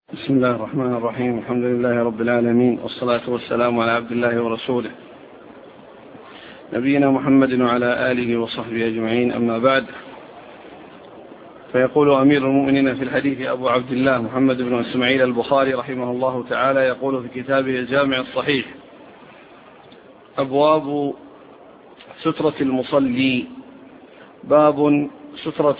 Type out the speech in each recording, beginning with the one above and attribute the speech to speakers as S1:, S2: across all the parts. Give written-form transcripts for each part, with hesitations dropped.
S1: بسم الله الرحمن الرحيم. الحمد لله رب العالمين، والصلاة والسلام على عبد الله ورسوله نبينا محمد وعلى آله وصحبه أجمعين، أما بعد. فيقول أمير المؤمنين في الحديث أبو عبد الله محمد بن إسماعيل البخاري رحمه الله تعالى، يقول في كتابه الجامع الصحيح: أبواب سترة المصلي. باب سترة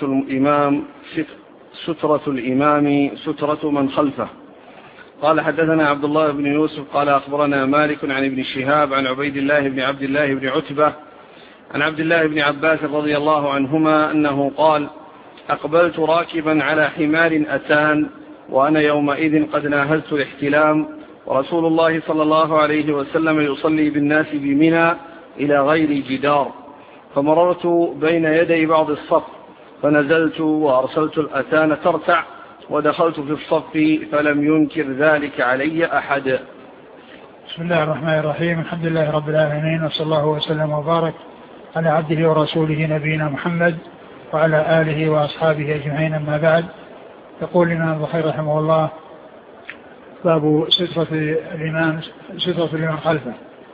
S1: الإمام سترة من خلفه. قال: حدثنا عبد الله بن يوسف قال أخبرنا مالك عن ابن شهاب عن عبيد الله بن عبد الله بن عتبة عن عبد الله بن عباس رضي الله عنهما أنه قال: أقبلت راكبا على حمار أتان، وأنا يومئذ قد ناهزت الاحتلام، ورسول الله صلى الله عليه وسلم يصلي بالناس بمنى إلى غير جدار، فمررت بين يدي بعض الصف، فنزلت وأرسلت الأتان ترتع، ودخلت في الصف فلم ينكر ذلك علي أحد.
S2: بسم الله الرحمن الرحيم. الحمد لله رب العالمين، وصلى الله وسلم وبارك على عبده ورسوله نبينا محمد وعلى آله وأصحابه أجمعين، أما بعد. يقول الإمام البخاري رحمه الله: باب سترة الإمام خلفه.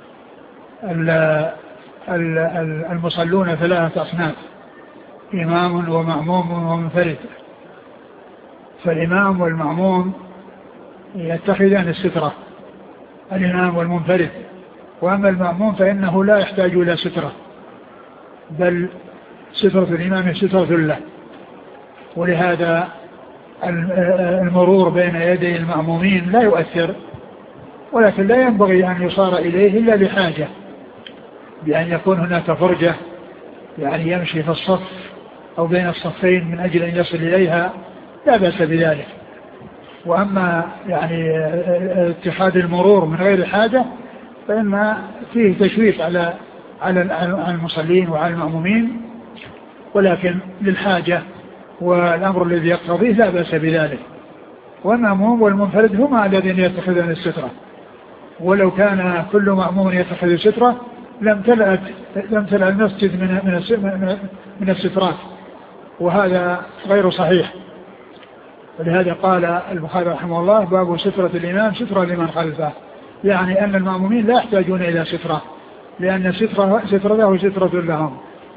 S2: المصلون ثلاثة أصناف: إمام ومأموم ومنفرد. فالإمام والمأموم يتخذان السترة، الإمام والمنفرد. وأما المأموم فإنه لا يحتاج إلى سترة، بل سترة الإمام سترة له، ولهذا المرور بين يدي المأمومين لا يؤثر، ولكن لا ينبغي أن يصار إليه إلا لحاجة، بأن يكون هناك فرجة، يعني يمشي في الصف أو بين الصفين من أجل أن يصل إليها، لا بأس بذلك. وأما يعني اتخاذ المرور من غير حاجة فإن فيه تشويش على المصلين وعلى المأمومين، ولكن للحاجة والأمر الذي يقتضيه لا بأس بذلك. والمأموم والمنفرد هما الذين يتخذون السترة، ولو كان كل مأموم يتخذ السترة لم تلأ المسجد من السترات، وهذا غير صحيح. ولهذا قال البخاري رحمه الله: باب سترة الإمام سترة لمن خلفه، يعني أن المأمومين لا يحتاجون إلى سترة، لأن سترته سترة لهم،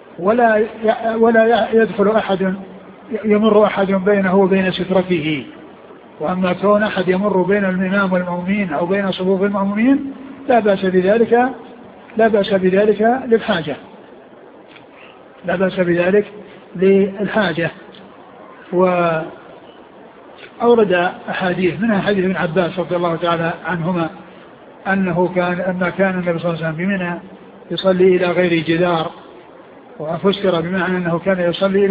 S2: ولا يدخل أحد يمر أحد بينه وبين سترته. وأما كون أحد يمر بين الإمام والمأمومين أو بين صفوف المأمومين لا بأس بذلك للحاجة، لا بأس بذلك للحاجة. وأورد أحاديث، منها حديث ابن عباس رضي الله تعالى عنهما أنه كان النبي صلى الله عليه وسلم بمنى يصلي إلى غير جدار، وفسر بمعنى أنه كان يصلي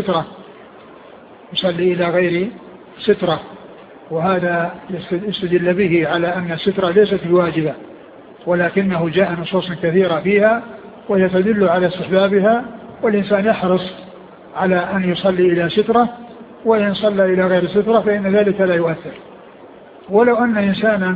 S2: إلى غير سترة، وهذا يستدل به على أن السترة ليست بواجبة، ولكنه جاء نصوص كثيرة فيها ويتدل على استحبابها، والإنسان يحرص على أن يصلي إلى سترة، وإن صلى إلى غير سترة فإن ذلك لا يؤثر. ولو أن إنسانا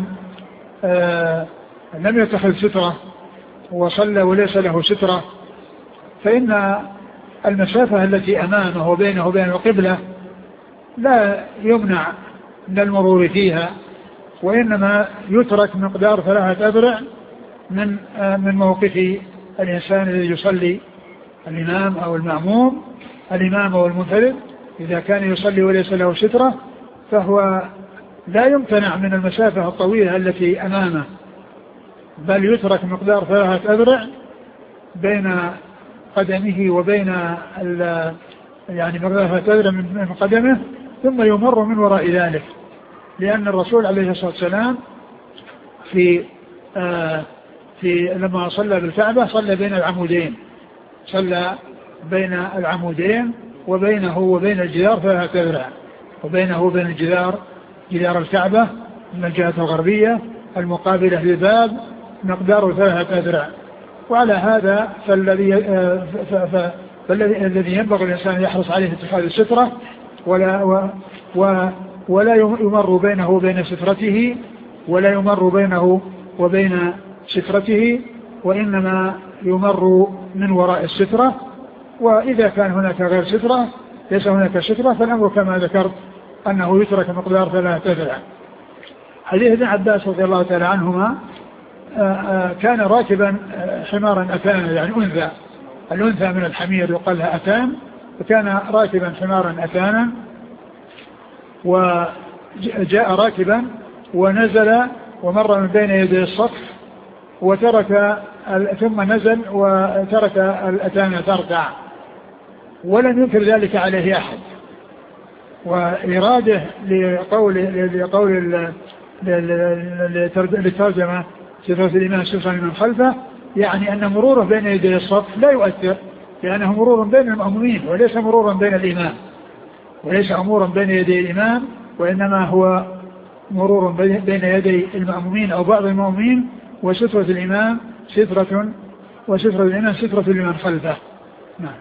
S2: لم يتخذ سترة وصلى وليس له سترة، فإن المسافة التي أمامه وبينه وبين القبلة لا يمنع من المرور فيها، وإنما يترك مقدار 3 أذرع من موقف الإنسان الذي يصلي، الإمام أو المأموم، الإمام أو المنفرد. إذا كان يصلي وليس له سترة فهو لا يمتنع من المسافة الطويلة التي أمامه، بل يترك مقدار 3 أذرع بين قدمه وبين يعني مقدار 3 أذرع من قدمه، ثم يمر من وراء ذلك. لأن الرسول عليه الصلاة والسلام لما صلى بالكعبة صلى بين العمودين وبينه وبين الجدار 3 أذرع، وبينه وبين جدار الكعبة من الجهة الغربية المقابلة للباب مقدار 3 أذرع. وعلى هذا فالذي ينبغي الإنسان يحرص عليه اتخاذ السترة، ولا يمر بينه وبين سترته، وإنما يمر من وراء السترة. وإذا كان هناك ليس هناك سترة، فالأمر كما ذكرت أنه يترك مقدار 3 أذرع. حديث ابن عباس رضي الله تعالى عنهما كان راكبا حمارا أتانا يعني أنثى، الأنثى من الحمير يقال لها أتان، وكان راكبا حمارا أتانا وجاء راكبا ونزل ومر من بين يدي الصف وترك ثم نزل وترك الأتان ترتع ولم ينكر ذلك عليه أحد. وإراده للترجمة صفة الإمام صفة لمن خلفه يعني أن مروره بين يدي الصف لا يؤثر، لأنه مرور بين المأمومين وليس مرورا بين الإمام، وليس أمورا بين يدي الإمام، وإنما هو مرور بين يدي المأمومين أو بعض المأمومين، وسترة الإمام سترة وسترة الإمام سترة لمن خلفه. نعم.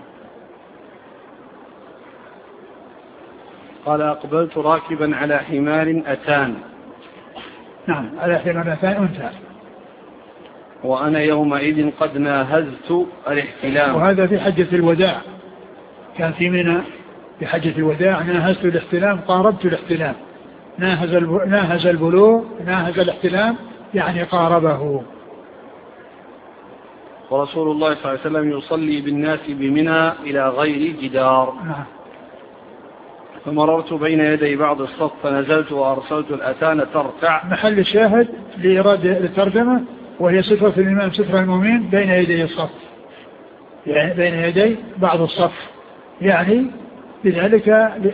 S1: قال أقبلت راكبا على حمار أتان.
S2: نعم، على حمار أتان أنثى.
S1: وأنا يومئذ قد ناهزت الاحتلام.
S2: وهذا في حجة الوداع، كان في منى في حجة الوداع ناهزت الاحتلام، قاربت الاحتلام. ناهز البلوغ، ناهز الاحتلام يعني قاربه.
S1: ورسول الله صلى الله عليه وسلم يصلي بالناس بمنى إلى غير جدار.
S2: نعم.
S1: فمررت بين يدي بعض الصف فنزلت وأرسلت الأتان ترتع.
S2: محل الشاهد لإرادة الترجمة وهي صفة الإمام صفة المؤمن بين يدي الصف، يعني بين يدي بعض الصف، يعني لذلك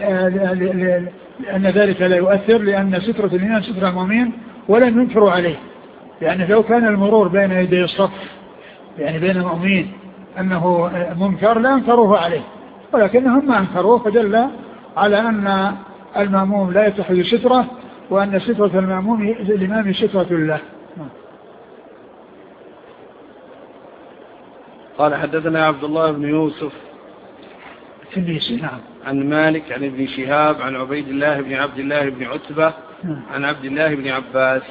S2: لأن ذلك لا يؤثر، لأن سترة الإمام سترة المؤمن ولم ينكروا عليه، لأن لو كان المرور بين يدي الصف يعني بين المؤمنين أنه منكر لا أنكروه عليه، ولكنهم ما أنكروه، فدل على أن المأموم لا يتخذ سترة، وأن سترة المأموم الإمام سترة الله.
S1: قال حدثنا عبد الله بن يوسف
S2: التنيسي. نعم.
S1: عن مالك عن ابن شهاب عن عبيد الله بن عبد الله بن عتبة عن عبد الله بن عباس.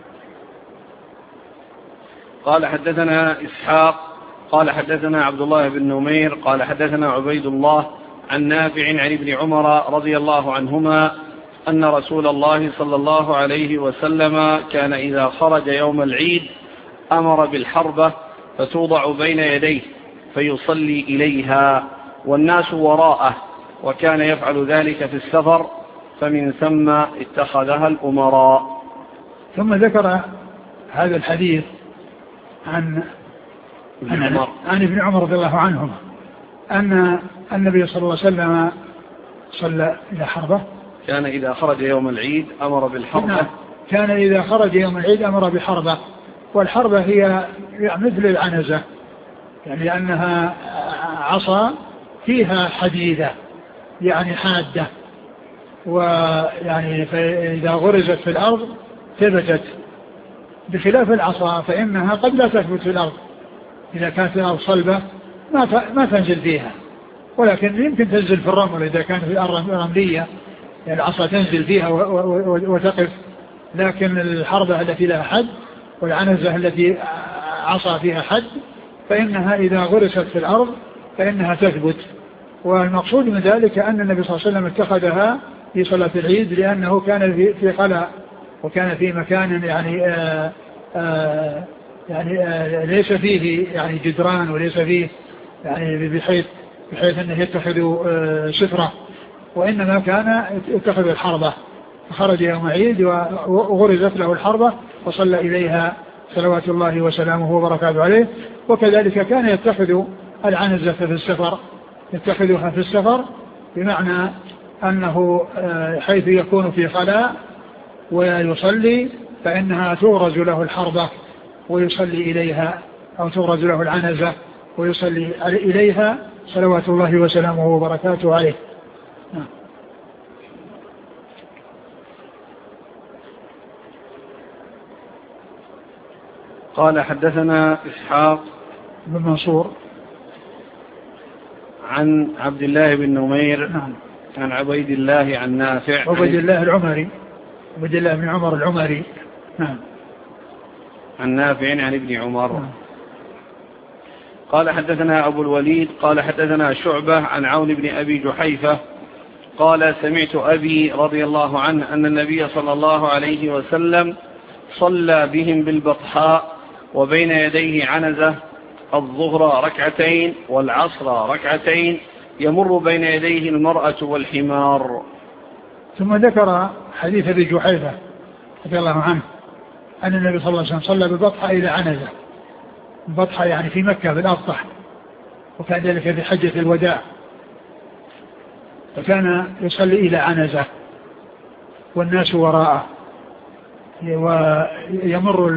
S1: قال حدثنا إسحاق قال حدثنا عبد الله بن نمير قال حدثنا عبيد الله عن نافع عن ابن عمر رضي الله عنهما أن رسول الله صلى الله عليه وسلم كان إذا خرج يوم العيد أمر بالحربة فتوضع بين يديه فيصلي إليها والناس وراءه، وكان يفعل ذلك في السفر، فمن ثم اتخذها الأمراء.
S2: ثم ذكر هذا الحديث عن ابن عمر رضي الله عنهما أن النبي صلى الله عليه وسلم صلى إلى حربة،
S1: كان إذا خرج يوم العيد أمر بالحربة.
S2: كان إذا خرج يوم العيد أمر بحربة، والحربة هي مثل العنزة، يعني لأنها عصا فيها حديدة يعني حادة، ويعني فإذا غرزت في الأرض ثبتت، بخلاف العصا فإنها قد لا تثبت في الأرض، إذا كانت الأرض صلبة ما تنزل فيها، ولكن يمكن تنزل في الرمل إذا كانت في الأرض رملية، يعني العصا تنزل فيها وتقف. لكن الحربة التي لها حد والعنزة التي عصا فيها حد فإنها إذا غرست في الأرض فإنها تثبت. والمقصود من ذلك أن النبي صلى الله عليه وسلم اتخذها في صلاة العيد لأنه كان في قلع، وكان في مكان يعني ليس فيه يعني جدران، وليس فيه يعني بحيث أنه يتخذ سترة، وإنما كان يتخذ الحربة. فخرج يوم عيد وغرزت له الحربة وصلى إليها صلوات الله وسلامه وبركاته عليه. وكذلك كان يتخذ العنزة في السفر، يتخذها في السفر بمعنى أنه حيث يكون في خلاء ويصلي فإنها تغرز له الحربة ويصلي إليها، أو تغرز له العنزة ويصلي إليها صلوات الله وسلامه وبركاته عليه.
S1: قال حدثنا إسحاق
S2: بن منصور
S1: عن عبد الله بن نمير عن عبيد الله عن نافع
S2: عبيد الله العمري، عبيد الله بن عمر العمري
S1: عن نافع عن ابن عمر. قال حدثنا أبو الوليد قال حدثنا شعبة عن عون بن أبي جحيفة قال سمعت أبي رضي الله عنه أن النبي صلى الله عليه وسلم صلى بهم بالبطحاء وبين يديه عنزة الظهر ركعتين والعصر ركعتين يمر بين يديه المرأة والحمار.
S2: ثم ذكر حديث أبي جحيفة رضي الله عنه أن النبي صلى الله عليه وسلم صلى بالبطحاء إلى عنزة. البطحاء يعني في مكة بالأبطح، وكان ذلك في حجة الوداع، فكان يصلي إلى عنزة والناس وراءه، ويمر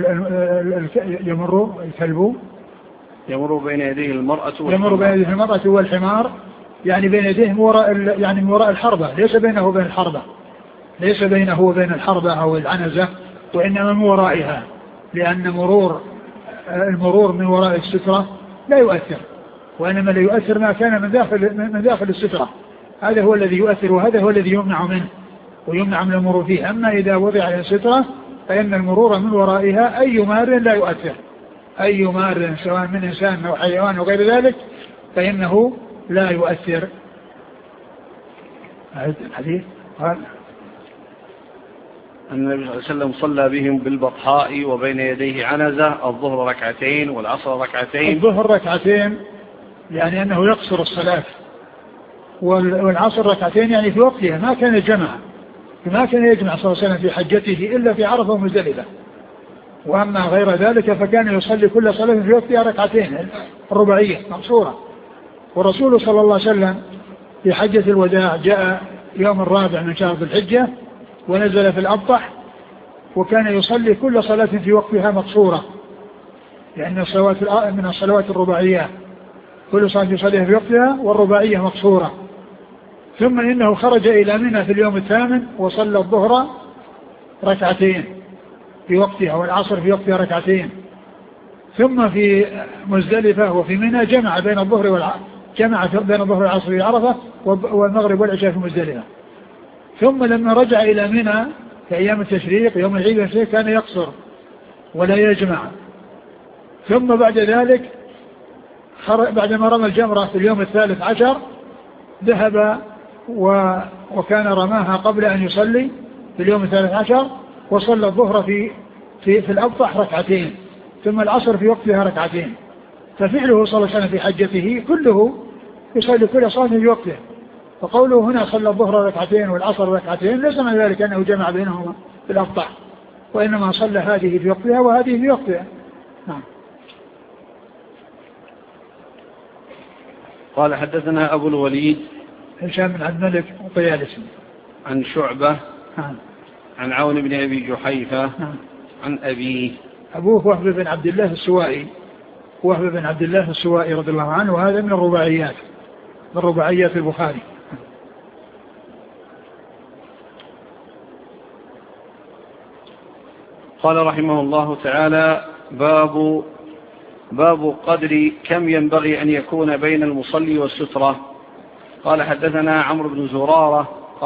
S2: الكلب
S1: يمر بين يديه
S2: المرأة والحمار، يعني بين يديه من وراء الحربة، ليس بينه وبين الحربة، ليس بينه وبين الحربة أو العنزة، وإنما من ورائها، لأن المرور من وراء السترة لا يؤثر، وإنما لا يؤثر ما كان من داخل السترة، هذا هو الذي يؤثر، وهذا هو الذي يمنع منه ويمنع من المرور فيه. أما إذا وضع السترة فإن المرور من ورائها أي مار لا يؤثر، أي مار سواء من إنسان أو حيوان وغير ذلك فإنه لا يؤثر. الحديث قال
S1: النبي صلى الله عليه وسلم صلى بهم بالبطحاء وبين يديه عنزة الظهر ركعتين والعصر ركعتين.
S2: الظهر ركعتين يعني أنه يقصر الصلاة، والعصر ركعتين يعني في وقتها، ما كان يجمع صلى الله عليه وسلم في حجته إلا في عرفة ومزدلفة، وأما غير ذلك فكان يصلي كل صلاة في وقتها ركعتين الرباعية مقصورة. ورسول صلى الله عليه وسلم في حجة الوداع جاء يوم الرابع من شهر ذي الحجة ونزل في الأبطح، وكان يصلي كل صلاة في وقتها مقصورة، لأن من الصلوات الرباعية كل صلاة يصليها في وقتها والرباعية مقصورة. ثم إنه خرج إلى منى في اليوم الثامن وصلى الظهر ركعتين في وقتها والعصر في وقتها ركعتين. ثم في مزدلفة وفي منى جمع بين الظهر والعصر في عرفة والمغرب والعشاء في مزدلفة. ثم لما رجع إلى منى في أيام التشريق يوم العيد والتشريق كان يقصر ولا يجمع. ثم بعد ذلك بعدما رمى الجمرة في اليوم الثالث عشر ذهب وكان رماها قبل أن يصلي في اليوم الثالث عشر، وصلى الظهر في الأبطح ركعتين، ثم العصر في وقتها ركعتين. ففعله صلى الله عليه وسلم في حجته كله يصلي كل صلاة في وقته. فقوله هنا صلى الظهر ركعتين والعصر ركعتين ليس من ذلك أنه جمع بينهما في الأبطح، وإنما صلى هذه في وقتها وهذه في وقتها. نعم.
S1: قال حدثنا أبو الوليد
S2: هشام بن عبد الملك الطيالسي
S1: عن شعبة
S2: نعم.
S1: عن عون بن أبي جحيفة
S2: نعم.
S1: عن أبيه
S2: أبوه وهب بن عبد الله السوائي، وهب بن عبد الله السوائي رضي الله عنه، وهذا من الرباعيات، من رباعيات البخاري.
S1: قال رحمه الله تعالى باب قدر كم ينبغي أن يكون بين المصلي والسترة. قال حدثنا عمرو بن زرارة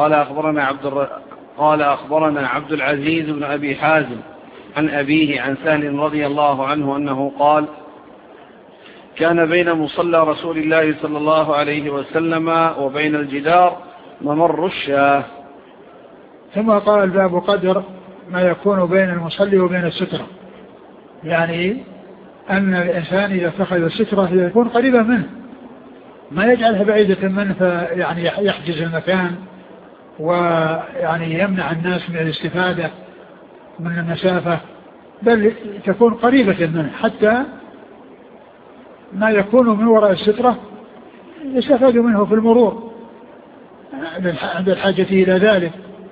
S1: قال أخبرنا عبد العزيز بن أبي حازم عن أبيه عن سهل رضي الله عنه أنه قال كان بين مصلى رسول الله صلى الله عليه وسلم وبين الجدار ممر الشاة.
S2: ثم قال باب قدر ما يكون بين المصلي وبين السترة، يعني أن الإنسان إذا اتخذ السترة يكون قريبا منه، ما يجعلها بعيدة منه فيعني يحجز المكان ويعني يمنع الناس من الاستفادة من المسافة، بل تكون قريبة منه حتى ما يكون من وراء السترة يستفاد منه في المرور عند الحاجة إلى ذلك.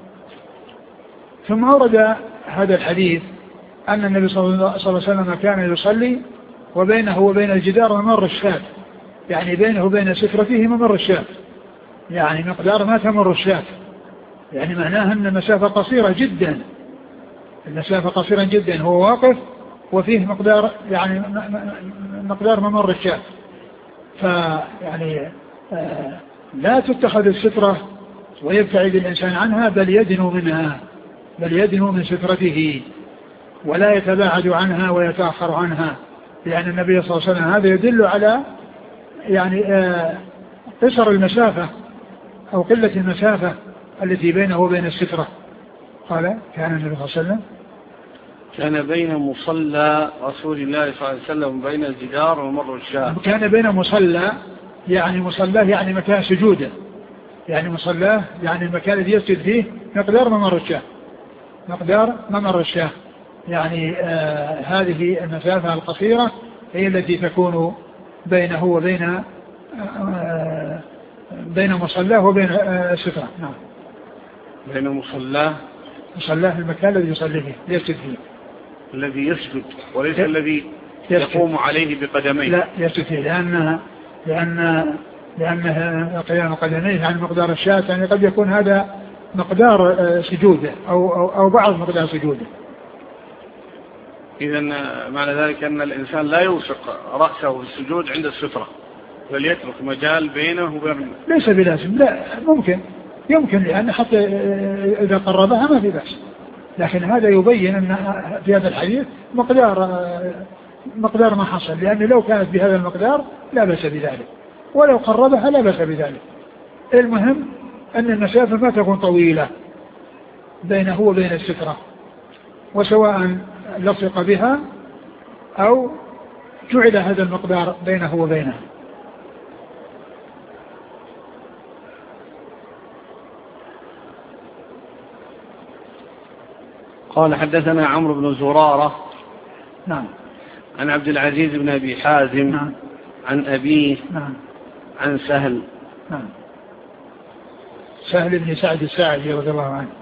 S2: ثم أورد هذا الحديث أن النبي صلى الله عليه وسلم كان يصلي وبينه وبين الجدار ممر الشاة، يعني بينه وبين سترته ممر الشاة، يعني مقدار ما تمر الشاة، يعني معناها أن المسافة قصيرة جدا، المسافة قصيرة جدا، هو واقف وفيه مقدار يعني مقدار ممر الشاة. فيعني لا تتخذ السترة ويبتعد الإنسان عنها، بل يدنو منها، بل يدنو من سترته ولا يتباعد عنها ويتأخر عنها، لأن النبي صلى الله عليه وسلم هذا يدل على يعني قصر المسافة أو قلة المسافة التي بينه وبين السترة. قال كان النبي صلى الله عليه وسلم
S1: كان بين مصلى رسول الله صلى الله عليه وسلم بين الجدار ومر الشاه.
S2: كان بين مصلى يعني مصلاه يعني مكان سجوده، يعني مصلاه يعني المكان الذي يسجد فيه مقدار ممر الشاه، مقدار ممر الشاه، يعني هذه المسافة القصيرة هي التي تكون بينه وبين بين مصلاه وبين السترة. نعم.
S1: بين مصلاه
S2: المكان الذي يصلي فيه يسجد فيه،
S1: الذي يسجد وليس الذي يقوم عليه بقدميه.
S2: لا يسجد فيه لأنه قيام قدميه عن مقدار الشاة، يعني قد يكون هذا مقدار سجوده أو بعض مقدار سجوده.
S1: إذن معنى ذلك أن الإنسان لا يوثق رأسه في السجود عند السترة، بل يترك مجال بينه وبين.
S2: ليس بلازم، لا يمكن لأن حتى إذا قربها ما في بأس، لكن هذا يبين أن في هذا الحديث مقدار ما حصل، لأن لو كانت بهذا المقدار لا بأس بذلك، ولو قربها لا بأس بذلك. المهم أن المسافة ما تكون طويلة بينه وبين السترة، وسواء لصق بها أو جعل هذا المقدار بينه وبينها.
S1: قال حدثنا عمرو بن زرارة
S2: نعم
S1: عن عبد العزيز بن أبي حازم
S2: نعم
S1: عن أبيه
S2: نعم
S1: عن سهل
S2: نعم سهل بن سعد الساعدي رضي الله عنه.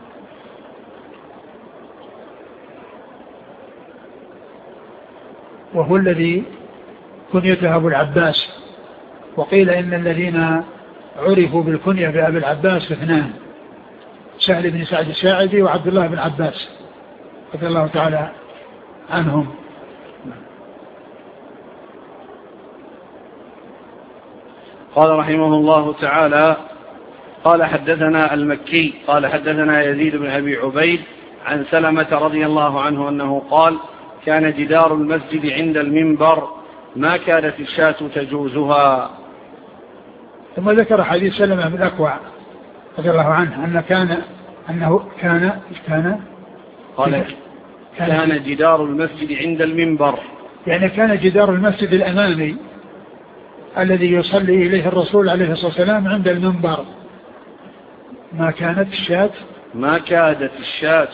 S2: وهو الذي كنيته أبو العباس، وقيل إن الذين عرفوا بالكنية بأبي العباس اثنان، سهل بن سعد الساعدي وعبد الله بن عباس رضي الله تعالى عنهم.
S1: قال رحمه الله تعالى قال حدثنا المكي قال حدثنا يزيد بن أبي عبيد عن سلمة رضي الله عنه أنه قال كان جدار المسجد عند المنبر ما كانت الشاة تجوزها.
S2: ثم ذكر حديث سلمة بن الأكوع رضي الله عنه أنه
S1: كان جدار المسجد عند المنبر،
S2: يعني كان جدار المسجد الأمامي الذي يصلي إليه الرسول عليه الصلاة والسلام عند المنبر ما كادت الشاة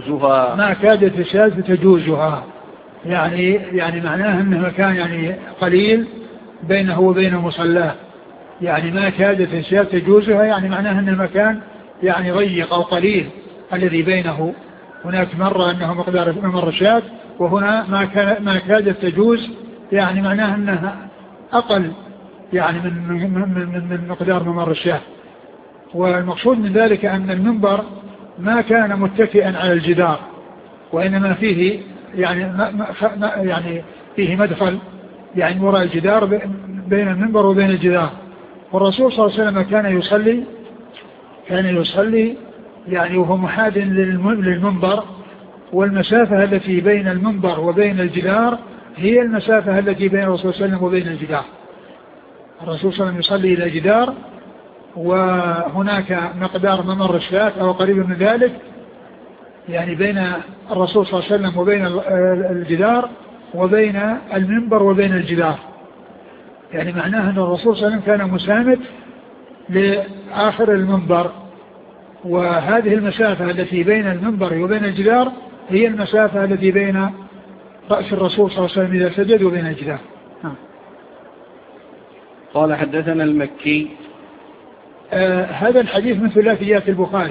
S2: تجوزها، يعني معناه أنه مكان يعني قليل بينه وبين مصلاه، يعني ما كادت الشاة تجوزها، يعني معناه أن المكان يعني ضيق أو قليل الذي بينه. هناك مرة أنه مقدار ممر الشاة، وهنا ما كادت تجوز، يعني معناه أنها أقل يعني من مقدار ممر الشاة. والمقصود من ذلك أن المنبر ما كان متكئا على الجدار، وإنما فيه يعني فيه مدخل يعني وراء الجدار بين المنبر وبين الجدار. والرسول صلى الله عليه وسلم كان يصلي يعني وهو محاذ للمنبر، والمسافة التي بين المنبر وبين الجدار هي المسافة التي بين الرسول صلى الله عليه وسلم وبين الجدار. الرسول صلى الله عليه وسلم يصلي إلى جدار، وهناك مقدار ممر الشاة أو قريب من ذلك، يعني بين الرسول صلى الله عليه وسلم وبين الجدار وبين المنبر وبين الجدار، يعني معناه أن الرسول صلى الله عليه وسلم كان مساند لآخر المنبر، وهذه المسافة التي بين المنبر وبين الجدار هي المسافة التي بين رأس الرسول صلى الله عليه وسلم إذا سجد وبين الجدار.
S1: قال حدثنا المكي.
S2: هذا الحديث من ثلاثيات البخاري،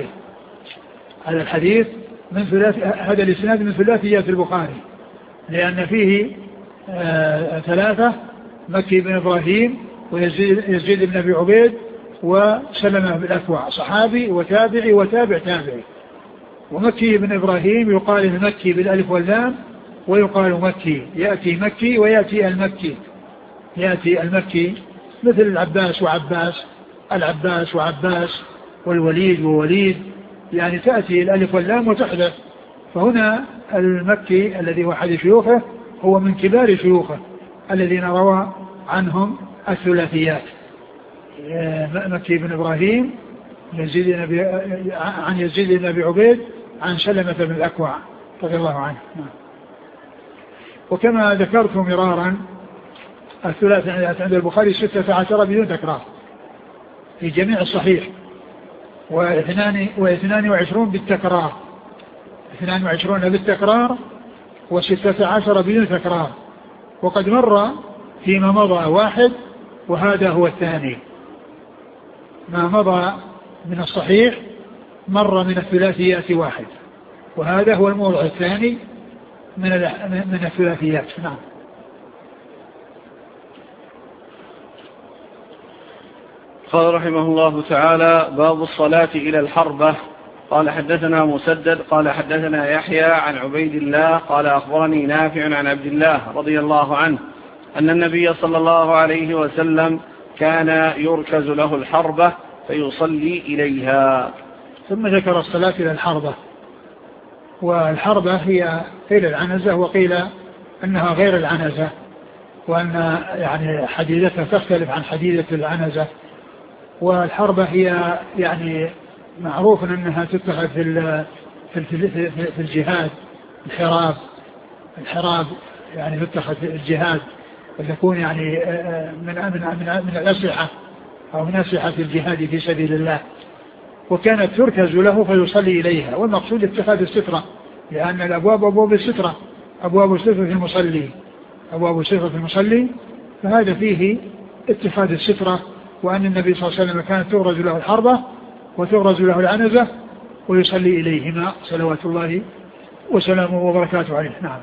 S2: هذا الإسناد من ثلاثيات البخاري، لأن فيه ثلاثة: مكي بن إبراهيم ويزيد بن أبي عبيد وسلمة بن الأكوع، صحابي وتابعي وتابع تابعي. ومكي بن إبراهيم يقال المكي بالألف واللام، ويقال مكي، يأتي مكي ويأتي المكي، يأتي المكي مثل العباس وعباس، العباس وعباس، والوليد ووليد، يعني تأتي الألف واللام وتحدث. فهنا المكي الذي هو أحد شيوخه هو من كبار شيوخه الذين روى عنهم الثلاثيات: مكي بن إبراهيم عن يزيد بن أبي عبيد عن سلمة بن الأكوع رضي الله عنه. وكما ذكرت مرارا الثلاث عند البخاري 16 بدون تكرار في جميع الصحيح، و22 بالتكرار، 22 بالتكرار و16 بدون تكرار. وقد مر فيما مضى واحد وهذا هو الثاني. ما مضى من الصحيح مر من الثلاثيات واحد، وهذا هو الموضع الثاني من الثلاثيات. نعم.
S1: قال رحمه الله تعالى: باب الصلاة إلى الحربة. قال حدثنا مسدد قال حدثنا يحيى عن عبيد الله قال أخبرني نافع عن عبد الله رضي الله عنه أن النبي صلى الله عليه وسلم كان يركز له الحربة فيصلي إليها.
S2: ثم ذكر الصلاة إلى الحربة، والحربة هي قيل العنزة وقيل أنها غير العنزة، وأن يعني حديدتها تختلف عن حديدة العنزة. والحربة هي يعني معروف أنها تتخذ في الجهاد، الحراب يعني تتخذ في الجهاد وتكون يعني من الأسلحة أو من أسلحة الجهاد في سبيل الله، وكانت تركز له فيصلي إليها. والمقصود اتخاذ السترة، لأن الأبواب أبواب السترة، أبواب السترة المصلي، أبواب السترة المصلي، فهذا فيه اتخاذ السترة. وأن النبي صلى الله عليه وسلم كانت تغرز له الحربة وتغرز له العنزة ويصلي إليهما صلوات الله وسلامه وبركاته عليه. نعم.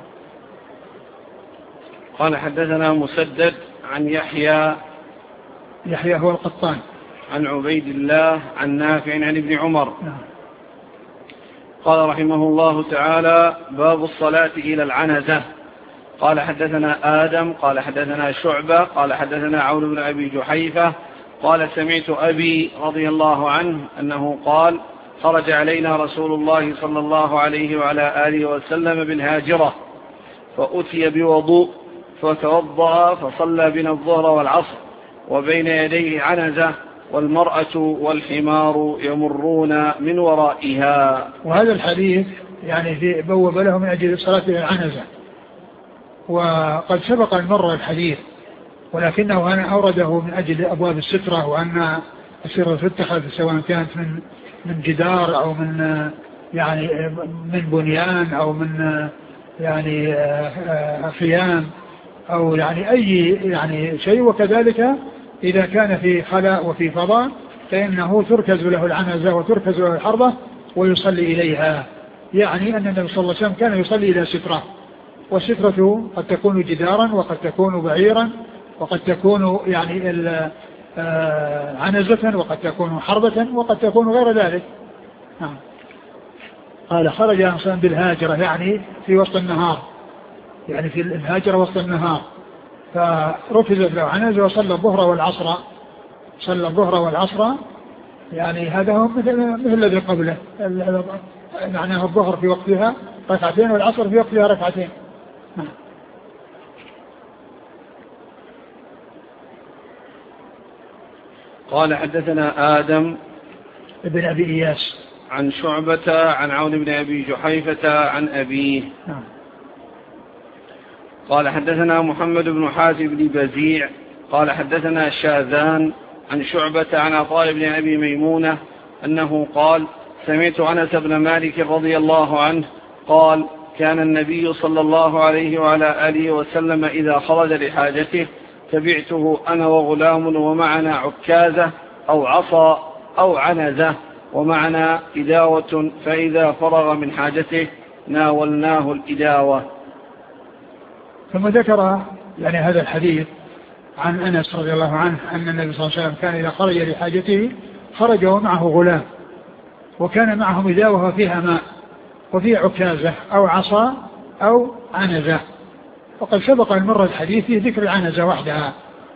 S1: قال حدثنا مسدد عن يحيى
S2: هو القطان
S1: عن عبيد الله عن نافع عن ابن عمر.
S2: نعم.
S1: قال رحمه الله تعالى: باب الصلاة إلى العنزة. قال حدثنا آدم قال حدثنا شعبة قال حدثنا عون بن أبي جحيفة قال سمعت أبي رضي الله عنه أنه قال: خرج علينا رسول الله صلى الله عليه وعلى آله وسلم بالهاجرة فأتي بوضوء فتوضأ فصلى بنا الظهر والعصر وبين يديه عنزة والمرأة والحمار يمرون من ورائها.
S2: وهذا الحديث يعني بوب له من أجل الصلاة إلى العنزة، وقد سبق المرة الحديث، ولكنه أنا أورده من أجل أبواب السترة، وأن السترة تتخذ سواء كانت من جدار أو من يعني من بنيان أو من يعني خيام أو يعني أي يعني شيء. وكذلك إذا كان في خلاء وفي فضاء فإنه تركز له العنزة وتركز له الحربة ويصلي إليها. يعني أن النبي صلى الله عليه وسلم كان يصلي إلى سترة، والسترة قد تكون جدارا وقد تكون بعيرا وقد تكون يعني عنزة وقد تكون حربة وقد تكون غير ذلك. قال: خرج إنسان بالهاجرة يعني في وسط النهار، يعني في الهاجرة وسط النهار، فركزت له عنزة وصلى الظهر والعصر، صلى الظهر والعصر، يعني هذا هو مثل الذي قبله، معناه الظهر في وقتها ركعتين والعصر في وقتها ركعتين.
S1: قال حدثنا آدم
S2: ابن أبي إياس
S1: عن شعبة عن عون بن أبي جحيفة عن أبيه. قال حدثنا محمد بن حاتم بن بزيع قال حدثنا شاذان عن شعبة عن عطاء بن أبي ميمونة أنه قال: سمعت أنس بن مالك رضي الله عنه قال: كان النبي صلى الله عليه وعلى آله وسلم إذا خرج لحاجته تبعته أنا وغلام ومعنا عكازة أو عصا أو عنزة ومعنا إداوة، فإذا فرغ من حاجته ناولناه الإداوة.
S2: ثم ذكر يعني هذا الحديث عن أنس رضي الله عنه أن النبي صلى الله عليه وسلم كان إذا خرج لحاجته خرج ومعه غلام، وكان معهم إداوة فيها ماء وفيها عكازة أو عصا أو عنزة. وقد سبق المرة الحديث في ذكر العنزة وحدها،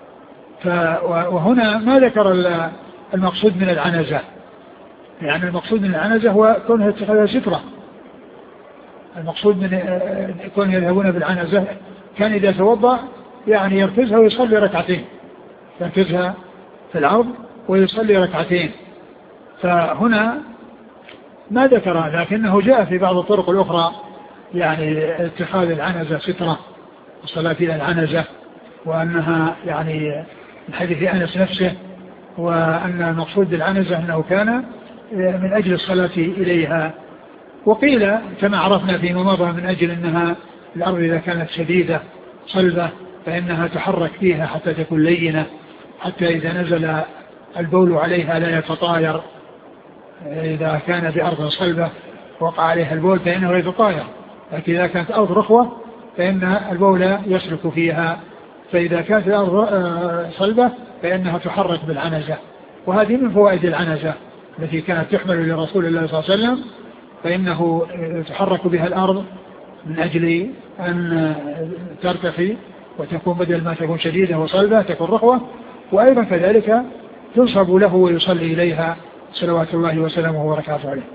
S2: وهنا ما ذكر المقصود من العنزة، يعني المقصود من العنزة هو كونها اتخاذها سترة. المقصود من كون يذهبون بالعنزة كان إذا توضأ يعني يركزها ويصلي ركعتين، يركزها في الأرض ويصلي ركعتين، فهنا ما ذكر، لكنه جاء في بعض الطرق الأخرى يعني اتخاذ العنزة سترة، الصلاة إلى العنزة، وأنها يعني من حديث أنس نفسه، وأن المقصود بالعنزة أنه كان من أجل الصلاة إليها. وقيل كما عرفنا فيما مضى من أجل أنها الأرض إذا كانت شديدة صلبة فإنها تحرك فيها حتى تكون لينة، حتى إذا نزل البول عليها لا يتطاير. إذا كان بأرض صلبة وقع عليها البول فإنه يتطاير، لكن إذا كانت أرض رخوة فإن البول يسلك فيها. فإذا كانت الأرض صلبة فإنها تحرك بالعنزة، وهذه من فوائد العنزة التي كانت تحمل لرسول الله صلى الله عليه وسلم، فإنه تحرك بها الأرض من أجل أن ترتخي وتكون بدل ما تكون شديدة وصلبة تكون رخوة، وأيضا كذلك تنصب له ويصلي إليها صلوات الله وسلامه وبركاته عليه.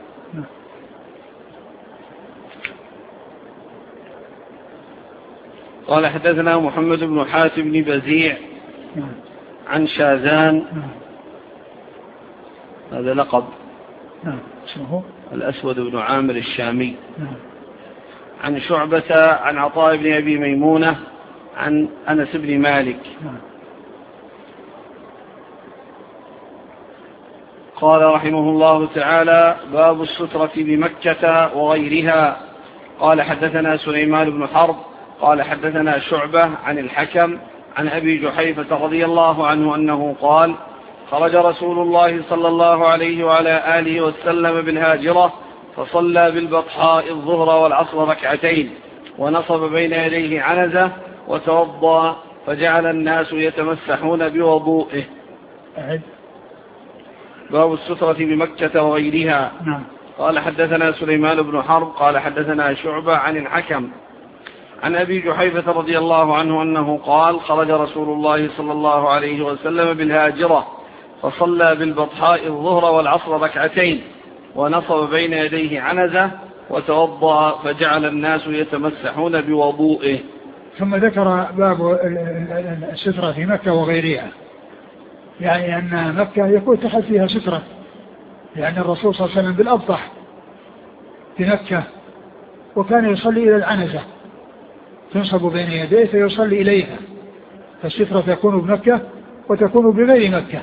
S1: قال حدثنا محمد بن حاتم بن بزيع عن شاذان، هذا لقب،
S2: اسمه
S1: الأسود بن عامر الشامي، عن شعبة عن عطاء بن أبي ميمونة عن أنس بن مالك قال رحمه الله تعالى: باب السترة بمكة وغيرها. قال حدثنا سليمان بن حرب قال حدثنا شعبة عن الحكم عن أبي جحيفة رضي الله عنه أنه قال: خرج رسول الله صلى الله عليه وعلى آله وسلم بالهاجرة فصلى بالبطحاء الظهر والعصر ركعتين، ونصب بين يديه عنزة وتوضأ، فجعل الناس يتمسحون بوضوئه. باب السترة بمكة وغيرها. قال حدثنا سليمان بن حرب قال حدثنا شعبة عن الحكم عن أبي جحيفة رضي الله عنه أنه قال: خرج رسول الله صلى الله عليه وسلم بالهاجرة فصلى بالبطحاء الظهر والعصر ركعتين، ونصب بين يديه عنزة وتوضأ، فجعل الناس يتمسحون بوضوئه.
S2: ثم ذكر باب السترة في مكة وغيرها، يعني أن مكة يكون تحت فيها سترة، لأن الرسول صلى الله عليه وسلم بالأبطح في مكة وكان يصلي إلى العنزة تنصب بين يديه فيصلي إليها، فالسترة تكون بمكة وتكون بغير مكة.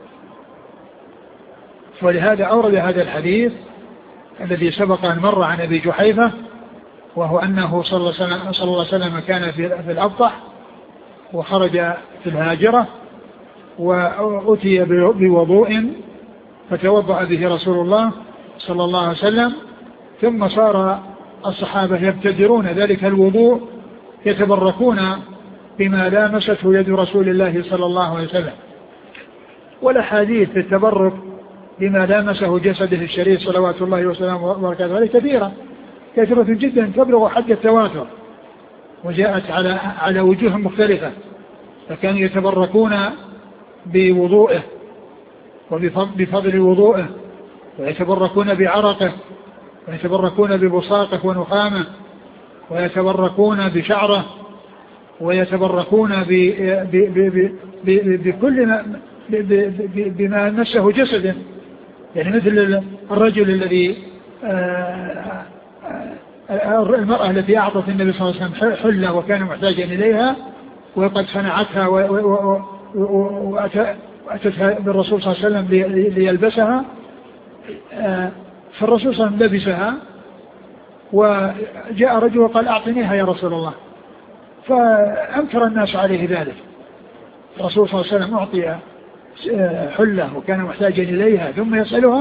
S2: ولهذا أورد هذا الحديث الذي سبق أن مر عن أبي جحيفة، وهو أنه صلى الله عليه وسلم كان في الأبطح وخرج في الهاجرة وأتي بوضوء فتوضأ به رسول الله صلى الله عليه وسلم، ثم صار الصحابة يبتدرون ذلك الوضوء يتبركون بما لامسته يد رسول الله صلى الله عليه وسلم. والأحاديث في التبرك بما لامسه جسده الشريف صلوات الله وسلامه وبركاته عليه كثيرة جدا تبلغ حد التواتر، وجاءت على وجوه مختلفة، فكانوا يتبركون بوضوءه وبفضل وضوءه، ويتبركون بعرقه، ويتبركون ببصاقه ونخامه، ويتبركون بشعره، ويتبركون بكل بما مسه جسده، يعني مثل الرجل الذي المرأة التي أعطت النبي صلى الله عليه وسلم حلة وكان محتاجا إليها وقد صنعتها وأتتها بالرسول صلى الله عليه وسلم ليلبسها، فالرسول صلى الله عليه وسلم لبسها، وجاء رجل وقال: أعطنيها يا رسول الله، فأنكر الناس عليه ذلك. الرسول صلى الله عليه وسلم أعطي حلة وكان محتاجا إليها ثم يسألها،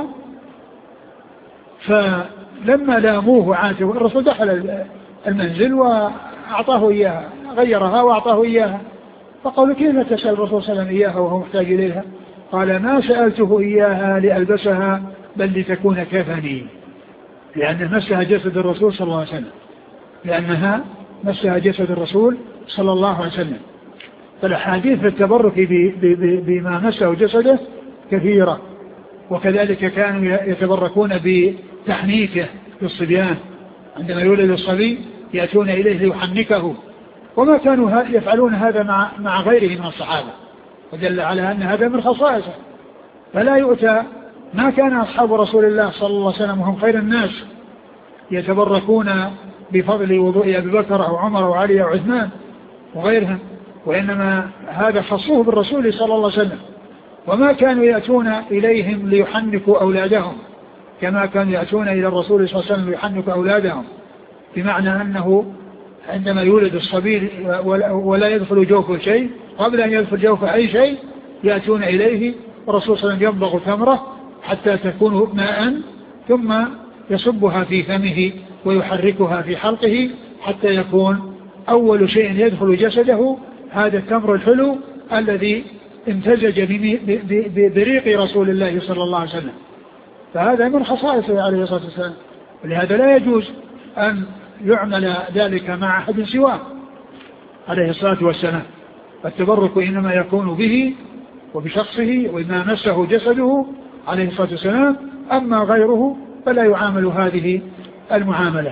S2: فلما لاموه عاتوا الرسول دخل المنزل وأعطاه إياها، غيرها وأعطاه إياها، فقالوا: كيف تسأل الرسول صلى الله عليه وسلم إياها وهو محتاج إليها؟ قال: ما سألته إياها لألبسها بل لتكون كفني، لأن مسها جسد الرسول صلى الله عليه وسلم، لأنها مسها جسد الرسول صلى الله عليه وسلم. فالأحاديث في التبرك بما مسه جسده كثيرة، وكذلك كانوا يتبركون بتحنيكه للصبيان، عندما يولد الصبي يأتون إليه ليحنكه، وما كانوا يفعلون هذا مع غيره من الصحابة، ودل على أن هذا من خصائصه، فلا يؤتى ما كان أصحاب رسول الله صلى الله عليه وسلم هم خير الناس يتبركون بفضل وضوء أبي بكر أو عمر أو علي أو عثمان وغيرهم، وإنما هذا خصوه بالرسول صلى الله عليه وسلم. وما كانوا يأتون إليهم ليحنكوا أولادهم كما كانوا يأتون إلى الرسول صلى الله عليه وسلم ليحنكوا أولادهم، بمعنى أنه عندما يولد الصبي ولا يدخل جوفه شيء، قبل أن يدخل جوفه أي شيء يأتون إليه، والرسول صلى الله عليه وسلم يمضغ تمرة حتى تكون ماء ثم يصبها في فمه ويحركها في حلقه حتى يكون أول شيء يدخل جسده هذا التمر الحلو الذي امتزج بريق رسول الله صلى الله عليه وسلم. فهذا من خصائصه عليه الصلاة والسلام، ولهذا لا يجوز أن يعمل ذلك مع أحد سواه عليه الصلاة والسلام. فالتبرك إنما يكون به وبشخصه وما مسه جسده عليه الصلاة والسلام، أما غيره فلا يعامل هذه المعاملة.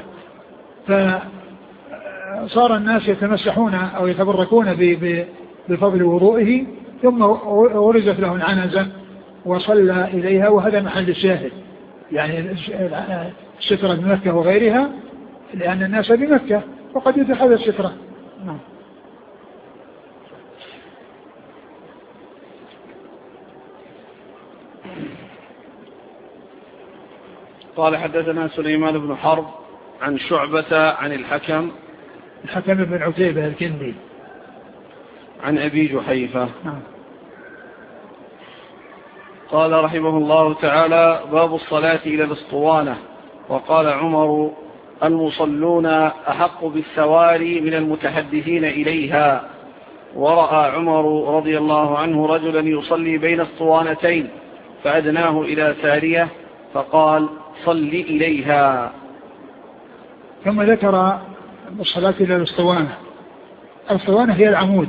S2: فصار الناس يتمسحون أو يتبركون بفضل وضوئه، ثم ورزت له العنزة وصلى إليها، وهذا محل الشاهد، يعني السترة بمكة وغيرها، لأن الناس بمكة وقد يتخذ السترة. نعم.
S1: قال حدثنا سليمان بن حرب عن شعبة عن الحكم
S2: بن عتيبة الكندي
S1: عن أبي جحيفة.
S2: نعم.
S1: قال رحمه الله تعالى: باب الصلاة إلى الاسطوانة. وقال عمر: المصلون أحق بالسواري من المتحدثين إليها. ورأى عمر رضي الله عنه رجلا يصلي بين اسطوانتين فأدناه إلى سارية فقال: صل إليها.
S2: ثم ذكر الصلاة إلى الاسطوانة. الاسطوانة هي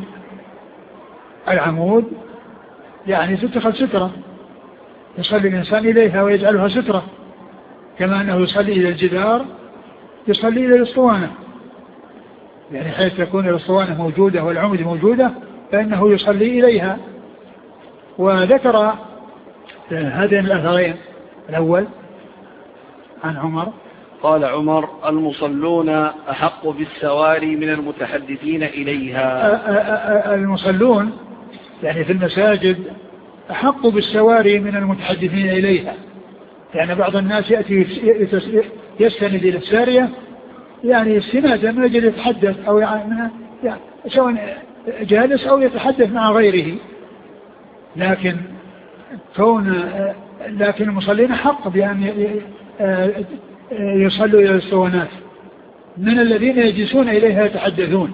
S2: العمود يعني تتخذ سترة، يصلي الإنسان إليها ويجعلها سترة، كما أنه يصلي إلى الجدار يصلي إلى الاسطوانة، يعني حيث تكون الاسطوانة موجودة والعمود موجودة فإنه يصلي إليها. وذكر هذين الأثرين، الأول عن عمر
S1: قال عمر: المصلون أحق بالسواري من المتحدثين إليها.
S2: المصلون يعني في المساجد أحق بالسواري من المتحدثين إليها، يعني بعض الناس يأتي يستند إلى السارية يعني استنادا من أجل يتحدث أو يعني سواء جالس أو يتحدث مع غيره، لكن المصلين حق بأن يصلوا إلى الاسطوانات من الذين يجلسون إليها يتحدثون،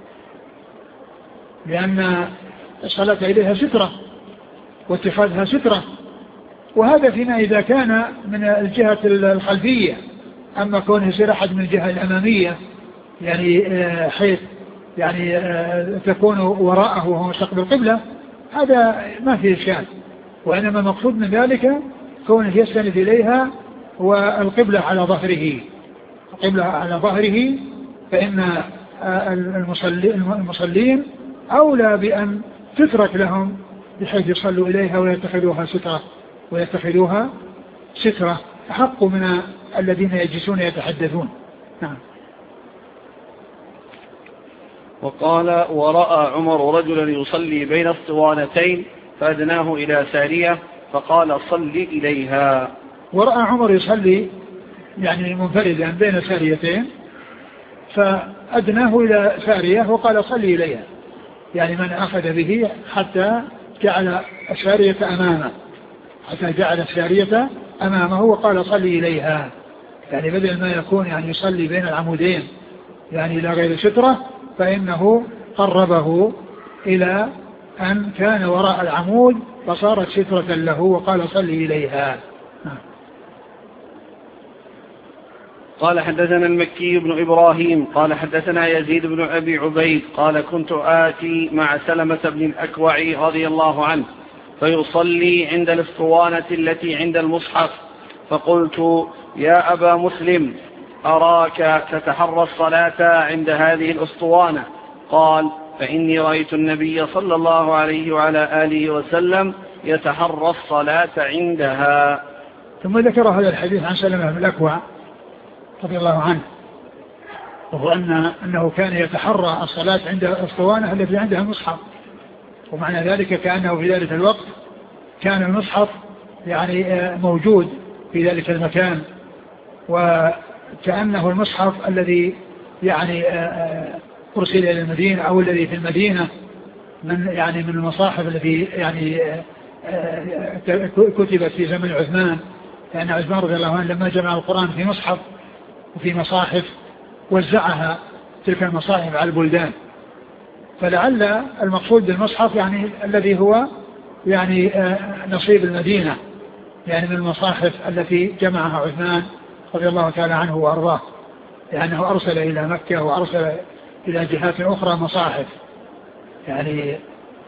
S2: لأن الصلاة إليها سترة واتخاذها سترة، وهذا فيما إذا كان من الجهة الخلفية. أما كونه يصير أحد من الجهة الأمامية يعني حيث يعني تكون وراءه وهو مستقبل القبلة، هذا ما فيه إشكال، وإنما المقصود من ذلك كونه يستند إليها والقبلة على ظهره، القبلة على ظهره، فإن المصلين أولى بأن تترك لهم بحيث يصلوا إليها ويتخذوها سترة أحق من الذين يجلسون يتحدثون. نعم.
S1: وقال: ورأى عمر رجلا يصلي بين اسطوانتين فأدناه إلى سارية فقال: صل إليها.
S2: ورأى عمر يصلي يعني منفردا بين ساريتين فأدناه إلى سارية وقال: صل إليها، يعني من أخذ به حتى جعل السارية أمامه وقال: صل إليها، يعني بدل ما يكون يعني يصلي بين العمودين يعني إلى غير سترة، فإنه قربه إلى أن كان وراء العمود فصارت سترة له وقال: صل إليها.
S1: قال حدثنا المكي بن إبراهيم قال حدثنا يزيد بن أبي عبيد قال: كنت آتي مع سلمة بن الأكوع رضي الله عنه فيصلي عند الاسطوانة التي عند المصحف، فقلت: يا أبا مسلم، أراك تتحرى الصلاة عند هذه الاسطوانة. قال: فإني رأيت النبي صلى الله عليه وعلى آله وسلم يتحرى الصلاة عندها.
S2: ثم ذكر هذا الحديث عن سلمة بن الأكوع رضي الله عنه، وهو أنه كان يتحرى الصلاة عند الأسطوانة التي عندها المصحف، ومعنى ذلك كأنه في ذلك الوقت كان المصحف يعني موجود في ذلك المكان، وكأنه المصحف الذي يعني أرسل إلى المدينة أو الذي في المدينة من المصاحف التي يعني كتبت في زمن عثمان، لأن عثمان رضي الله عنه لما جمع القرآن في مصحف وفي مصاحف وزعها تلك المصاحف على البلدان، فلعل المقصود بالمصحف يعني الذي هو يعني نصيب المدينة، يعني من المصاحف التي جمعها عثمان رضي الله تعالى عنه وأرضاه، لأنه أرسل إلى مكة وأرسل إلى جهات أخرى مصاحف يعني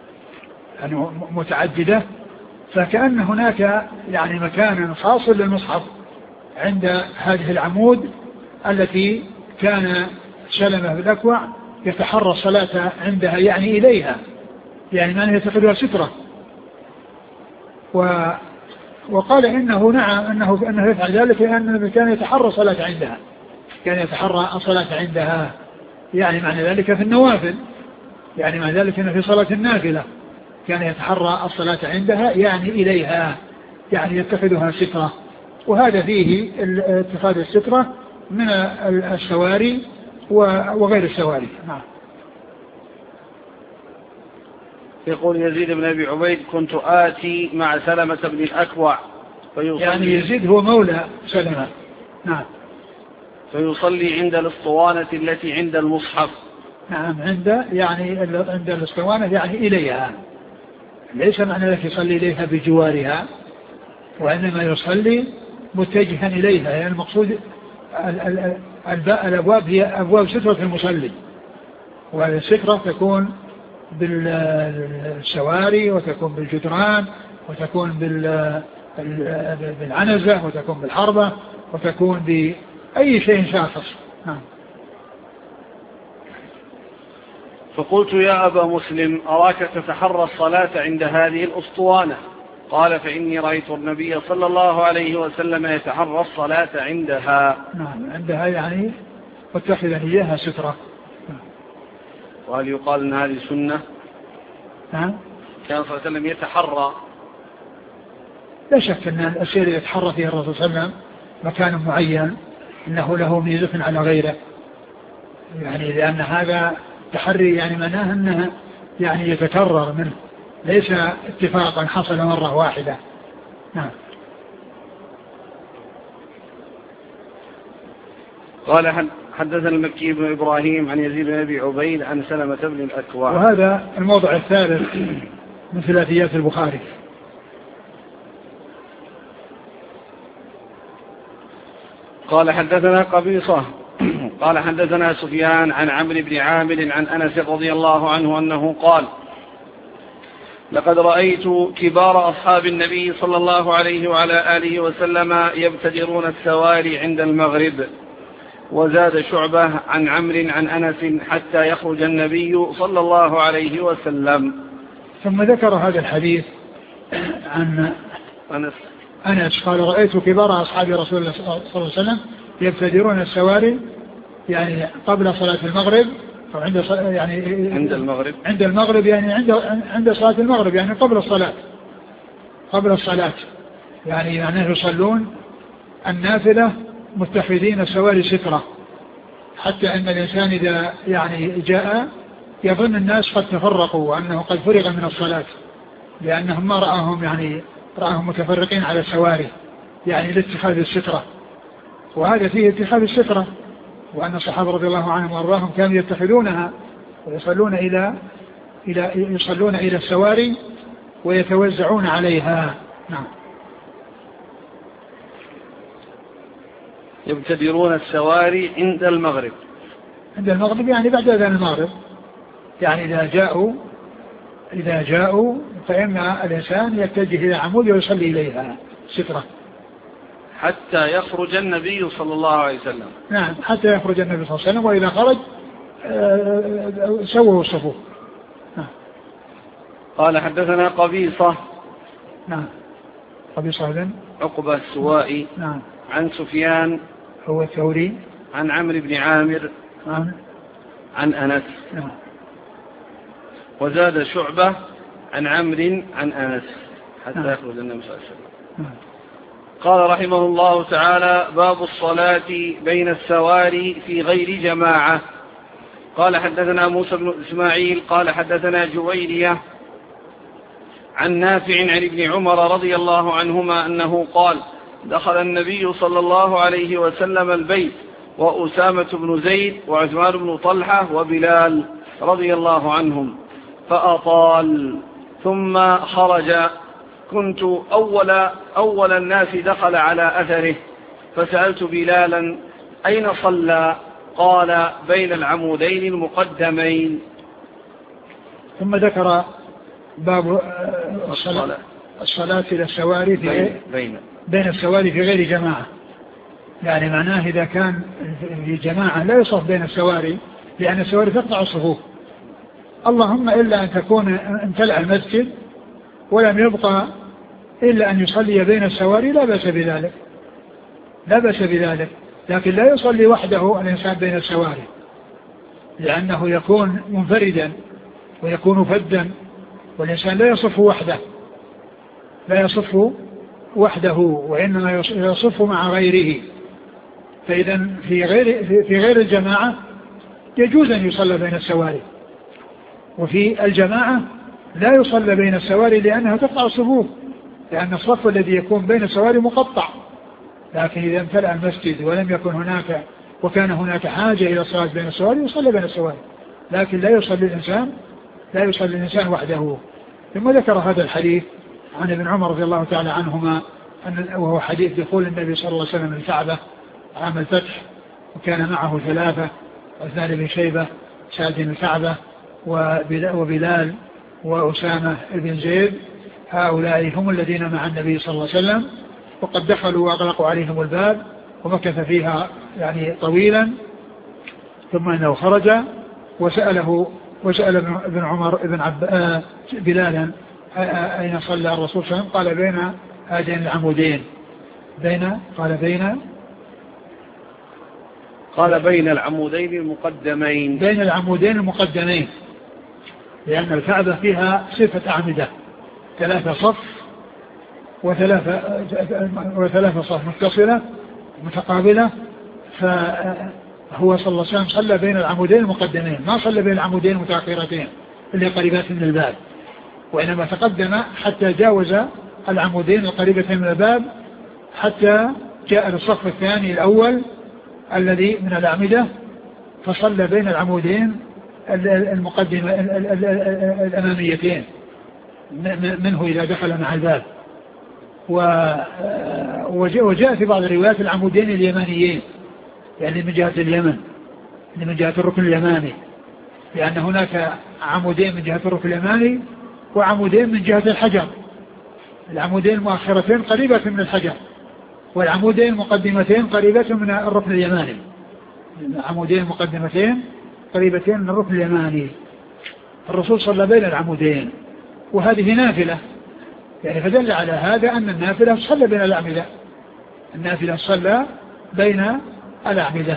S2: متعددة، فكأن هناك يعني مكانا خاص للمصحف عند هذه العمود التي كان سلمة بن الأكوع يتحرى الصلاة عندها يعني إليها، يعني ما يتخذها سترة. وقال إنه نعم أنه يفعل ذلك لأنه كان يتحرى الصلاة عندها، كان يتحرى الصلاة عندها، يعني معنى ذلك في النوافل، يعني معنى ذلك أنه في صلاة النافلة كان يتحرى الصلاة عندها يعني إليها، يعني يتخذها سترة. وهذا فيه اتخاذ السترة من السواري وغير السواري. نعم.
S1: يقول يزيد بن أبي عبيد كنت آتي مع سلمة بن الأكوع
S2: يعني يزيد هو مولى سلمة. نعم.
S1: فيصلي عند الاسطوانة التي عند المصحف.
S2: نعم عند الاسطوانة يعني إليها، ليس معنى ذلك يصلي إليها بجوارها، وإنما يصلي متجها إليها، يعني المقصود الأبواب هي أبواب سترة المصلي، والسترة تكون بالسواري وتكون بالجدران وتكون بالعنزة وتكون بالحربة وتكون بأي شيء شاخص.
S1: فقلت يا أبا مسلم أراك تتحرى الصلاة عند هذه الأسطوانة؟ قال فإني رأيت النبي صلى الله عليه وسلم يتحرى الصلاة عندها.
S2: نعم عندها يعني واتخذ إياها سترة.
S1: وهل يقال أن هذه سنة؟
S2: نعم.
S1: كان صلى الله عليه وسلم يتحرى.
S2: لا شك أن الشيء الذي يتحرى فيه الرسول صلى الله عليه وسلم مكان معين إنه له ميزة على غيره، يعني لأن هذا تحري يعني معناه أنه يعني يتكرر منه، ليس اتفاقا حصل مرة واحدة. نعم.
S1: قال حدثنا المكي بن إبراهيم عن يزيد بن أبي عبيد عن سلمة بن الأكوع.
S2: وهذا الموضع الثالث من ثلاثيات البخاري.
S1: قال حدثنا قبيصة قال حدثنا سفيان عن عمرو بن عامر عن أنس رضي الله عنه أنه قال لقد رأيت كبار أصحاب النبي صلى الله عليه وعلى آله وسلم يبتدرون السواري عند المغرب. وزاد شعبة عن عمرو عن أنس حتى يخرج النبي صلى الله عليه وسلم.
S2: ثم ذكر هذا الحديث عن أنس قال رأيت كبار أصحاب رسول الله صلى الله عليه وسلم يبتدرون السواري يعني قبل صلاة المغرب أو عند يعني عند المغرب يعني عند صلاة المغرب يعني قبل الصلاة يعني معناه يصلون النافلة متخذين السواري سترة، حتى أن الإنسان إذا يعني جاء يظن الناس قد تفرقوا وأنه قد فرغ من الصلاة، لأنهم ما رأهم متفرقين على السواري يعني لاتخاذ السترة، وهذا فيه اتخاذ السترة، وأن الصحابة رضي الله عنهم وأرضاهم كانوا يتخذونها ويصلون إلى السواري ويتوزعون عليها. نعم.
S1: يبتدرون السواري عند المغرب
S2: يعني بعد أذان المغرب، يعني إذا جاءوا فإن الإنسان يتجه إلى عمود ويصلي إليها سترة
S1: حتى يخرج النبي صلى الله عليه وسلم.
S2: نعم حتى يخرج النبي صلى الله عليه وسلم، وإذا خرج سووا الصفوف.
S1: قال حدثنا قبيصة
S2: نعم. قبيصة بن
S1: عقبة السوائي.
S2: نعم.
S1: عن سفيان
S2: هو الثوري.
S1: عن عمرو بن عامر.
S2: نعم.
S1: عن أنس.
S2: نعم.
S1: وزاد شعبة عن عمرو عن أنس حتى
S2: نعم.
S1: يخرج النبي صلى الله عليه وسلم.
S2: نعم.
S1: قال رحمه الله تعالى: باب الصلاة بين السواري في غير جماعة. قال حدثنا موسى بن إسماعيل قال حدثنا جويرية عن نافع عن ابن عمر رضي الله عنهما أنه قال: دخل النبي صلى الله عليه وسلم البيت وأسامة بن زيد وعثمان بن طلحة وبلال رضي الله عنهم فأطال ثم خرج. كنت أول الناس دخل على أثره فسألت بلالا: أين صلى؟ قال: بين العمودين المقدمين.
S2: ثم ذكر باب الصلاة إلى السواري بين السواري في غير جماعة. يعني معناه إذا كان في جماعة لا يصف بين السواري، لأن السواري تقطع الصفوف، اللهم إلا أن تكون امتلأ المسجد ولم يبقى إلا أن يصلي بين السواري لا بأس بذلك، لا بأس بذلك. لكن لا يصلي وحده الإنسان بين السواري، لأنه يكون منفردا ويكون فدا، والإنسان لا يصف وحده، لا يصف وحده وإنما يصف مع غيره. فإذا في غير الجماعة يجوز أن يصلى بين السواري، وفي الجماعة لا يصلى بين السواري لأنها تقطع الصفوف، لأن الصف الذي يكون بين السواري مقطع. لكن إذا امتلأ المسجد ولم يكن هناك وكان هناك حاجة إلى الصلاة بين السواري يصلى بين السواري، لكن لا يصلي الإنسان وحده. ثم ذكر هذا الحديث عن ابن عمر رضي الله تعالى عنهما وهو حديث دخول النبي صلى الله عليه وسلم الكعبة عام الفتح، وكان معه 3: عثمان بن شيبة ساد الكعبة وبلال وأسامة بن زيد. هؤلاء هم الذين مع النبي صلى الله عليه وسلم، وقد دخلوا وأغلقوا عليهم الباب ومكث فيها يعني طويلا، ثم أنه خرج وسأل ابن عمر بلالا: أين صلى الرسول صلى الله عليه وسلم؟ قال: بين هذين العمودين.
S1: قال بين العمودين المقدمين.
S2: بين العمودين المقدمين، لأن الكعبة فيها 6 أعمدة، 3 صف وثلاثة صف متصلة متقابلة. فهو صلى الله عليه وسلم صلى بين العمودين المقدمين، ما صلى بين العمودين المتأخرتين اللي قريبات من الباب، وإنما تقدم حتى جاوز العمودين القريبتين من الباب حتى جاء للصف الثاني الأول الذي من الأعمدة، فصلى بين العمودين المقدمة الأماميتين منه إذا دخل مع الباب. وجاء في بعض الروايات العمودين اليمانيين، يعني من جهة اليمن، من جهة الركن اليماني، لأن هناك عمودين من جهة الركن اليماني وعمودين من جهة الحجر. العمودين المؤخرتين قريبة من الحجر، والعمودين المقدمتين قريبة من الركن اليماني. العمودين المقدمتين قريبتين من الركن اليماني. الرسول صلى بين العمودين، وهذه نافلة، يعني فدل على هذا أن النافلة صلى بين الأعمدة، النافلة صلى بين الأعمدة.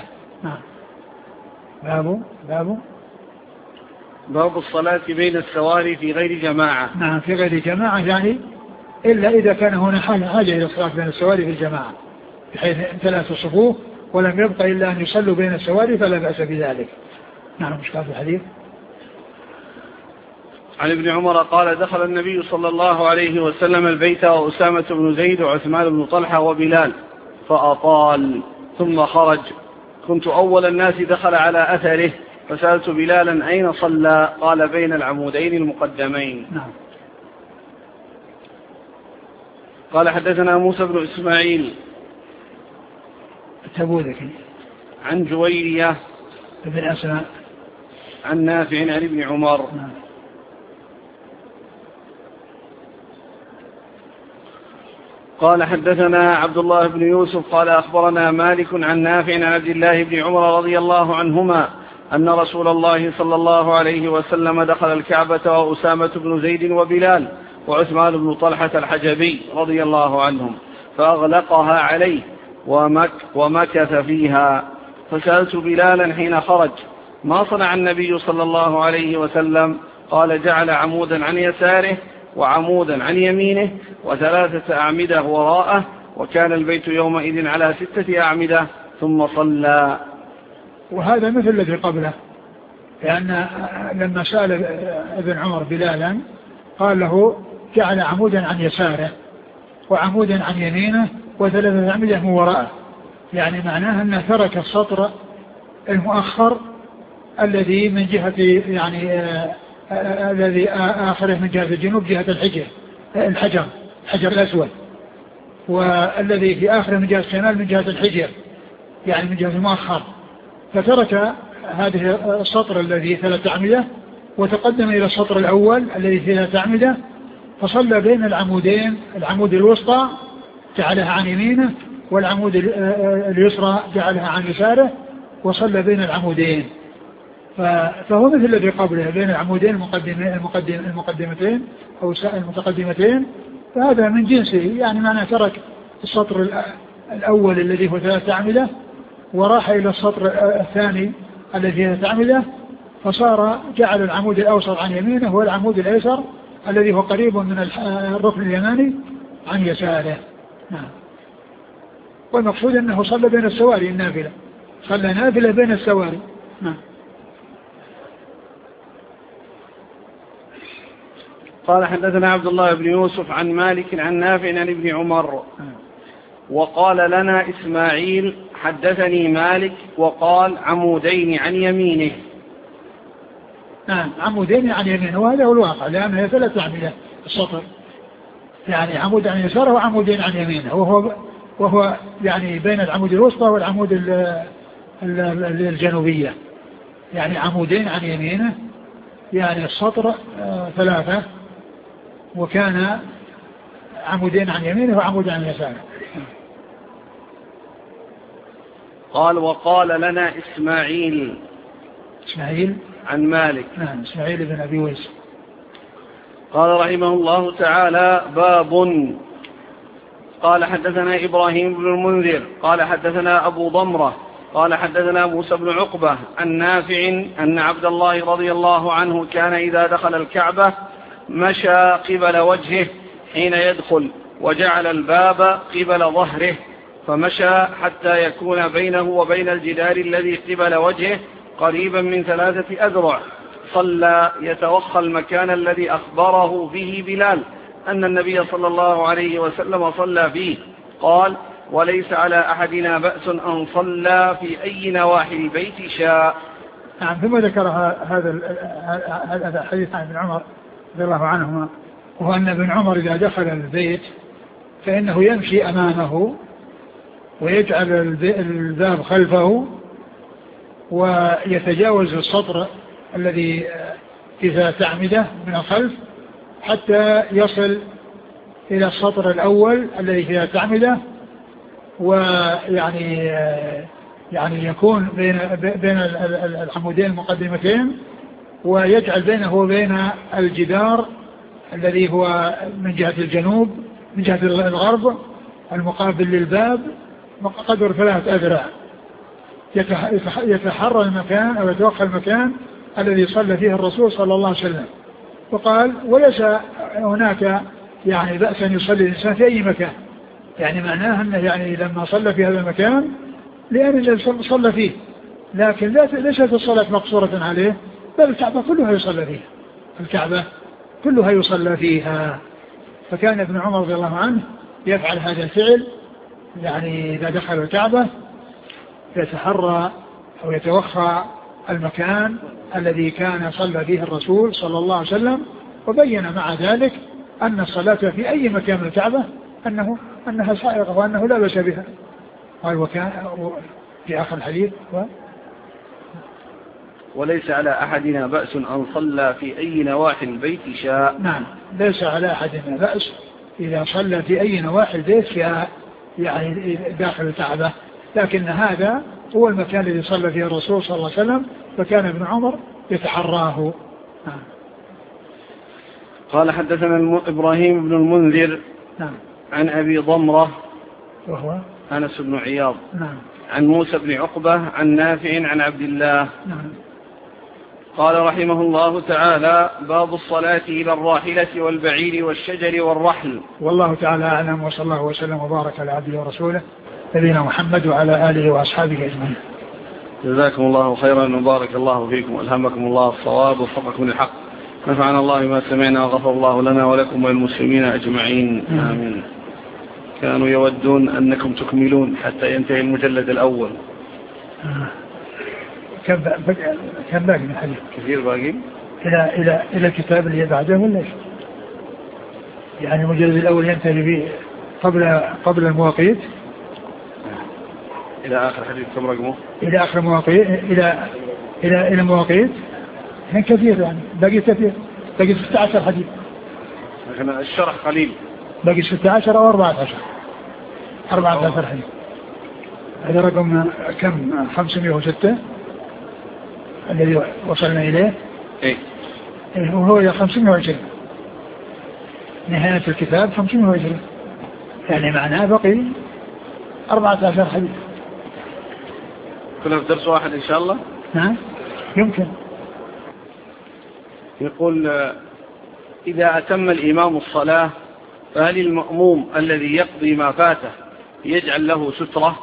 S1: باب الصلاة بين السواري في غير جماعة.
S2: نعم، في غير جماعة، يعني إلا إذا كان هنا حاجة إلى الصلاة بين السواري في الجماعة، بحيث امتلأت الصفوف ولم يبقى إلا أن يصلوا بين السواري فلا بأس بذلك. نعم. مشكلة في الحديث.
S1: عن ابن عمر قال: دخل النبي صلى الله عليه وسلم البيت وأسامة بن زيد وعثمان بن طلحة وبلال فأطال ثم خرج. كنت أول الناس دخل على أثره فسألت بلالا: أين صلى؟ قال: بين العمودين المقدمين.
S2: نعم.
S1: قال حدثنا موسى بن إسماعيل عن جويرية
S2: بن أسماء
S1: عن نافع عن ابن عمر.
S2: نعم.
S1: قال حدثنا عبد الله بن يوسف قال أخبرنا مالك عن نافع عن عبد الله بن عمر رضي الله عنهما أن رسول الله صلى الله عليه وسلم دخل الكعبة وأسامة بن زيد وبلال وعثمان بن طلحة الحجبي رضي الله عنهم، فأغلقها عليه ومكث فيها. فسألت بلالا حين خرج: ما صنع النبي صلى الله عليه وسلم؟ قال: جعل عمودا عن يساره وعمودا عن يمينه و3 أعمدة وراءه، وكان البيت يومئذ على 6 أعمدة، ثم صلى.
S2: وهذا مثل الذي قبله، لأن لما سأل ابن عمر بلالا قال له: جعل عمودا عن يساره وعمودا عن يمينه و3 أعمدة من وراءه، يعني معناه أنه ترك السطر المؤخر الذي من جهة يعني الذي آخره من جهة الجنوب جهة الحجر الأسود، والذي في آخره من جهة الشمال من جهة الحجر يعني من جهة المؤخر، فترك هذه السطر الذي 3 أعمدة وتقدم إلى السطر الأول الذي 3 أعمدة، فصلى بين العمودين، العمود الوسطى جعلها عن يمينه والعمود اليسرى جعلها عن يساره، وصلى بين العمودين. فهو مثل الذي قبله بين العمودين المقدمتين أو المتقدمتين، فهذا من جنسه، يعني معنى ترك السطر الأول الذي هو 3 أعمدة وراح إلى السطر الثاني الذي هو 3 أعمدة، فصار جعل العمود الأوسط عن يمينه والعمود الأيسر الذي هو قريب من الركن اليماني عن يساره. نعم. والمقصود أنه صلى بين السواري النافلة، صلى نافلة بين السواري. نعم.
S1: قال: حدثنا عبد الله بن يوسف عن مالك عن نافع عن ابن عمر. وقال لنا إسماعيل: حدثني مالك وقال عمودين عن يمينه.
S2: نعم، عمودين عن يمينه، وهذا هو الواقع، لأنه 3 أعمدة السطر، يعني عمود عن يساره وعمودين عن يمينه، وهو يعني بين العمود الوسطى والعمود الجنوبية، يعني عمودين عن يمينه، يعني السطر 3، وكان عمودين عن يمينه وعمود عن يساره.
S1: قال: وقال لنا إسماعيل عن مالك.
S2: نعم، إسماعيل بن أبي ويس.
S1: قال رحمه الله تعالى: باب. قال: حدثنا إبراهيم بن المنذر قال: حدثنا أبو ضمرة قال: حدثنا موسى بن عقبة عن نافع أن عبد الله رضي الله عنه كان إذا دخل الكعبة مشى قبل وجهه حين يدخل، وجعل الباب قبل ظهره، فمشى حتى يكون بينه وبين الجدار الذي قبل وجهه قريبا من 3 أذرع. صلى يتوخى المكان الذي أخبره به بلال أن النبي صلى الله عليه وسلم صلى فيه. قال: وليس على أحدنا بأس أن صلى في أي نواحي البيت شاء.
S2: نعم. ثم ذكر هذا الحديث عن ابن عمر رضي الله عنهما، وهو أن ابن عمر إذا دخل البيت فإنه يمشي أمامه ويجعل الباب خلفه ويتجاوز السطر الذي في 3 أعمدة من الخلف حتى يصل إلى السطر الأول الذي في 3 أعمدة، ويعني يكون بين العمودين المقدمتين، ويجعل بينه وبين الجدار الذي هو من جهة الجنوب من جهة الغرب المقابل للباب قدر 3 أذرع، يتحرى المكان أو يتوخى المكان الذي صلى فيه الرسول صلى الله عليه وسلم. وقال: وليس هناك يعني بأس أن يصلي الإنسان في أي مكان، يعني معناه أنه يعني لما صلى في هذا المكان لأن صلى فيه، لكن ليست الصلاة مقصورة عليه، بل الكعبة كلها يصلى فيها، الكعبة كلها يصلى فيها. فكان ابن عمر رضي الله عنه يفعل هذا الفعل، يعني إذا دخل الكعبة يتحرى أو يتوخى المكان الذي كان صلى فيه الرسول صلى الله عليه وسلم، وبين مع ذلك أن الصلاة في أي مكان من الكعبة أنها سائغة وأنه لا بأس بها. قال: وكان في آخر الحديث
S1: وليس على أحدنا بأس أن صلى في أي نواحي البيت شاء.
S2: نعم، ليس على أحدنا بأس إذا صلى في أي نواحي البيت شاء، يعني داخل الكعبة، لكن هذا هو المكان الذي صلى فيه الرسول صلى الله عليه وسلم، فكان ابن عمر يتحراه.
S1: قال حدثنا إبراهيم بن المنذر
S2: نعم.
S1: عن أبي ضمرة
S2: وهو
S1: أنس بن عياض
S2: نعم.
S1: عن موسى بن عقبة عن نافع عن عبد الله
S2: نعم.
S1: قال رحمه الله تعالى: باب الصلاة إلى الراحلة والبعير والشجر والرحل.
S2: والله تعالى أعلم، وصلى الله وسلم وبارك على عبده ورسوله نبينا محمد وعلى آله وأصحابه أجمعين.
S1: جزاكم الله خيرا وبارك الله فيكم وألهمكم الله الصواب ووفقكم للحق. نفعنا الله ما سمعنا وغفر الله لنا ولكم وللمسلمين أجمعين. آمين. كانوا يودون أنكم تكملون حتى ينتهي المجلد الأول.
S2: كم باقي من حديث؟
S1: كثير باقي
S2: إلى الكتاب اللي بعده ولا إيش؟ يعني المجلد الأول ينتهي به قبل المواقيت
S1: إلى آخر حديث. كم رقمه؟
S2: إلى آخر المواقيت إلى المواقيت. يعني كثير، يعني باقي كثير، باقي 16 حديث.
S1: لكن الشرح قليل.
S2: باقي 16 أو 14 حديث. هذا رقم كم؟ 506 الذي وصلنا إليه.
S1: إيه
S2: وهو إلى 520. نهاية الكتاب 520، يعني معناه بقي 14 حديث.
S1: كلها في درس واحد إن شاء الله.
S2: نعم يمكن.
S1: يقول: إذا أتم الإمام الصلاة فهل المأموم الذي يقضي ما فاته يجعل له سترة؟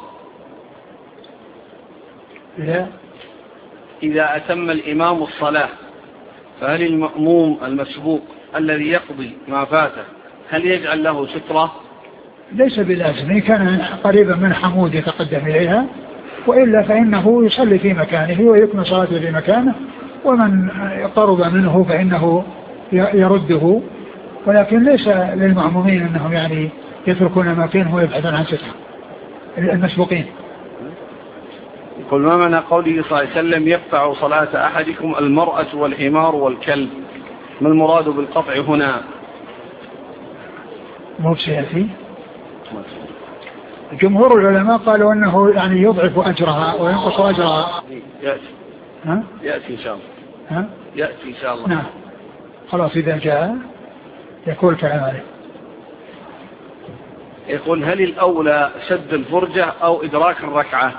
S1: إذا أتم الإمام الصلاة فهل المأموم المسبوق الذي يقضي ما فاته هل يجعل له سترة؟
S2: ليس بلازم، إن كان قريبا من حمود يتقدم إليها، وإلا فإنه يصلي في مكانه ويكمل صلاته في مكانه، ومن قرب منه فإنه يرده، ولكن ليس للمأمومين أنهم يعني يتركون مكانه ويبحثون عن سترة المسبوقين.
S1: يقول: ما معنى قوله صلى الله عليه وسلم: يقطع صلاة أحدكم المرأة والحمار والكلب؟ ما المراد بالقطع هنا؟
S2: مو سيأتي. جمهور العلماء قالوا أنه يعني يضعف أجرها وينقص أجرها.
S1: يأتي إن شاء الله. يأتي إن شاء الله.
S2: نعم خلاص إذا جاء يكون كلام عليه.
S1: يقول: هل الأولى سد الفرجة أو إدراك الركعة؟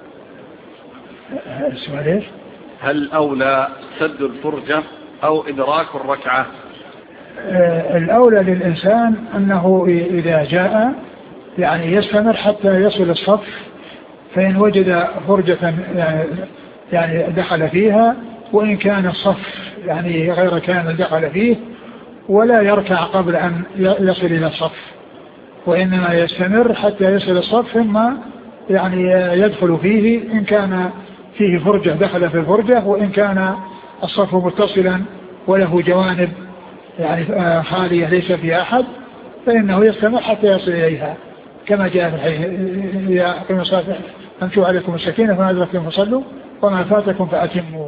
S2: السؤال إيش؟
S1: هل الأولى سد الفرجة أو إدراك الركعة؟
S2: الأولى للإنسان أنه إذا جاء يعني يستمر حتى يصل الصف، فإن وجد فرجة يعني دخل فيها، وإن كان الصف يعني غير كان دخل فيه، ولا يركع قبل أن يصل إلى الصف، وإنما يستمر حتى يصل الصف ثم يعني يدخل فيه إن كان فيه فرجة دخل في الفرجة، وإن كان الصف متصلا وله جوانب يعني خالية ليس فيها أحد فإنه يستمر حتى يصل إليها، كما جاء في الحديث: يا أقيموا الصلاة أمشوا عليكم السكينة فما أدركتم فصلوا وما فاتكم فأتموا.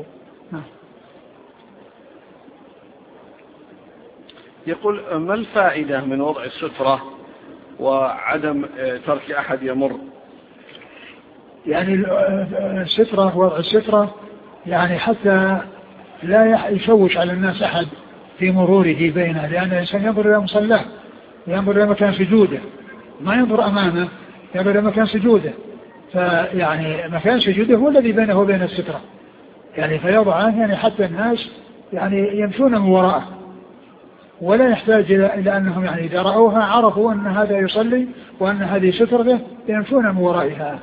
S1: يقول: ما الفائدة من وضع السترة وعدم ترك أحد يمر؟
S2: يعني السترة، وضع السترة يعني حتى لا يشوش على الناس أحد في مروره بينه، لأن الإنسان ينظر إلى مصلاه، ينظر إلى مكان سجوده، ما ينظر أمامه، ينظر إلى مكان سجوده، فيعني مكان سجوده هو الذي بينه وبين السترة، يعني فيضعه يعني حتى الناس يعني يمشون من وراءه، ولا يحتاج إلى أنهم يعني إذا رأوها عرفوا أن هذا يصلي وأن هذه سترته يمشون من ورائها.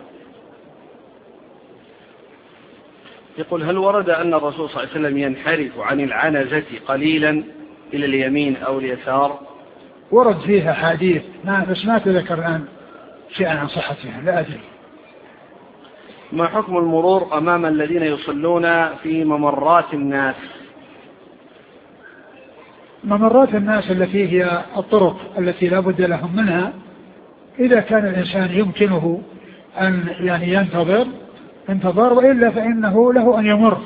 S1: يقول: هل ورد أن الرسول صلى الله عليه وسلم ينحرف عن العنزة قليلا إلى اليمين أو اليسار؟
S2: ورد فيها حديث بس ما تذكر الآن شيئا عن صحتها، لا أدري.
S1: ما حكم المرور أمام الذين يصلون في ممرات الناس؟
S2: ممرات الناس التي هي الطرق التي لا بد لهم منها، إذا كان الإنسان يمكنه أن يعني ينتظر، وإلا فإنه له أن يمر،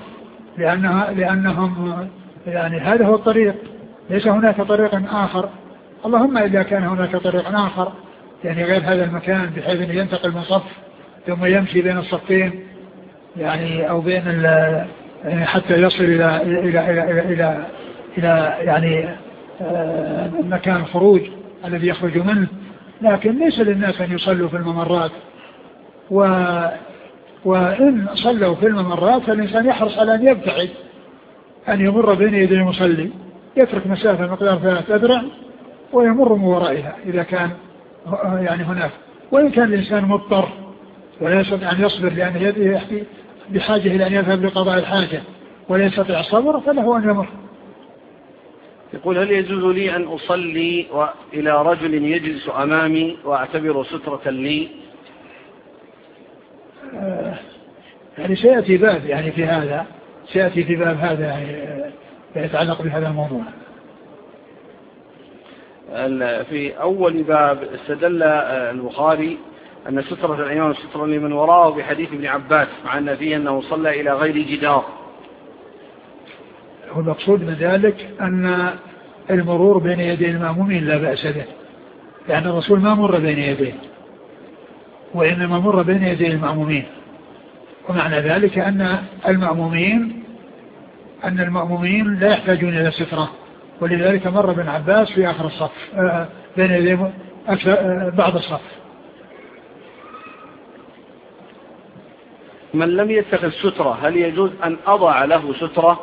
S2: لأنهم يعني هذا هو الطريق، ليس هناك طريق آخر، اللهم إذا كان هناك طريق آخر يعني غير هذا المكان بحيث أن ينتقل من صف ثم يمشي بين الصفين يعني أو بين يعني حتى يصل إلى يعني مكان الخروج الذي يخرج منه، لكن ليس للناس أن يصلوا في الممرات. وإن صلوا في الممرات فالإنسان يحرص على أن يبتعد، أن يمر بين يدي المصلي، يترك مسافة مقدار 3 أذرع ويمر من ورائها إذا كان يعني هناك. وإن كان الإنسان مضطر ولا يستطيع أن يصبر لأن يده بحاجة إلى أن يذهب لقضاء الحاجة ولا يستطيع الصبر فله أن يمر.
S1: يقول: هل يجوز لي أن أصلي إلى رجل يجلس أمامي وأعتبر سترة لي؟
S2: يعني سيأتي باب يعني في هذا، سيأتي في باب هذا يعني يتعلق بهذا الموضوع.
S1: في أول باب استدل البخاري أن سترة الإمام سترة لمن وراءه بحديث ابن عباس، مع أن فيه أنه صلى إلى غير جدار.
S2: هو المقصود من ذلك أن المرور بين يدي المأمومين لا بأس به، لأن الرسول ما مر بين يديه وإنما مر بين يدي المأمومين، ومعنى ذلك أن المأمومين لا يحتاجون إلى سترة، ولذلك مر ابن عباس في آخر الصف بين يدي بعض الصف.
S1: من لم يتخذ سترة هل يجوز أن أضع له سترة؟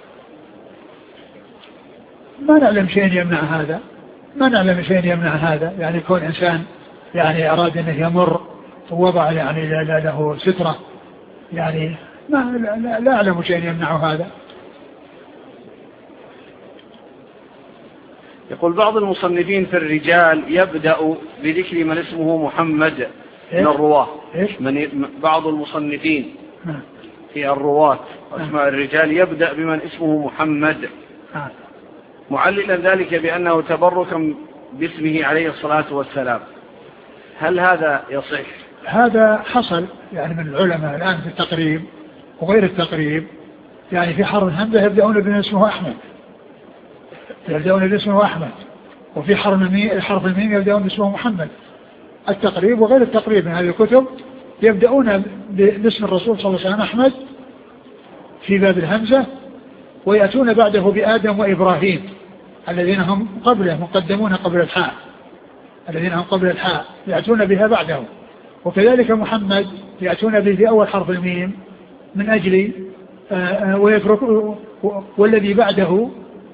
S2: ما نعلم شيء يمنع هذا، يعني كون إنسان يعني أراد أنه يمر ووضع يعني له سترة، يعني لا أعلم شيء يمنع هذا.
S1: يقول: بعض المصنفين في الرجال يبدأ بذكر من اسمه محمد من الرواة. بعض المصنفين في الرواة واسماء الرجال يبدأ بمن اسمه محمد، معللا ذلك بأنه تبركا باسمه عليه الصلاة والسلام. هل هذا يصح؟
S2: هذا حصل يعني من العلماء الآن في التقريب وغير التقريب، يعني في حرف الهمزة يبدأون بمن اسمه أحمد، وفي حرف الميم يبدأون باسمه محمد. التقريب وغير التقريب من هذه الكتب يبدأون باسم الرسول صلى الله عليه وسلم أحمد في باب الهمزة، ويأتون بعده بآدم وإبراهيم الذين هم قبله مقدمون قبل الحاء يأتون بها بعده، وكذلك محمد يأتون به في أول حرف الميم من أجل ويترك والذي بعده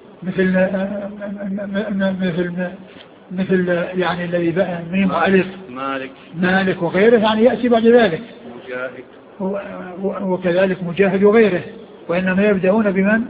S2: مثل يعني الذي بقى ميم وألف مالك وغيره، يعني يأتي بعد ذلك وكذلك مجاهد وغيره، وإنما يبدأون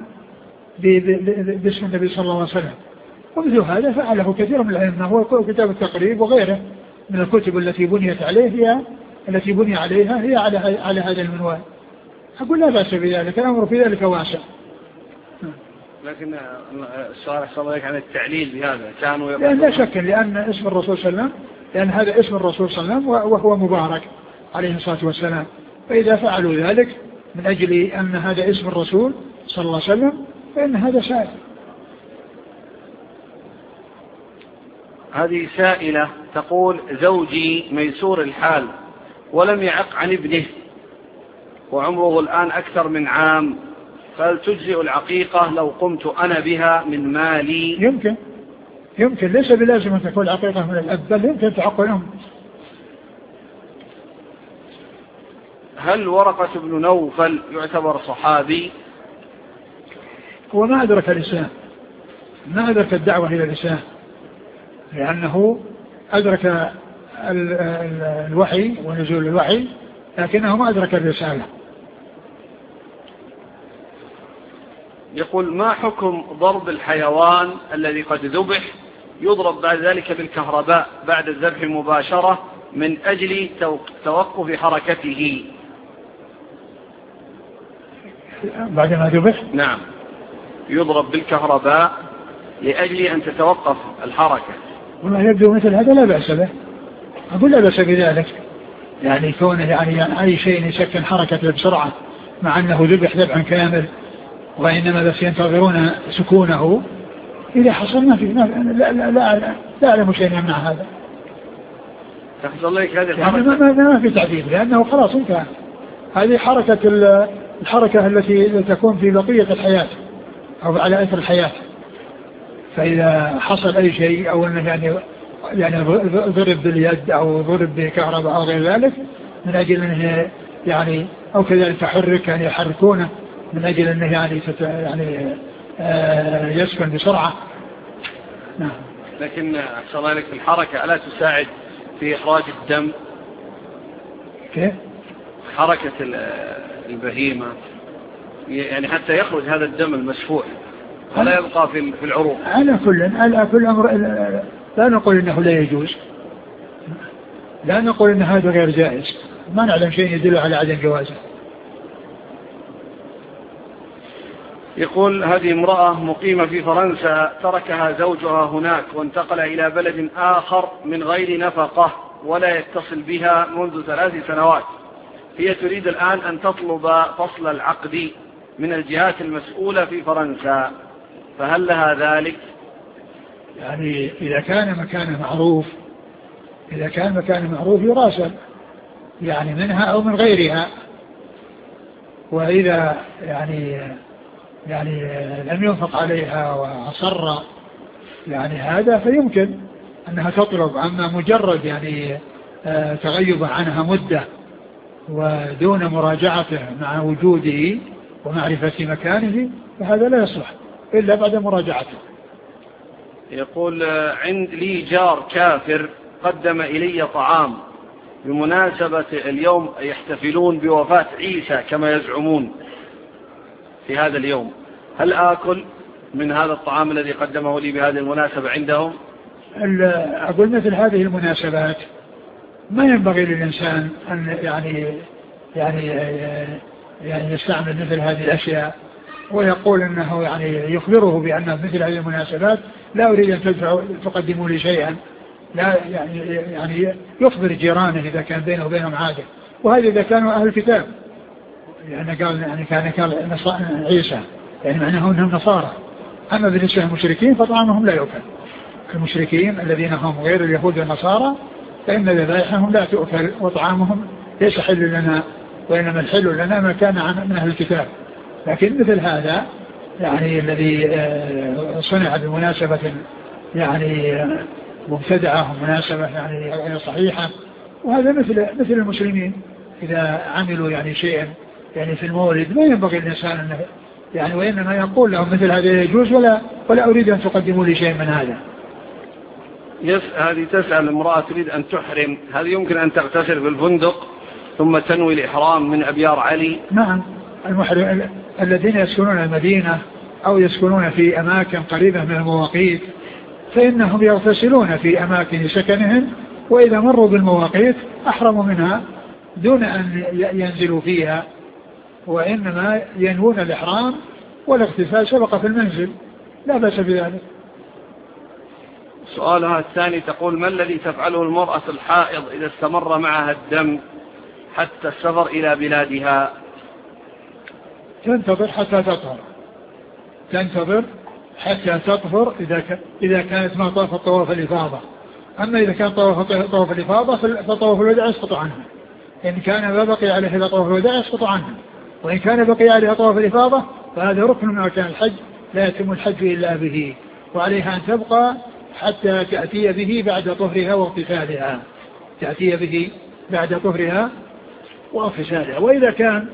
S2: باسم النبي صلى الله عليه وسلم. ومثل هذا فعله كثير من العلماء، هو كتاب التقريب وغيره من الكتب التي بني عليها هي على هذا المنوال. أقول لا بأس بذلك، الأمر في ذلك واسع.
S1: لكن السؤال صلى الله عليه عن التعليل بهذا كانوا
S2: لأن لا شك لأن اسم الرسول صلى الله عليه وسلم، لأن هذا اسم الرسول صلى الله عليه وسلم وهو مبارك عليه الصلاة والسلام، فإذا فعلوا ذلك من أجل أن هذا اسم الرسول صلى الله عليه وسلم فإن هذا سائل.
S1: هذه سائلة تقول: زوجي ميسور الحال ولم يعق عن ابنه وعمره الآن أكثر من عام، فهل تجزئ العقيقة لو قمت أنا بها من مالي؟
S2: يمكن ليس بلازم أن تكون العقيقة من الأب، بل يمكن تعق الأم.
S1: هل ورقة بن نوفل يعتبر صحابي؟
S2: هو ما أدرك الإسلام، ما أدرك الدعوة إلى الإسلام، لأنه أدرك الوحي ونزول الوحي لكنه ما أدرك الرسالة.
S1: يقول: ما حكم ضرب الحيوان الذي قد ذبح يضرب بعد ذلك بالكهرباء بعد الذبح مباشرة من أجل توقف حركته؟
S2: بعد ما ذبح؟
S1: نعم، يضرب بالكهرباء لأجل أن تتوقف الحركة.
S2: والله يبدو مثل هذا لا بأس به، أقول لا بأس بذلك، يعني كونه يعني أي شيء يسكن حركته بسرعة مع أنه ذبح ذبحا كامل، وإنما بس ينتظرون سكونه، إذا حصل ما في لا أعلم شيء يمنع هذا.
S1: تحصل لك هذه
S2: الحركة يعني ما في تعديل، لأنه خلاص انتهى. هذه الحركة التي تكون في بقية الحياة أو على أثر الحياة، فإذا حصل أي شيء أو أنه يعني ضرب باليد أو ضرب بكهرباء أو غير ذلك من أجل أنه يعني أو كذلك تحرك يعني يحركونه من أجل أنه يعني يسكن بسرعة.
S1: نعم. لكن أحسن لك في الحركة ألا تساعد في إخراج الدم؟
S2: كيف؟
S1: حركة البهيمة يعني حتى يخرج هذا الدم المسفوح ولا يبقى في العروق.
S2: على كل أمر لا نقول إنه لا يجوز، لا نقول إن هذا غير جائز، ما نعلم شيء يدل على عدم جوازه.
S1: يقول هذه امرأة مقيمة في فرنسا تركها زوجها هناك وانتقل إلى بلد آخر من غير نفقة ولا يتصل بها منذ 3 سنوات. هي تريد الآن أن تطلب فصل العقد من الجهات المسؤولة في فرنسا، فهل لها ذلك؟
S2: يعني إذا كان مكانه معروف يراسل يعني منها أو من غيرها، وإذا يعني لم ينفق عليها وأصر يعني هذا فيمكن أنها تطلب. أما مجرد يعني تغيب عنها مدة ودون مراجعته مع وجوده ومعرفة مكانه فهذا لا يصلح إلا بعد مراجعته.
S1: يقول لي جار كافر قدم إلي طعام بمناسبة اليوم يحتفلون بوفاة عيسى كما يزعمون في هذا اليوم، هل آكل من هذا الطعام الذي قدمه لي بهذه المناسبة عندهم؟
S2: أقول مثل هذه المناسبات ما ينبغي للإنسان أن يعني يستعمل مثل هذه الأشياء ويقول أنه يعني يخبره بأن مثل هذه المناسبات لا أريد أن تقدموا لي شيئا، لا يعني يخبر جيرانه إذا كان بينه وبينهم عادة. وهذا إذا كانوا أهل الكتاب يعني كان عيسى يعني معناه أنهم نصارى. أما بالنسبة للمشركين فطعامهم لا يؤكل. المشركين الذين هم غير اليهود والنصارى فإن ذبائحهم لا تؤكل وطعامهم ليس حل لنا، وإنما الحل لنا ما كان من أهل الكتاب. لكن مثل هذا يعني الذي صنع بمناسبة يعني مبتدعة ومناسبة يعني صحيحة، وهذا مثل المسلمين إذا عملوا يعني شيئا يعني في المولد ما ينبغي الإنسان أنه يعني وإنما يقول لهم مثل هذا يجوز ولا أريد أن تقدموا لي شيء من هذا.
S1: هذه تسأل امرأة تريد أن تحرم، هذه يمكن أن تغتسل في الفندق ثم تنوي الإحرام من أبيار علي؟
S2: نعم، المحرم الذين يسكنون المدينة أو يسكنون في أماكن قريبة من المواقيت فإنهم يغتسلون في أماكن سكنهم، وإذا مروا بالمواقيت أحرموا منها دون أن ينزلوا فيها، وإنما ينوون الإحرام والاغتسال سبق في المنزل لا بأس بذلك.
S1: سؤالها الثاني تقول ما الذي تفعله المرأة الحائض إذا استمر معها الدم حتى السفر إلى بلادها؟
S2: تنتظر حتى تطهر إذا كانت ما طافت طواف الإفاضة. أما إذا كان طواف الإفاضة فطواف الوداع يسقط عنها، إن كان ما بقي عليه إلا طواف الوداع يسقط عنها، وإن كان بقي عليه طواف الإفاضة فهذا ركن من أركان الحج لا يتم الحج إلا به، وعليها أن تبقى حتى تأتي به بعد طهرها واغتسالها، وإذا كان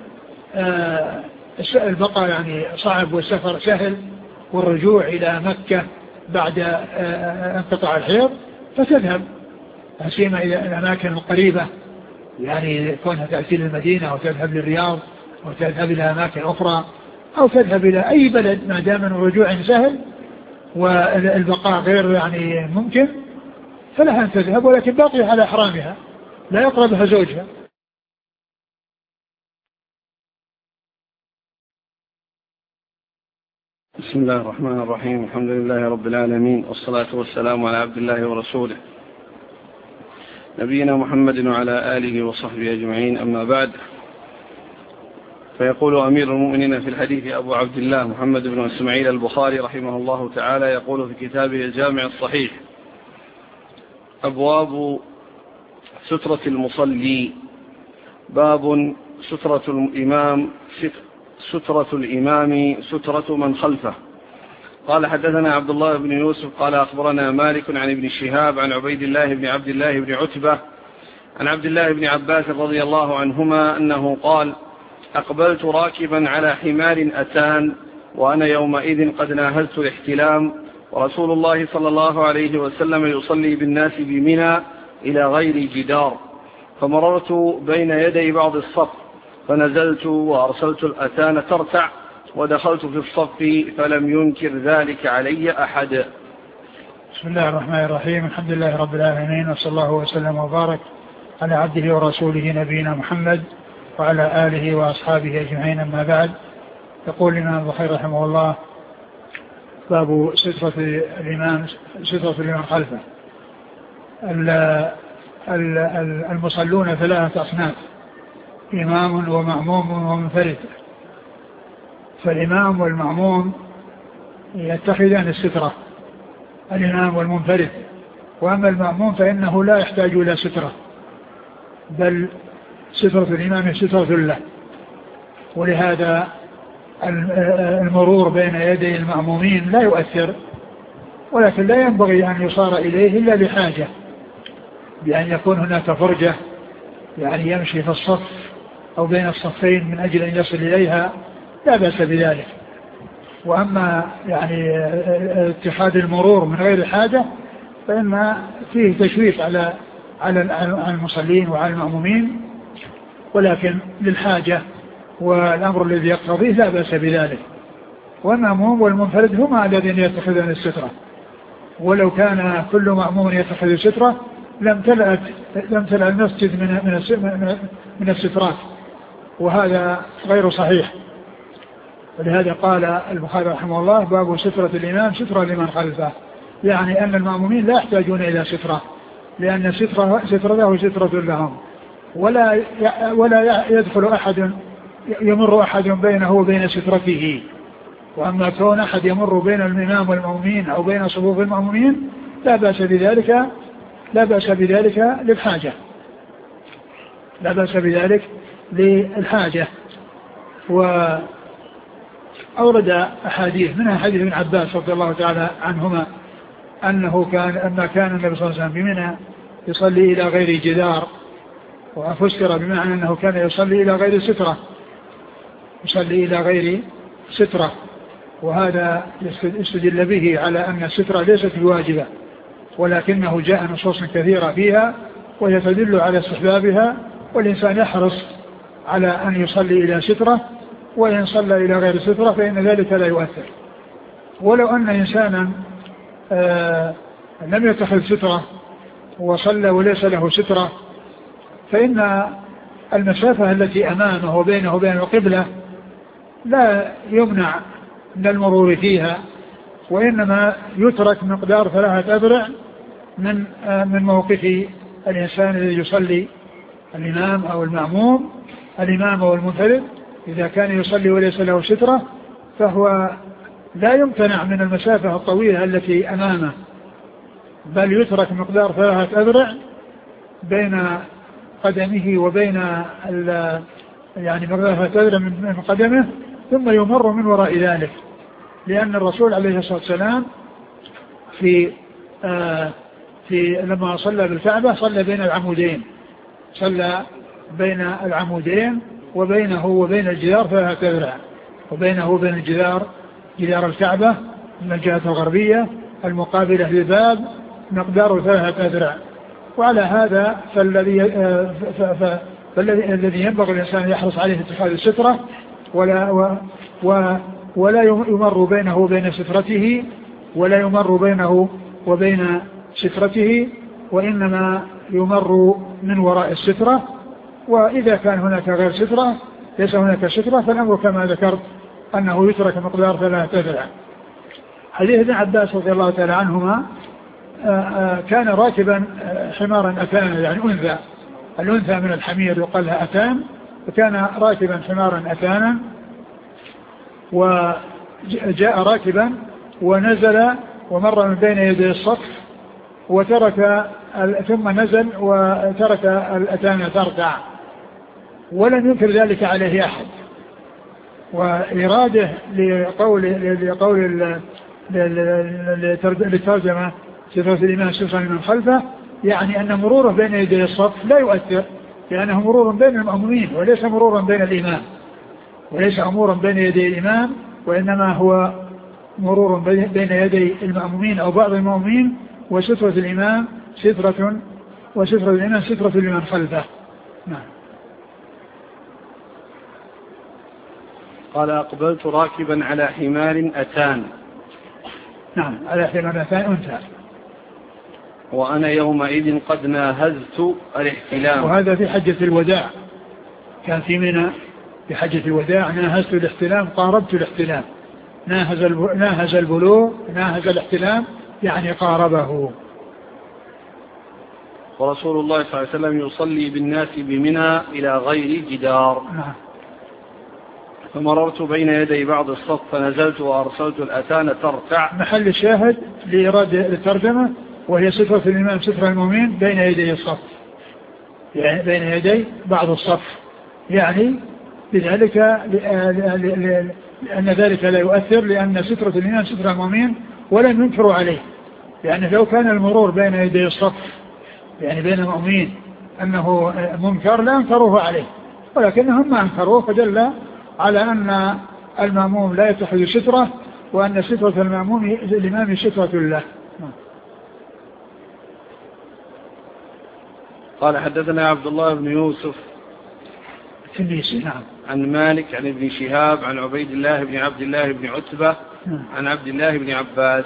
S2: البقاء يعني صعب والسفر سهل والرجوع إلى مكة بعد انقطاع الحيض فتذهب، سيما إلى الأماكن القريبة يعني كونها تأتي للمدينة أو تذهب للرياض أو تذهب إلى أماكن أخرى أو تذهب إلى أي بلد ما دام الرجوع سهل والبقاء غير يعني ممكن فلها أن تذهب، ولكن باقي على إحرامها لا يقربها زوجها.
S1: بسم الله الرحمن الرحيم، الحمد لله رب العالمين، والصلاة والسلام على عبد الله ورسوله نبينا محمد وعلى آله وصحبه أجمعين، أما بعد. فيقول أمير المؤمنين في الحديث أبو عبد الله محمد بن إسماعيل البخاري رحمه الله تعالى يقول في كتابه الجامع الصحيح: أبواب سترة المصلي. باب سترة الإمام سترة من خلفه. قال حدثنا عبد الله بن يوسف قال أخبرنا مالك عن ابن شهاب عن عبيد الله بن عبد الله بن عتبة عن عبد الله بن عباس رضي الله عنهما أنه قال أقبلت راكبا على حمار أتان وأنا يومئذ قد ناهزت الاحتلام ورسول الله صلى الله عليه وسلم يصلي بالناس بمنى إلى غير جدار، فمررت بين يدي بعض الصف فنزلت وأرسلت الأتان ترتع ودخلت في الصف فلم ينكر ذلك علي أحد.
S2: بسم الله الرحمن الرحيم. الحمد لله رب العالمين، وصلى الله وسلم وبارك على عبده ورسوله نبينا محمد وعلى آله وأصحابه أجمعين، أما بعد. يقول الإمام البخاري رحمه الله: باب سترة الإمام خلفه. المصلون ثلاثة أصناف: إمام ومأموم ومنفرد. فالإمام والمأموم يتخذان السترة، الإمام والمنفرد. وأما المأموم فإنه لا يحتاج إلى سترة، بل سترة الإمام سترة له، ولهذا المرور بين يدي المأمومين لا يؤثر، ولكن لا ينبغي أن يصار إليه إلا لحاجة، بأن يكون هناك فرجة، يعني يمشي في الصف أو بين الصفين من أجل أن يصل إليها، لا بأس بذلك. وأما يعني اتخاذ المرور من غير حاجة فإن فيه تشويش على المصلين وعلى المأمومين، ولكن للحاجة والأمر الذي يقتضيه لا بأس بذلك. والمأموم والمنفرد هما الذين يتخذون السترة، ولو كان كل مأموم يتخذ السترة لم تلأ المسجد من السترات، وهذا غير صحيح. ولهذا قال البخاري رحمه الله: باب سترة الإمام سترة لمن خلفه، يعني أن المأمومين لا يحتاجون إلى سترة، لأن سترته سترة لهم، ولا يدخل أحد يمر أحد بينه وبين سترته. وأما كون أحد يمر بين الإمام والمأمومين أو بين صفوف المأمومين لا بأس بذلك للحاجة، لا بأس بذلك للحاجة. وأورد أحاديث، منها حديث ابن عباس رضي الله تعالى عنهما أنه كان النبي صلى الله عليه وسلم بمنى يصلي إلى غير جدار، وفسر بمعنى أنه كان يصلي إلى غير سترة، وهذا يستدل به على أن السترة ليست بواجبة، ولكنه جاء نصوص كثيرة فيها ويتدل على استحبابها، والإنسان يحرص على أن يصلي إلى سترة، وإن صلى إلى غير سترة فإن ذلك لا يؤثر. ولو أن إنسانا لم يتخذ سترة وصلى وليس له سترة، فإن المسافة التي أمامه وبينه وبين القبلة لا يمنع من المرور فيها، وإنما يترك مقدار 3 أذرع من موقف الإنسان الذي يصلي، الإمام أو المأموم، الإمام أو المنفرد. إذا كان يصلي وليس له سترة فهو لا يمتنع من المسافة الطويلة التي أمامه، بل يترك مقدار 3 أذرع بين قدمه وبين يعني مقدار 3 أذرع من قدمه، ثم يمر من وراء ذلك. لأن الرسول عليه الصلاة والسلام لما صلى بالكعبة صلى بين العمودين وبينه وبين الجدار 3 أذرع، وبينه وبين جدار الكعبة من الجهة الغربية المقابلة للباب مقدار 3 أذرع. وعلى هذا فالذي ينبغي الإنسان يحرص عليه اتخاذ السترة، ولا يمر بينه وبين سترته، ولا يمر بينه وبين سترته، وإنما يمر من وراء السترة. وإذا كان هناك غير سترة، ليس هناك سترة، فالأمر كما ذكرت أنه يترك مقدار 3 أذرع. حديث ابن عباس رضي الله تعالى عنهما: كان راكبا حمارا أتانا، يعني الأنثى من الحمير يقال لها أتان، فكان راكبا حمارا أتانا، وجاء راكبا ونزل ومر من بين يدي الصف ثم نزل وترك الأتان ترتع، ولم ينكر ذلك عليه أحد. وإراده لقول للترجمة سترة الإمام سترة لمن خلفه، يعني أن مروره بين يدي الصف لا يؤثر، لأنه مرور بين المأمومين وليس مرورا بين الإمام، وليس أمورا بين يدي الإمام، وإنما هو مرور بين يدي المأمومين أو بعض المأمومين، وسترة الإمام سترة، وسترة الإمام سترة لمن خلفه. نعم.
S1: قال أقبلت راكبا على حمار أتان.
S2: نعم، على حمار أتان أنثى.
S1: وأنا يومئذ قد ناهزت الاحتلام.
S2: وهذا في حجة الوداع، كان في منى في حجة الوداع ناهزت الاحتلام، قاربت الاحتلام. ناهز البلوغ، ناهز الاحتلام يعني قاربه.
S1: ورسول الله صلى الله عليه وسلم يصلي بالناس بمنى إلى غير جدار.
S2: نعم.
S1: فمررت بين يدي بعض الصف فنزلت وأرسلت الأتان ترتع.
S2: محل الشاهد لإرادة الترجمة، وهي سترة الإمام سترة المؤمن بين يدي الصف، يعني بين يدي بعض الصف، يعني بذلك لأن ذلك لا يؤثر، لأن سترة الإمام سترة المؤمن ولم ينكروا عليه، لأن لو كان المرور بين يدي الصف يعني بين المؤمنين أنه منكر لا أنكروه عليه، ولكنهم ما أنكروه، فدل على أن المأموم لا يتخذ سترة، وأن سترة الإمام سترة له.
S1: قال حدثنا عبد الله بن يوسف
S2: التنيسي. نعم.
S1: عن مالك عن ابن شهاب عن عبيد الله بن عبد الله بن عتبة عن عبد الله بن عباس.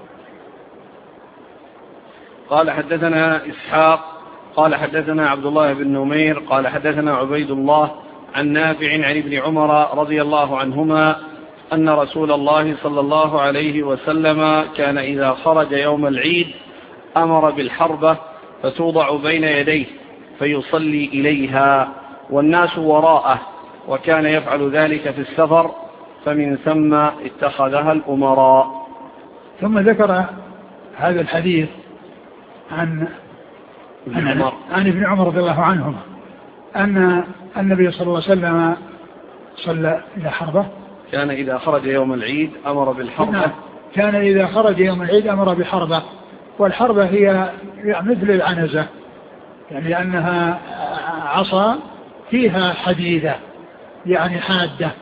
S1: قال حدثنا إسحاق قال حدثنا عبد الله بن نمير قال حدثنا عبيد الله عن نافع عن ابن عمر رضي الله عنهما أن رسول الله صلى الله عليه وسلم كان إذا خرج يوم العيد أمر بالحربة فتوضع بين يديه فيصلي إليها والناس وراءه، وكان يفعل ذلك في السفر، فمن ثم اتخذها الأمراء.
S2: ثم ذكر هذا الحديث عن ابن عمر رضي الله عنهما أن النبي صلى الله عليه وسلم صلى إلى حربة،
S1: كان إذا خرج يوم العيد أمر بالحربة.
S2: كان إذا خرج يوم العيد أمر بحربة، والحربة هي مثل العنزة، يعني لأنها عصا فيها حديدة يعني حادة،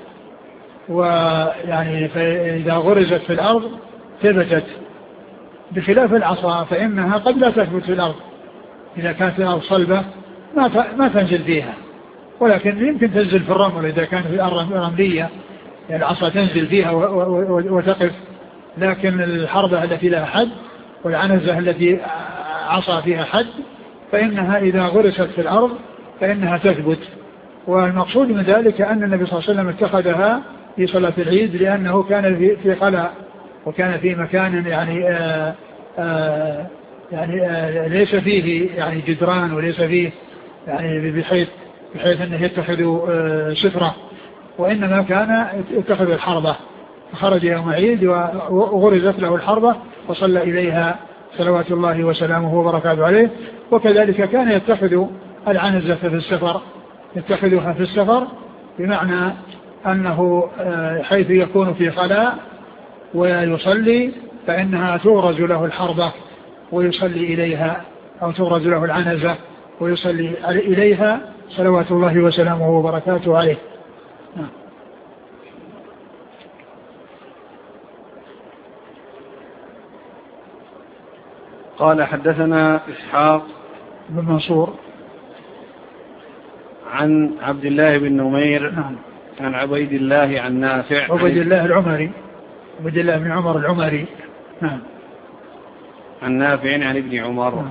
S2: ويعني فإذا غرزت في الأرض ثبتت، بخلاف العصا فإنها قد لا تثبت في الأرض، إذا كانت الأرض صلبة ما تنزل فيها، ولكن يمكن تنزل في الرمل إذا كانت في الأرض رملية، يعني العصا تنزل فيها وتقف. لكن الحربة التي لها حد والعنزة التي عصا فيها حد فإنها إذا غرست في الأرض فإنها تثبت. والمقصود من ذلك أن النبي صلى الله عليه وسلم اتخذها في صلاة العيد، لأنه كان في خلاء، وكان في مكان يعني ليس فيه يعني جدران، وليس فيه يعني بحيث أنه يتخذ سترة، وإنما كان اتخذ الحربة، فخرج يوم عيد وغرزت له الحربة وصلى إليها صلوات الله وسلامه وبركاته عليه. وكذلك كان يتخذ العنزة في السفر، يتخذها في السفر بمعنى أنه حيث يكون في خلاء ويصلي فإنها تغرز له الحربة ويصلي إليها، أو تغرز له العنزة ويصلي إليها صلوات الله وسلامه وبركاته عليه.
S1: قال حدثنا إسحاق
S2: بن منصور
S1: عن عبد الله بن نمير عن عبيد الله عن نافع
S2: عبيد الله العمري، عبيد الله بن عمر العمري
S1: عن نافع عن ابن عمر.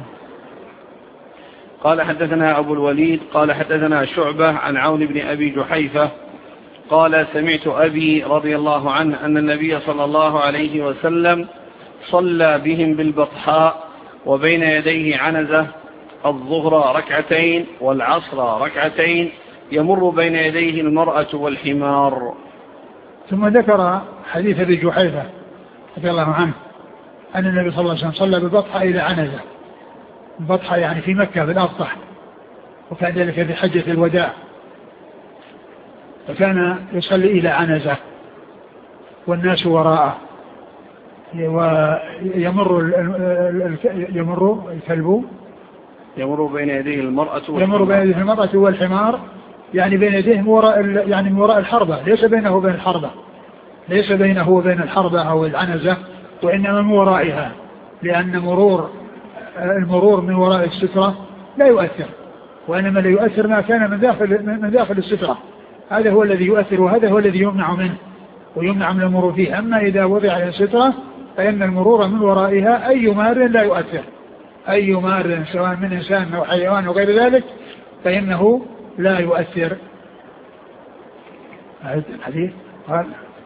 S1: قال حدثنا أبو الوليد قال حدثنا شعبة عن عون بن أبي جحيفة قال سمعت أبي رضي الله عنه أن النبي صلى الله عليه وسلم صلى بهم بالبطحاء وبين يديه عنزة، الظهر ركعتين والعصر ركعتين، يمر بين يديه المرأة والحمار.
S2: ثم ذكر حديث أبي جحيفة رضي الله عنه أن النبي صلى الله عليه وسلم صلى بالبطحاء إلى عنزة، البطحاء يعني في مكة في الأبطح، وكان ذلك في حجة الوداع، فكان يصلي إلى عنزة والناس وراءه، ويمر الكلب
S1: يمر بين يديه المرأة
S2: يمر بين يديه المرأة والحمار، يعني بين يديه من وراء الحربة، ليس بينه وبين الحربة، ليس بينه وبين الحربة أو العنزة، وإنما من ورائها، لأن المرور من وراء السترة لا يؤثر، وإنما لا يؤثر ما كان من داخل السترة، هذا هو الذي يؤثر، وهذا هو الذي يمنع منه ويمنع من المرور فيه. أما إذا وضع السترة فإن المرور من ورائها أي مار لا يؤثر، أي مار سواء من إنسان أو حيوان وغير ذلك فإنه لا يؤثر. الحديث قال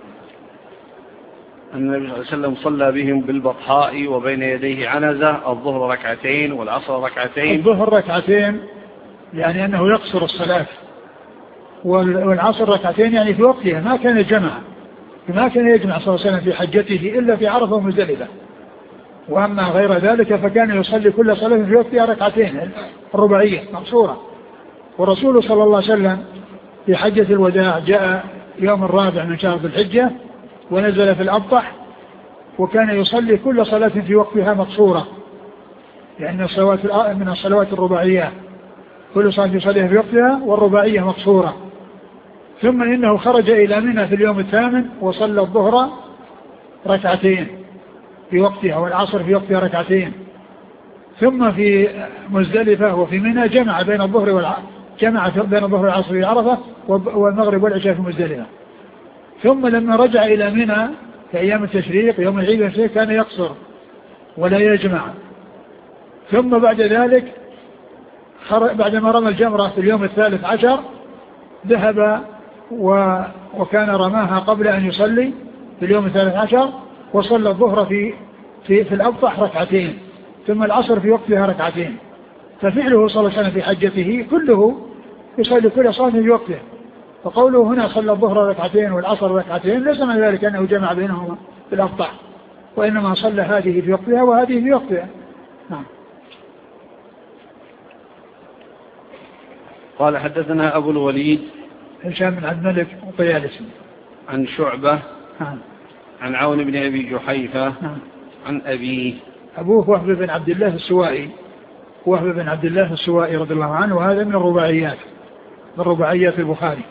S1: النبي صلى الله عليه وسلم صلى بهم بالبطحاء وبين يديه عنزة، الظهر ركعتين والعصر ركعتين.
S2: الظهر ركعتين يعني أنه يقصر الصلاة، والعصر ركعتين يعني في وقتها، ما كان يجمع صلى الله عليه وسلم في حجته إلا في عرفة ومزدلفة، وأما غير ذلك فكان يصلي كل صلاة في وقتها ركعتين الرباعية مقصورة. ورسوله صلى الله عليه وسلم في حجة الوداع جاء يوم الرابع من شهر ذي الحجة ونزل في الأبطح، وكان يصلي كل صلاة في وقتها مقصورة، لأن من الصلوات الرباعية كل صلاة يصليها في وقتها والرباعية مقصورة. ثم إنه خرج إلى منى في اليوم الثامن وصلى الظهر ركعتين في وقتها والعصر في وقتها ركعتين، ثم في مزدلفة وفي منى جمع بين الظهر والعصر في عرفة والمغرب والعشاء في مزدلفة. ثم لما رجع إلى منى في أيام التشريق يوم العيد والتشريق كان يقصر ولا يجمع. ثم بعد ذلك بعدما رمى الجمرة في اليوم الثالث عشر ذهب وكان رماها قبل أن يصلي في اليوم الثالث عشر، وصلى الظهر في الأبطح ركعتين، ثم العصر في وقتها ركعتين. ففعله صلى الله عليه وسلم في حجته كله يصلي كل صلاة في وقته. فقوله هنا صلى الظهر ركعتين والعصر ركعتين ليس معنى ذلك أنه جمع بينهما في الأبطح، وإنما صلى هذه في وقتها وهذه في وقتها. نعم.
S1: قال حدثنا أبو الوليد
S2: هشام بن عبد الملك الطيالسي
S1: عن شعبة عن عون بن أبي جحيفة عن أبيه.
S2: أبوه وهب بن عبد الله السوائي، وهب بن عبد الله السوائي رضي الله عنه، وهذا من الرباعيات، من رباعيات البخاري.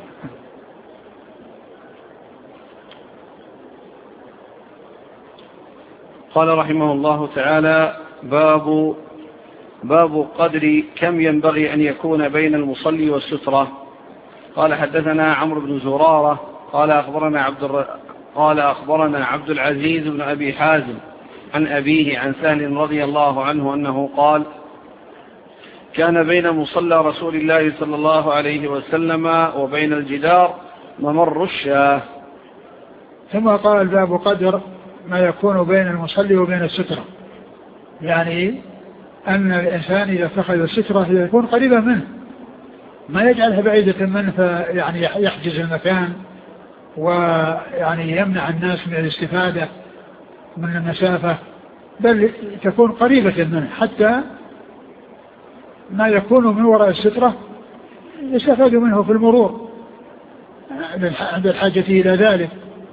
S1: قال رحمه الله تعالى: باب قدر كم ينبغي أن يكون بين المصلي والسترة. قال حدثنا عمرو بن زرارة قال أخبرنا عبد العزيز بن أبي حازم عن أبيه عن سهل رضي الله عنه أنه قال: كان بين مصلى رسول الله صلى الله عليه وسلم وبين الجدار ممر الشاة.
S2: ثم قال: باب قدر ما يكون بين المصلي وبين السترة، يعني أن الإنسان إذا اتخذ السترة يكون قريبا منه، ما يجعلها بعيدة منه فيعني يحجز المكان ويعني يمنع الناس من الاستفادة من المسافة، بل تكون قريبة منه حتى ما يكون من وراء السترة يستفاد منه في المرور عند الحاجة إلى ذلك.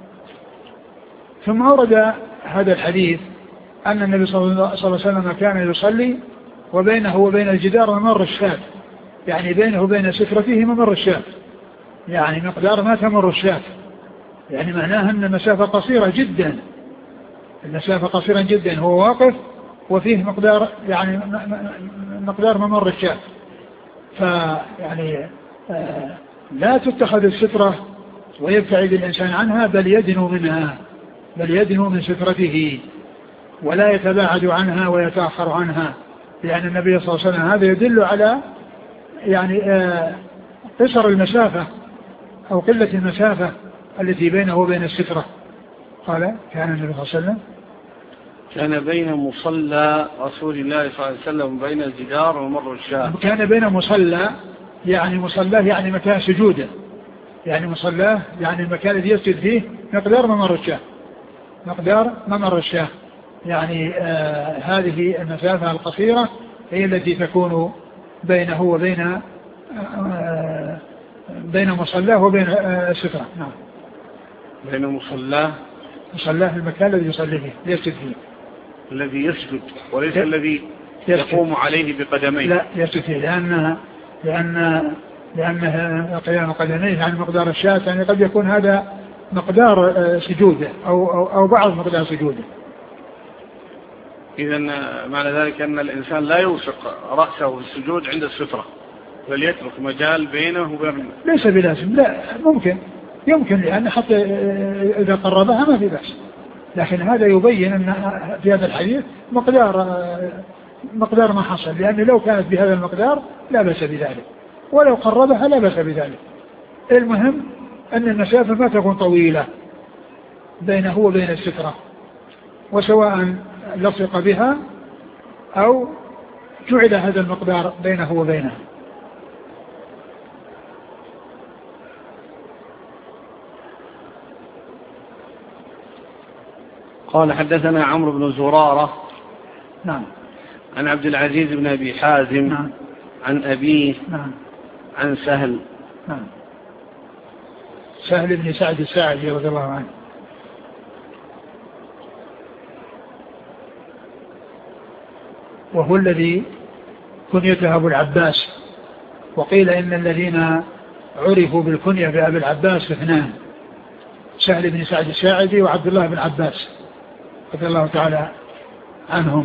S2: ثم أورد هذا الحديث أن النبي صلى الله عليه وسلم كان يصلي وبينه وبين الجدار ممر الشاة، يعني بينه وبين سترته ممر الشاة، يعني مقدار ما تمر الشاة، يعني معناها أن المسافة قصيرة جدا، المسافة قصيرة جدا، هو واقف وفيه مقدار يعني مقدار ممر الشاة. فيعني لا تتخذ السترة ويبتعد الإنسان عنها، بل يدنو منها، بل يدنو من سترته ولا يتباعد عنها ويتأخر عنها، لأن النبي صلى الله عليه وسلم هذا يدل على يعني قصر المسافة أو قلة المسافة التي بينه وبين السترة. قال: كان النبي صلى الله عليه وسلم
S1: كان بين مصلى رسول الله صلى الله عليه وسلم بين الجدار وممر الشاة.
S2: كان بين مصلى يعني مصلاه يعني مكان سجوده، يعني مصلاه يعني المكان الذي يسجد فيه مقدار ممر الشاة، مقدار ممر الشاة، يعني هذه المسافة القصيرة هي التي تكون بينه وبين بين مصلاه وبين السترة. نعم.
S1: بين مصلاه
S2: مصلاه المكان الذي يصلي فيه يسجد فيه.
S1: الذي يسجد وليس الذي يقوم عليه بقدميه.
S2: لا يسجد فيه لأنها قيام قدميه عن مقدار الشاة، يعني قد يكون هذا مقدار سجوده أو بعض مقدار سجوده.
S1: إذن معنى ذلك أن الإنسان لا يوثق رأسه في السجود عند السترة، بل يترك مجال بينه وبين.
S2: ليس بلازم، لا يمكن لأن حتى إذا قربها ما في بأس، لكن هذا يبين أن في هذا الحديث مقدار ما حصل، لأن لو كانت بهذا المقدار لا بأس بذلك، ولو قربها لا بأس بذلك. المهم أن المسافة ما تكون طويلة بينه وبين السترة، وسواء لصق بها أو جعل هذا المقدار بينه وبينها.
S1: قال حدثنا عمرو بن زرارة
S2: نعم
S1: عن عبد العزيز بن أبي حازم
S2: نعم
S1: عن أبيه
S2: نعم
S1: عن سهل
S2: نعم سهل بن سعد الساعدي رضي الله عنه. وهو الذي كنيته أبو العباس، وقيل إن الذين عرفوا بالكنية بأبي العباس اثنان، سهل بن سعد الساعدي وعبد الله بن عباس رضي الله تعالى عنهم.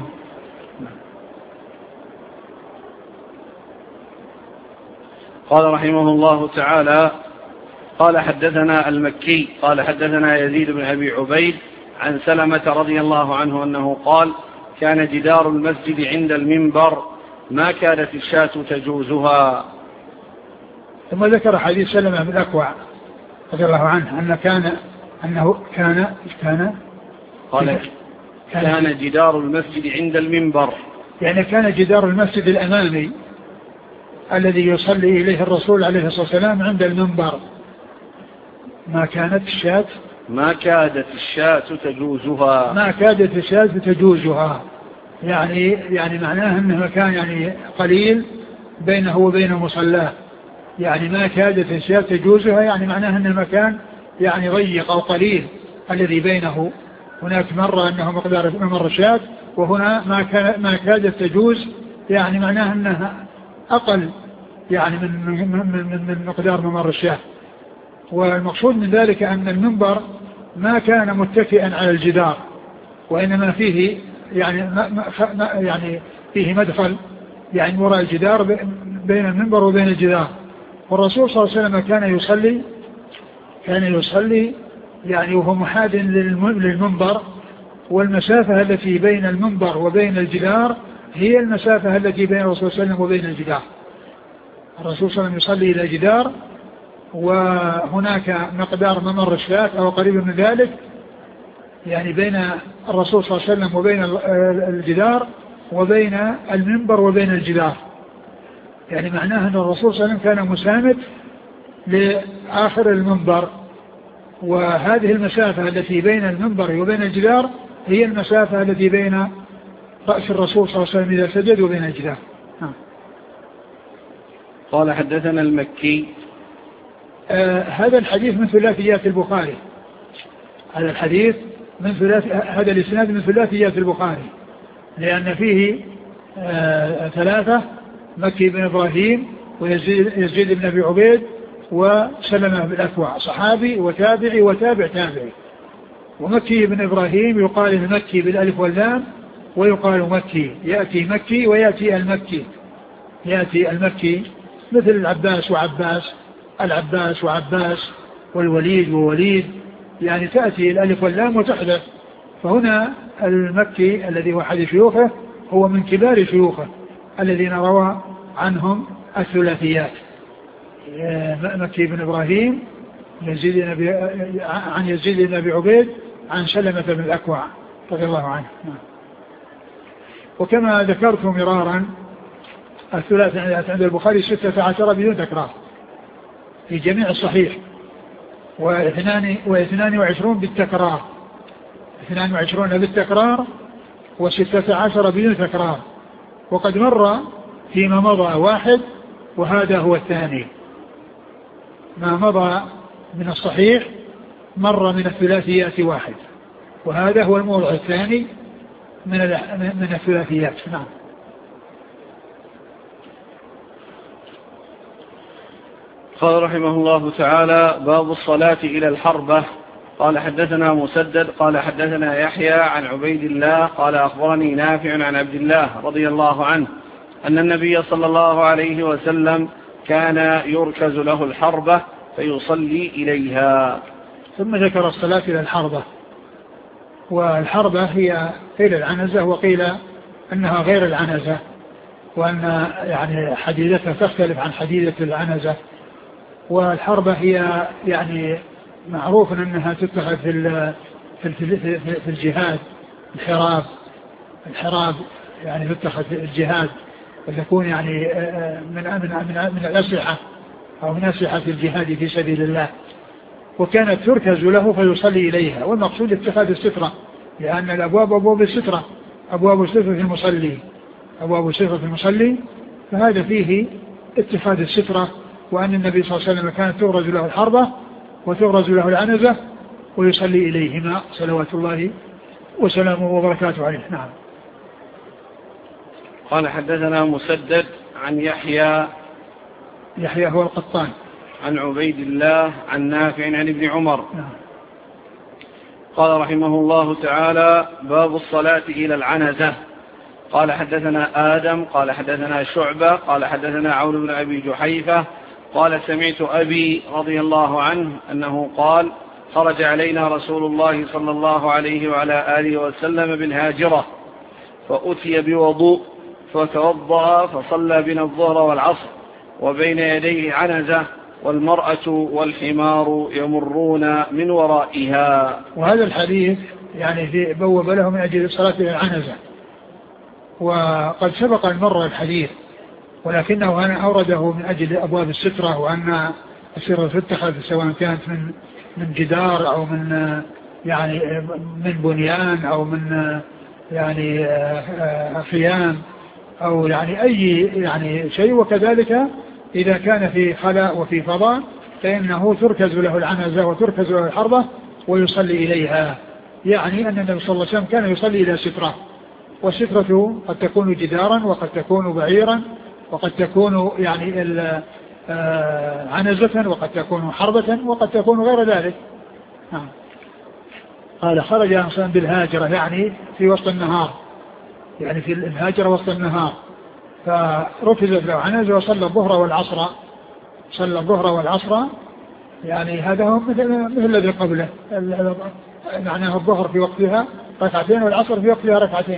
S1: قال رحمه الله تعالى قال حدثنا المكي قال حدثنا يزيد بن أبي عبيد عن سلمة رضي الله عنه أنه قال كان جدار المسجد عند المنبر ما كانت الشاة تجوزها.
S2: ثم ذكر حديث سلمة بن الأكوع رضي الله عنه أنه
S1: كان جدار المسجد عند المنبر،
S2: يعني كان جدار المسجد الأمامي الذي يصلي إليه الرسول عليه الصلاة والسلام عند المنبر ما كادت الشاة تجوزها، يعني معناه أنه مكان يعني قليل بينه وبين مصلاه، يعني ما كادت الشاة تجوزها، يعني معناه أنه مكان يعني ضيق أو قليل الذي بينه. هناك مرة أنه مقدار ممر الشاة، وهنا ما كادت تجوز، يعني معناه أنها أقل يعني من مقدار ممر الشاة. والمقصود من ذلك أن المنبر ما كان متكئا على الجدار، وإنما فيه يعني فيه مدخل يعني وراء الجدار بين المنبر وبين الجدار. والرسول صلى الله عليه وسلم كان يصلي يعني وهو محاذ للمنبر، والمسافة التي بين المنبر وبين الجدار هي المسافة التي بين الرسول صلى الله عليه وسلم وبين الجدار. الرسول صلى الله عليه وسلم يصلي إلى جدار، وهناك مقدار ممر الشاة أو قريب من ذلك يعني بين الرسول صلى الله عليه وسلم وبين الجدار وبين المنبر وبين الجدار، يعني معناه أن الرسول صلى الله عليه وسلم كان مساند لآخر المنبر، وهذه المسافة التي بين المنبر وبين الجدار هي المسافة التي بين رأس الرسول صلى الله عليه وسلم إذا سجد وبين الجدار.
S1: قال حدثنا المكي.
S2: هذا الحديث من ثلاثيات البخاري، هذا الإسناد من ثلاثيات البخاري، لأن فيه ثلاثة: مكي بن إبراهيم ويزيد بن أبي عبيد وسلمة بن الأكوع، صحابي وتابعي وتابع تابعي. ومكي بن إبراهيم يقال المكي بالألف واللام، ويقال مكي، يأتي مكي ويأتي المكي، يأتي المكي مثل العباس وعباس، العباس وعباس، والوليد ووليد، يعني تأتي الألف واللام وتحدث. فهنا المكي الذي هو أحد شيوخه هو من كبار شيوخه الذين روى عنهم الثلاثيات: مكي بن إبراهيم عن يزيد بن أبي عبيد عن سلمة بن الأكوع رضي الله عنه. وكما ذكرت مرارا الثلاثيات عند البخاري 16 بدون تكرار في جميع الصحيح، و22 بالتكرار، 22 بالتكرار و16 بدون تكرار. وقد مر فيما مضى واحد، وهذا هو الثاني. ما مضى من الصحيح مر من الثلاثيات واحد، وهذا هو الموضع الثاني من الثلاثيات. نعم.
S1: قال رحمه الله تعالى: باب الصلاة إلى الحربة. قال حدثنا مسدد قال حدثنا يحيى عن عبيد الله قال أخبرني نافع عن عبد الله رضي الله عنه أن النبي صلى الله عليه وسلم كان يركز له الحربة فيصلي إليها.
S2: ثم ذكر الصلاة إلى الحربة. والحربة هي قيل العنزة وقيل أنها غير العنزة، وأن يعني حديدتها تختلف عن حديدة العنزة. والحربة هي يعني معروف أنها تتخذ في الجهاد، الحراب يعني تتخذ في الجهاد وتكون يعني من الأسلحة أو من أسلحة الجهاد في سبيل الله. وكانت تركز له فيصلي إليها، والمقصود اتخاذ السترة، لأن الأبواب أبواب السترة، أبواب سترة المصلي، أبواب سترة المصلي، فهذا فيه اتخاذ السترة. وأن النبي صلى الله عليه وسلم كانت تغرز له الحربة وتغرز له العنزة ويصلي إليهما صلوات الله وسلامه وبركاته عليه. نعم.
S1: قال حدثنا مسدد عن يحيى
S2: هو القطان
S1: عن عبيد الله عن نافع عن ابن عمر.
S2: نعم.
S1: قال رحمه الله تعالى: باب الصلاة إلى العنزة. قال حدثنا آدم قال حدثنا شعبة قال حدثنا عون بن أبي جحيفة قال سمعت أبي رضي الله عنه أنه قال: خرج علينا رسول الله صلى الله عليه وعلى آله وسلم بالهاجرة فأتي بوضوء فتوضأ فصلى بنا الظهر والعصر وبين يديه عنزة والمرأة والحمار يمرون من ورائها.
S2: وهذا الحديث يعني بوب له من أجل الصلاة إلى العنزة، وقد سبق المرة الحديث، ولكنه أنا أورده من أجل أبواب السترة، وأن السترة تتخذ سواء كانت من جدار أو من يعني من بنيان أو من يعني خيام أو يعني أي يعني شيء. وكذلك إذا كان في خلاء وفي فضاء فإنه تركز له العنزة وتركز له الحربة ويصلي إليها. يعني أن النبي صلى الله عليه وسلم كان يصلي إلى سترة، والسترة قد تكون جدارا وقد تكون بعيرا وقد تكون يعني عنزة وقد تكون حربة وقد تكون غير ذلك. قال: خرج إنسان بالهاجرة، يعني في وسط النهار، يعني في الهاجرة وسط النهار، فركزت له عنزة وصلى الظهر والعصر. صلى الظهر والعصر، يعني هذا هو مثل الذي قبله، معناه الظهر في وقتها ركعتين والعصر في وقتها ركعتين.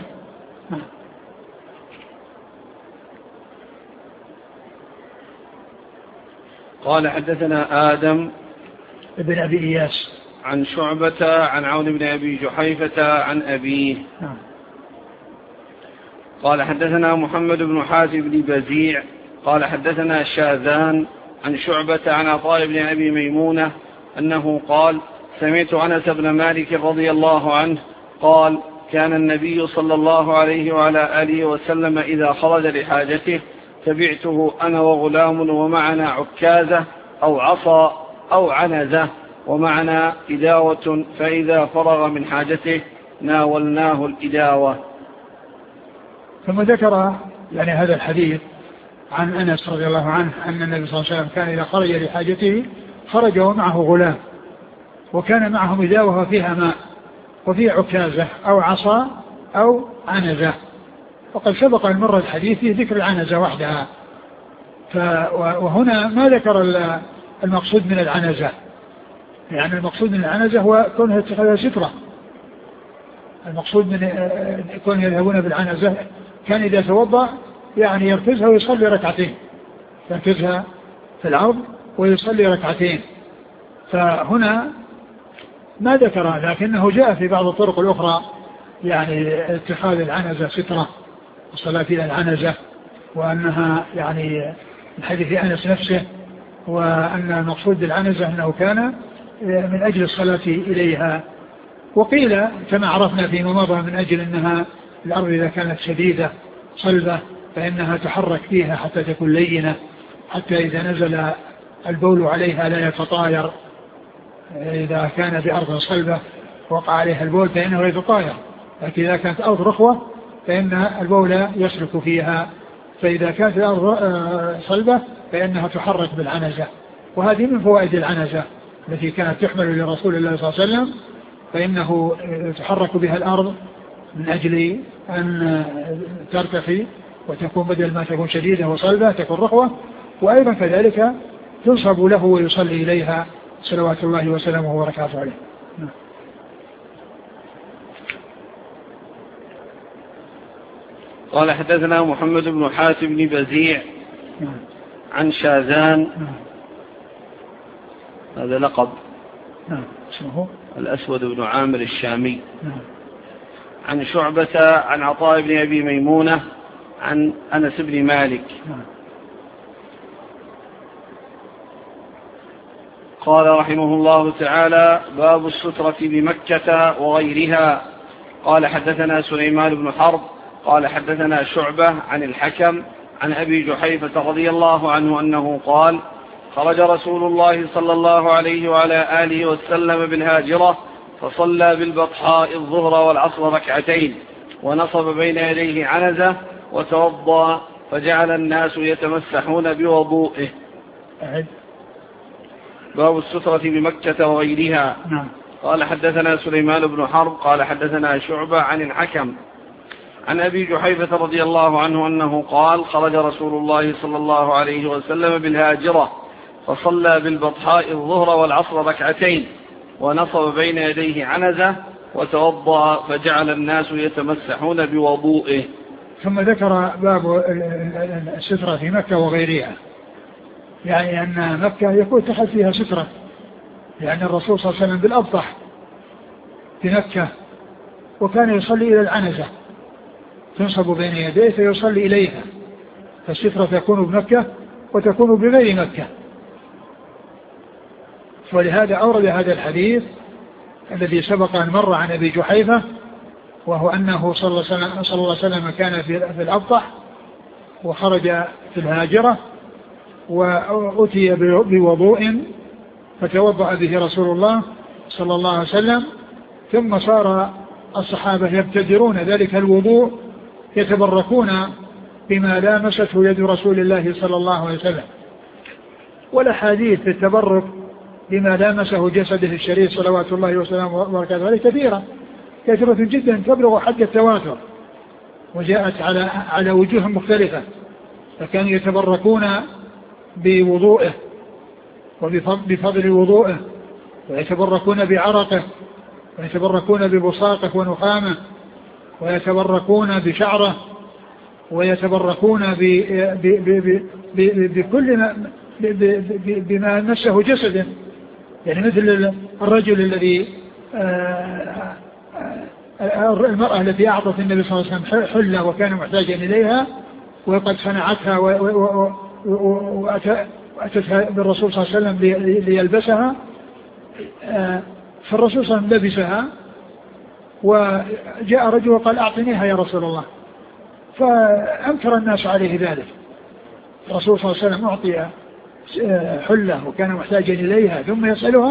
S1: قال حدثنا آدم
S2: ابن أبي إياس
S1: عن شعبة عن عون بن أبي جحيفة عن أبيه. قال حدثنا محمد بن حاتم بن بزيع قال حدثنا شاذان عن شعبة عن عطاء بن أبي ميمونة أنه قال: سمعت أنس بن مالك رضي الله عنه قال: كان النبي صلى الله عليه وعلى آله وسلم إذا خرج لحاجته تبعته أنا وغلام ومعنا عكازة أو عصا أو عنزة ومعنا إداوة، فإذا فرغ من حاجته ناولناه الإداوة.
S2: ثم ذكر يعني هذا الحديث عن أنس رضي الله عنه أن النبي صلى الله عليه وسلم كان إذا خرج لحاجته خرج ومعه غلام، وكان معهم إداوة فيها ماء وفيها عكازة أو عصا أو عنزة. وقد سبق المرة الحديث في ذكر العنزة وحدها، وهنا ما ذكر المقصود من العنزة، يعني المقصود من العنزة هو كونها اتخاذها سترة. المقصود من كون يذهبون بالعنزة كان إذا توضأ يعني يركزها ويصلي ركعتين، يركزها في الأرض ويصلي ركعتين. فهنا ما ذكر، لكنه جاء في بعض الطرق الأخرى يعني اتخاذ العنزة سترة والصلاة إلى العنزة، وأنها يعني من حديث أنس نفسه، وأن المقصود بالعنزة أنه كان من أجل الصلاة إليها. وقيل كما عرفنا فيما مضى من أجل أنها الأرض إذا كانت شديدة صلبة فإنها تحرك فيها حتى تكون لينة، حتى إذا نزل البول عليها لا يتطاير إذا كان بأرض صلبة. وقع عليها البول فإنه يتطاير، لكن إذا كانت أرض رخوة فإن البول يسلك فيها، فإذا كانت الأرض صلبة فإنها تحرك بالعنزة. وهذه من فوائد العنزة التي كانت تحمل لرسول الله صلى الله عليه وسلم، فإنه تحرك بها الأرض من أجل أن ترتخي وتكون بدل ما تكون شديدة وصلبة تكون رخوة، وأيضا كذلك تنصب له ويصلي إليها صلوات الله وسلامه وبركاته عليه.
S1: قال حدثنا محمد بن حاتم بن بزيع عن شاذان، هذا لقب،
S2: اسمه
S1: الأسود بن عامر الشامي، عن شعبة عن عطاء بن أبي ميمونة عن أنس بن مالك قال رحمه الله تعالى: باب السترة بمكة وغيرها. قال حدثنا سليمان بن حرب قال حدثنا شعبة عن الحكم عن أبي جحيفة رضي الله عنه أنه قال: خرج رسول الله صلى الله عليه وعلى آله وسلم بالهاجرة فصلى بالبطحاء الظهر والعصر ركعتين، ونصب بين يديه عنزة وتوضأ، فجعل الناس يتمسحون بوضوئه. باب السترة بمكة وغيرها. قال حدثنا سليمان بن حرب قال حدثنا شعبة عن الحكم عن أبي جحيفة رضي الله عنه أنه قال: خرج رسول الله صلى الله عليه وسلم بالهاجرة فصلى بالبطحاء الظهر والعصر ركعتين، ونصب بين يديه عنزة وتوضأ، فجعل الناس يتمسحون بوضوئه.
S2: ثم ذكر باب السترة في مكة وغيرها، يعني أن مكة يكون تحت فيها سترة، لأن الرسول صلى الله عليه وسلم بالأبطح في مكة، وكان يصلي إلى العنزة تنصب بين يديه فيصلي إليها، فالسترة تكون بمكة وتكون بغير مكة. ولهذا أورد هذا الحديث الذي سبق أن مر عن أبي جحيفة، وهو أنه صلى الله عليه وسلم كان في الأبطح وخرج في الهاجرة وأتي بوضوء فتوضأ به رسول الله صلى الله عليه وسلم، ثم صار الصحابة يبتدرون ذلك الوضوء يتبركون بما لامسته يد رسول الله صلى الله عليه وسلم. والأحاديث في التبرك بما لامسه جسده الشريف صلوات الله وسلامه وبركاته عليه كثيرة جدا تبلغ حد التواتر، وجاءت على وجوه مختلفة، فكانوا يتبركون بوضوءه وبفضل وضوءه، ويتبركون بعرقه، ويتبركون ببصاقه ونخامه، ويتبركون بشعره، ويتبركون بكل بما مسه جسده، يعني مثل الرجل الذي المرأة التي أعطت النبي صلى الله عليه وسلم حلة وكان محتاجا إليها وقد صنعتها وأتتها بالرسول صلى الله عليه وسلم ليلبسها، فالرسول صلى الله عليه وسلم لبسها، وجاء رجل وقال: أعطنيها يا رسول الله، فأنكر الناس عليه ذلك. الرسول صلى الله عليه وسلم أعطي حلة وكان محتاجا إليها ثم يسألها،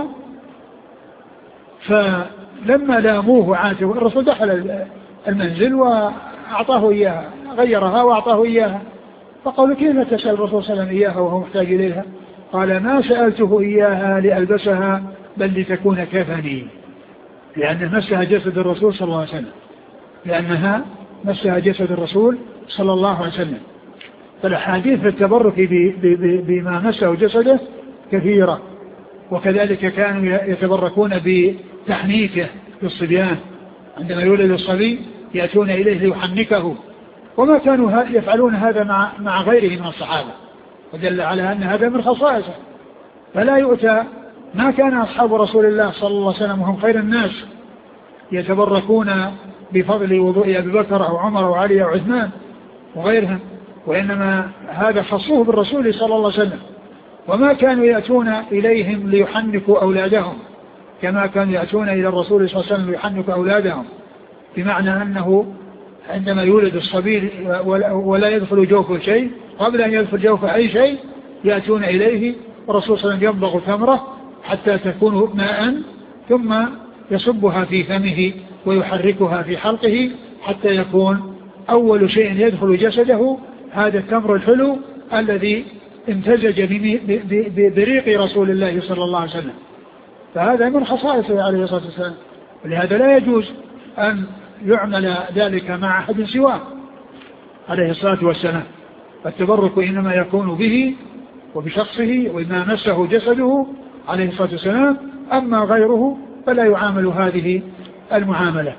S2: فلما لاموه عاتبه الرسول دخل المنزل وأعطاه إياها، غيرها وأعطاه إياها، فقالوا: كيف تسأل الرسول صلى الله عليه وسلم إياها وهو محتاج إليها؟ قال: ما سألته إياها لألبسها بل لتكون كفني، لأنها مسها جسد الرسول صلى الله عليه وسلم، لأنها مسها جسد الرسول صلى الله عليه وسلم. فالأحاديث في التبرك بما مسه جسده كثيرة، وكذلك كانوا يتبركون بتحنيكه للصبيان، عندما يولد الصبي يأتون إليه ليحنكه، وما كانوا يفعلون هذا مع غيره من الصحابة، ودل على أن هذا من خصائصه. فلا يؤتى، ما كان أصحاب رسول الله صلى الله عليه وسلم وهم خير الناس يتبركون بفضل وضوء أبي بكر أو عمر أو علي أو عثمان وغيرهم، وإنما هذا خصوه بالرسول صلى الله عليه وسلم. وما كانوا يأتون إليهم ليحنكوا أولادهم كما كانوا يأتون إلى الرسول صلى الله عليه وسلم ليحنكوا أولادهم، بمعنى أنه عندما يولد الصبي ولا يدخل جوفه شيء، قبل أن يدخل جوفه أي شيء يأتون إليه، والرسول صلى الله عليه وسلم يمضغ ثمرة حتى تكون ماء، ثم يصبها في فمه ويحركها في حلقه حتى يكون أول شيء يدخل جسده هذا التمر الحلو الذي امتزج بريق رسول الله صلى الله عليه وسلم. فهذا من خصائصه عليه الصلاة والسلام، ولهذا لا يجوز أن يعمل ذلك مع أحد سواه عليه الصلاة والسلام. فالتبرك إنما يكون به وبشخصه وما مسه جسده عليه الصلاة والسلام، أما غيره فلا يعامل هذه المعاملة.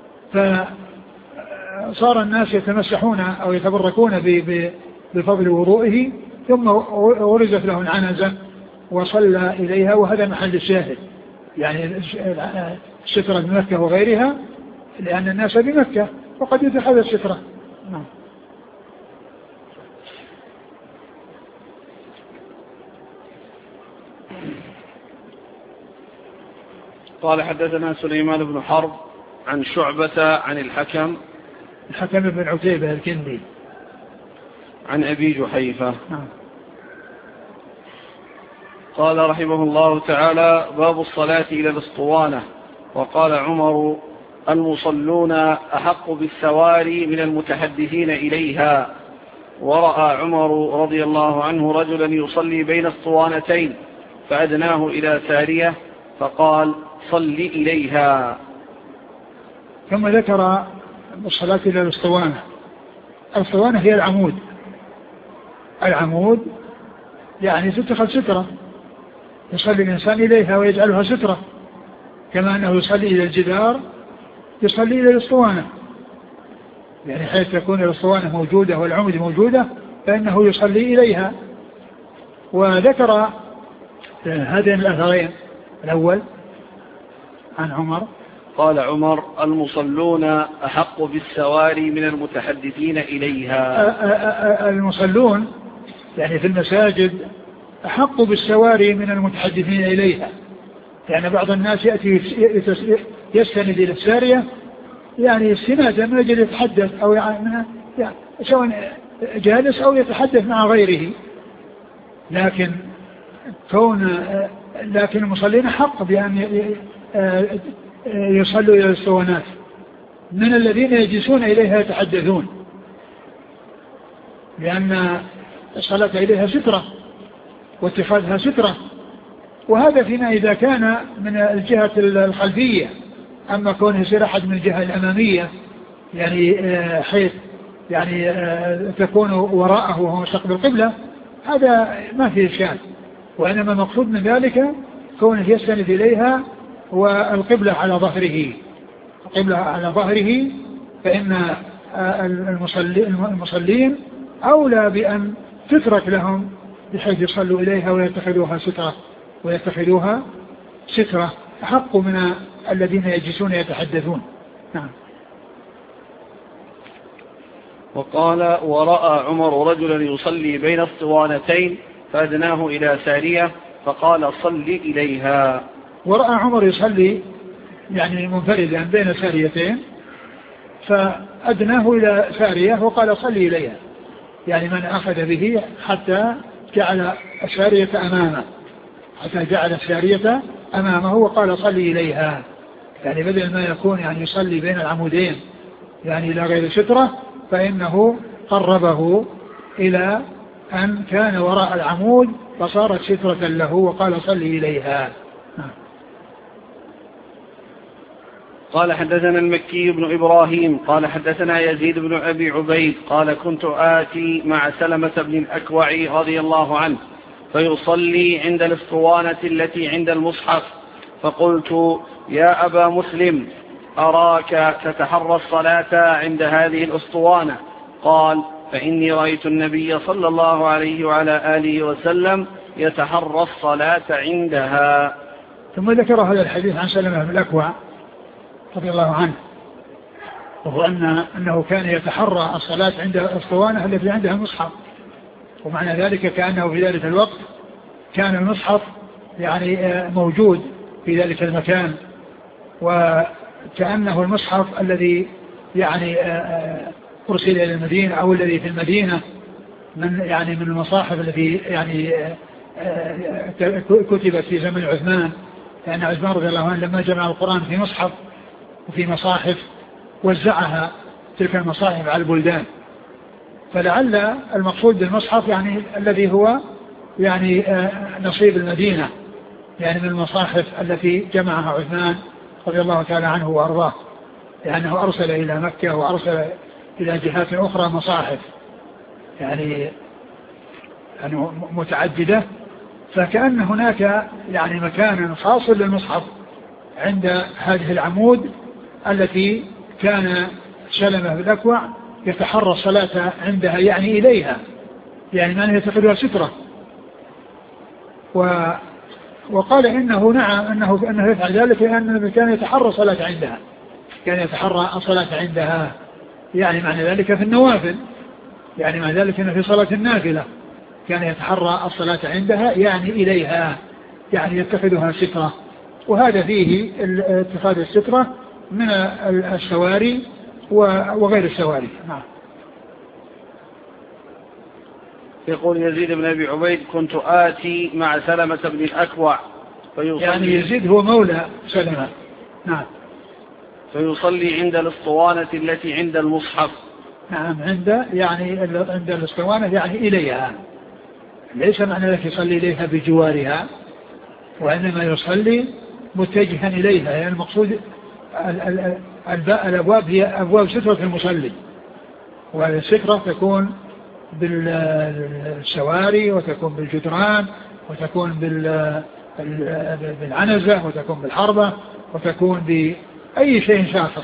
S2: فصار الناس يتمسحون أو يتبركون بفضل وضوئه، ثم ورزت له العنزة وصلى إليها، وهذا محل الشاهد يعني السترة بمكة وغيرها، لأن الناس بمكة وقد يتخذ السترة. نعم.
S1: قال حدثنا سليمان بن حرب عن شعبة عن الحكم
S2: بن عتيبة الكندي
S1: عن أبي جحيفة.
S2: نعم.
S1: قال رحمه الله تعالى: باب الصلاة إلى الأسطوانة. وقال عمر: المصلون أحق بالسواري من المتحدثين إليها. ورأى عمر رضي الله عنه رجلا يصلي بين اسطوانتين فأدناه إلى سارية فقال: صل إليها.
S2: ثم ذكر الصلاة إلى الأسطوانة. الأسطوانة هي العمود يعني تتخذ سترة، يصلي الإنسان إليها ويجعلها سترة، كما أنه يصلي إلى الجدار يصلي إلى الأسطوانة، يعني حيث تكون الأسطوانة موجودة والعمود موجودة فإنه يصلي إليها. وذكر هذين الأثرين: الأول عن عمر
S1: قال عمر: المصلون أحق بالسواري من المتحدثين إليها.
S2: المصلون يعني في المساجد أحق بالسواري من المتحدثين إليها، يعني بعض الناس يأتي يستند إلى السارية يعني استنادا من أجل يتحدث أو يعني سواء جالس أو يتحدث مع غيره، لكن المصلين حق بأن يصلوا إلى الأسطوانات من الذين يجلسون إليها يتحدثون، لأن الصلاة إليها سترة واتخاذها سترة، وهذا فيما إذا كان من الجهة الخلفية. أما كونه يصير أحد من الجهة الأمامية يعني حيث يعني تكون وراءه وهو مستقبل القبلة، هذا ما فيه إشكال، وإنما المقصود من ذلك كونه يستند إليها والقبلة على ظهره، القبلة على ظهره، فإن المصلين أولى بأن تترك لهم بحيث يصلوا إليها ويتخذوها سترة أحق من الذين يجلسون يتحدثون. نعم.
S1: وقال: ورأى عمر رجلا يصلي بين اسطوانتين فأدناه إلى سارية فقال: صل إليها.
S2: ورأى عمر يصلي يعني منفردا بين ساريتين فأدناه إلى سارية وقال: صل إليها، يعني من أخذ به حتى جعل السارية أمامه وقال: صل إليها، يعني بدل ما يكون يعني يصلي بين العمودين يعني إلى غير سترة، فإنه قربه إلى أن كان وراء العمود فصارت سترة له وقال: صل إليها.
S1: قال حدثنا المكي بن إبراهيم قال حدثنا يزيد بن أبي عبيد قال: كنت آتي مع سلمة بن الأكوع رضي الله عنه فيصلي عند الاسطوانة التي عند المصحف، فقلت: يا أبا مسلم، أراك تتحرى الصلاة عند هذه الأسطوانة. قال: فإني رأيت النبي صلى الله عليه وعلى آله وسلم يتحرى الصلاة عندها.
S2: ثم ذكر هذا الحديث عن سلمة بن الأكوع رضي الله عنه، وهو أنه كان يتحرى الصلاة عند الأسطوانة التي عندها المصحف، ومعنى ذلك كأنه في ذلك الوقت كان المصحف يعني موجود في ذلك المكان، وكأنه المصحف الذي يعني أرسل إلى المدينة أو الذي في المدينة من المصاحف التي يعني كتبت في زمن عثمان لأن عثمان رضي الله عنه لما جمع القرآن في مصحف وفي مصاحف وزعها تلك المصاحف على البلدان، فلعل المقصود بالمصحف يعني الذي هو يعني نصيب المدينة، يعني من المصاحف التي جمعها عثمان رضي الله تعالى عنه وأرضاه، لأنه أرسل إلى مكة وأرسل إلى جهات أخرى مصاحف يعني متعددة، فكأن هناك يعني مكانا خاص للمصحف عند هذه العمود التي كان سلمة بن الأكوع يتحرى الصلاة عندها يعني إليها، يعني ما يتخذها سترة. وقال إنه نعم أنه يفعل ذلك لأنه كان يتحرى الصلاة عندها، كان يتحرى الصلاة عندها، يعني معنى ذلك في النوافل، يعني معنى ذلك أنه في صلاة النافلة كان يتحرى الصلاة عندها يعني إليها، يعني يتخذها سترة. وهذا فيه اتخاذ السترة من السواري وغير السواري. نعم.
S1: يقول يزيد بن أبي عبيد كنت آتي مع سلمة بن الأكوع
S2: يعني يزيد هو مولى سلمة. نعم.
S1: فيصلي عند الاسطوانة التي عند المصحف.
S2: نعم عند الاسطوانة يعني إليها، ليس معنى ذلك يصلي إليها بجوارها، وإنما يصلي متجها إليها، يعني المقصود الأبواب هي أبواب سترة المصلي، والسترة تكون بالسواري وتكون بالجدران وتكون بالعنزة وتكون بالحربة وتكون بأي شيء شاخص.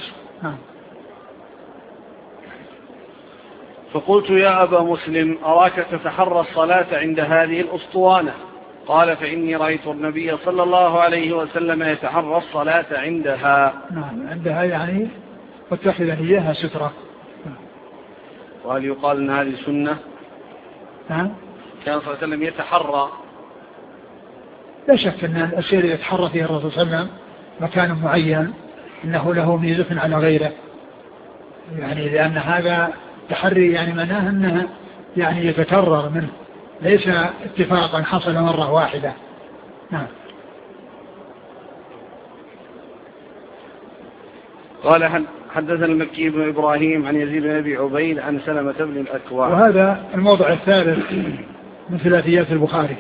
S1: فقلت يا أبا مسلم أراك تتحرى الصلاة عند هذه الأسطوانة؟ قال فإني رأيت النبي صلى الله عليه وسلم يتحرى الصلاة عندها.
S2: نعم عندها يعني واتخذ إياها سترة.
S1: وهل يقال أن هذه سنة؟
S2: نعم.
S1: كان صلى الله عليه وسلم يتحرى.
S2: لا شك أن الشيء الذي يتحرى فيه الرسول صلى الله عليه وسلم مكان معين إنه له ميزة على غيره، يعني لأن هذا تحري يعني معناه أنه يعني يتكرر منه، ليس اتفاقا حصل مرة واحدة. نعم.
S1: قال حدثنا المكي بن إبراهيم عن يزيد بن أبي عبيد عن سلمة بن الأكوع.
S2: وهذا الموضع الثالث من ثلاثيات البخاري.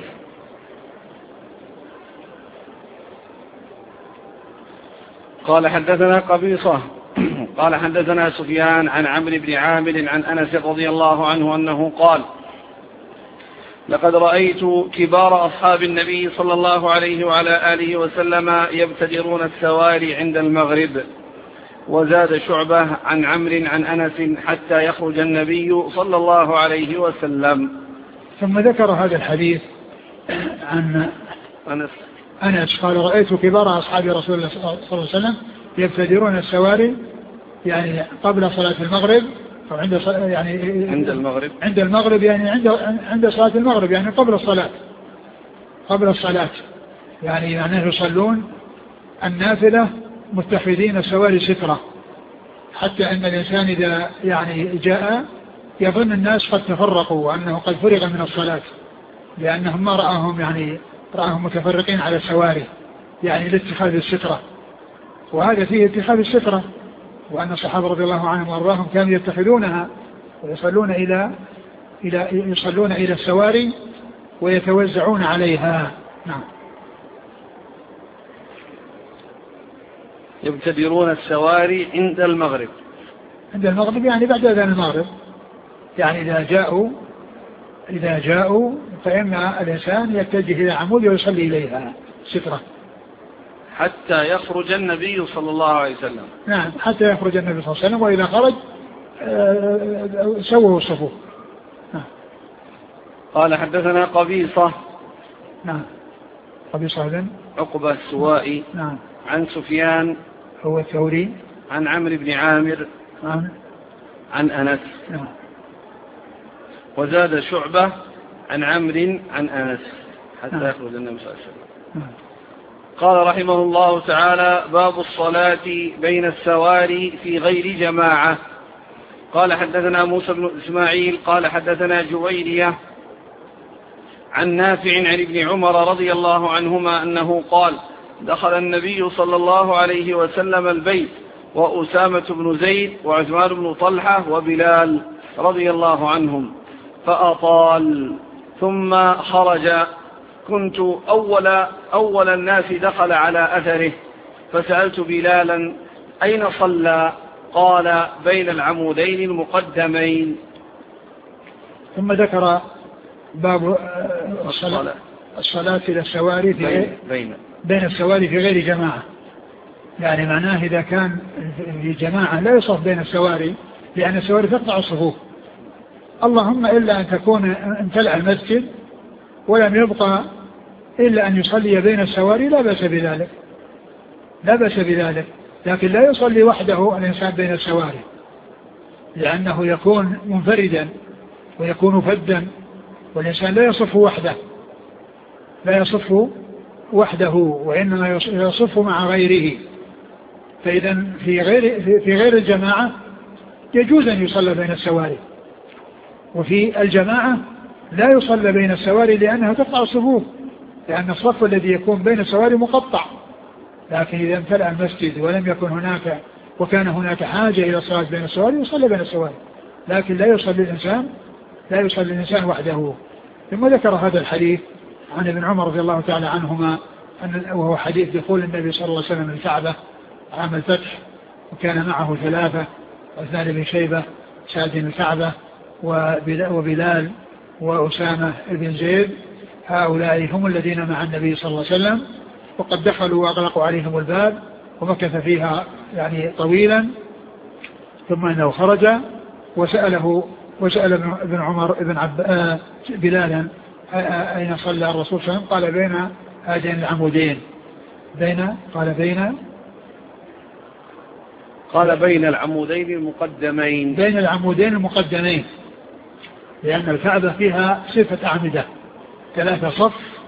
S1: قال حدثنا قبيصة قال حدثنا سفيان عن عمرو بن عامر عن أنس رضي الله عنه أنه قال لقد رأيت كبار أصحاب النبي صلى الله عليه وعلى آله وسلم يبتدرون السواري عند المغرب. وزاد شعبة عن عمرو عن أنس حتى يخرج النبي صلى الله عليه وسلم.
S2: ثم ذكر هذا الحديث عن أنس قال رأيت كبار أصحاب رسول الله صلى الله عليه وسلم يبتدرون السواري يعني قبل صلاة المغرب أو عند المغرب يعني عند صلاة المغرب يعني قبل الصلاة يعني يصلون النافلة متخذين السواري سترة، حتى أن الإنسان إذا يعني جاء يظن الناس قد تفرقوا وأنه قد فرغ من الصلاة، لأنهم ما رأهم متفرقين على السواري يعني لاتخاذ السترة. وهذا فيه اتخاذ السترة، وأن الصحابة رضي الله عنهم وأرضاهم كانوا يتخذونها ويصلون إلى السواري ويتوزعون عليها. نعم.
S1: يبتدرون السواري عند المغرب
S2: يعني بعد أذان المغرب، يعني إذا جاءوا فإما الإنسان يتجه إلى عمود ويصلي إليها سترة
S1: حتى يخرج النبي صلى الله عليه وسلم.
S2: نعم حتى يخرج النبي صلى الله عليه وسلم، وإذا خرج سووا الصفوف.
S1: قال حدثنا قبيصة.
S2: نعم. قبيصة بن
S1: عقبة السوائي.
S2: نعم.
S1: عن سفيان
S2: هو الثوري
S1: عن عمرو بن عامر عن أنس.
S2: نعم.
S1: وزاد شعبة عن عمرو عن أنس حتى يخرج النبي صلى الله عليه وسلم. قال رحمه الله تعالى باب الصلاة بين السواري في غير جماعة. قال حدثنا موسى بن إسماعيل قال حدثنا جويرية عن نافع عن ابن عمر رضي الله عنهما أنه قال دخل النبي صلى الله عليه وسلم البيت وأسامة بن زيد وعثمان بن طلحة وبلال رضي الله عنهم فأطال ثم خرج. كنت أول الناس دخل على أثره فسألت بلالا أين صلى؟ قال بين العمودين المقدمين.
S2: ثم ذكر باب الصلاة إلى السواري بين السواري في غير جماعة. يعني معناه إذا كان في جماعة لا يصف بين السواري لأن السواري تقطع الصفوف، اللهم إلا أن تكون امتلأ المسجد ولم يبقى إلا أن يصلي بين السواري لا بأس بذلك، لكن لا يصلي وحده الإنسان بين السواري لأنه يكون منفردا ويكون فدا، والإنسان لا يصف وحده وإنما يصف مع غيره. فإذا في غير الجماعة يجوز أن يصلى بين السواري، وفي الجماعة لا يصلى بين السواري لأنها تقطع الصفوف، لأن الصف الذي يكون بين السواري مقطع. لكن إذا امتلأ المسجد ولم يكن هناك وكان هناك حاجة إلى الصلاة بين السواري يصلى بين السواري، لكن لا يصلي الإنسان وحده. ثم ذكر هذا الحديث عن ابن عمر رضي الله تعالى عنهما وهو حديث دخول النبي صلى الله عليه وسلم الكعبة عام الفتح، وكان معه 3: عثمان بن شيبة شاهد الكعبة وبلال وأسامة بن زيد. هؤلاء هم الذين مع النبي صلى الله عليه وسلم، وقد دخلوا وأغلقوا عليهم الباب ومكث فيها يعني طويلا، ثم أنه خرج وسأل ابن عمر بلالا أين صلى الرسول صلى الله عليه وسلم؟ قال بين هذين العمودين.
S1: قال بين العمودين المقدمين،
S2: لأن الكعبة فيها 6 أعمدة، 3 صف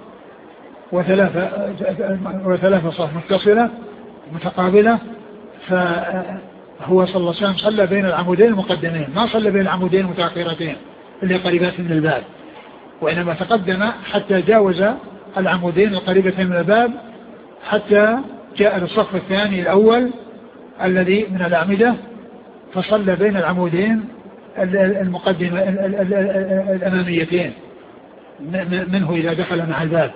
S2: وثلاثة صف متصلة متقابلة، فهو صلى الله عليه وسلم صلى بين العمودين المقدمين، ما صلى بين العمودين المتأخرتين اللي قريبات من الباب، وإنما تقدم حتى جاوز العمودين القريبتين من الباب حتى جاء للصف الثاني الأول الذي من الأعمدة، فصلى بين العمودين المقدمة الأماميتين منه إذا دخل مع الباب.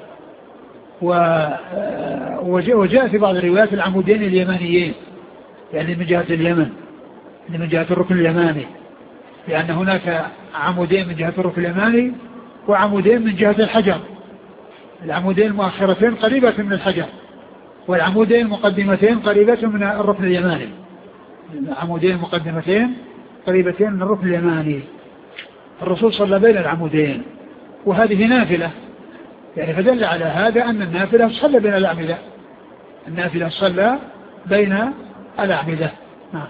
S2: وجاء في بعض الروايات العمودين اليمانيين، يعني من جهة اليمن، من جهة الركن اليماني، لأن هناك عمودين من جهة الركن اليماني وعمودين من جهة الحجر. العمودين المؤخرتين قريبة من الحجر، والعمودين المقدمتين قريبة من الركن اليماني. العمودين المقدمتين قريبتين من الركن اليماني. الرسول صلى بين العمودين، وهذه نافلة، يعني فدل على هذا أن النافلة صلى بين الأعمدة، النافلة صلى بين الأعمدة. نعم.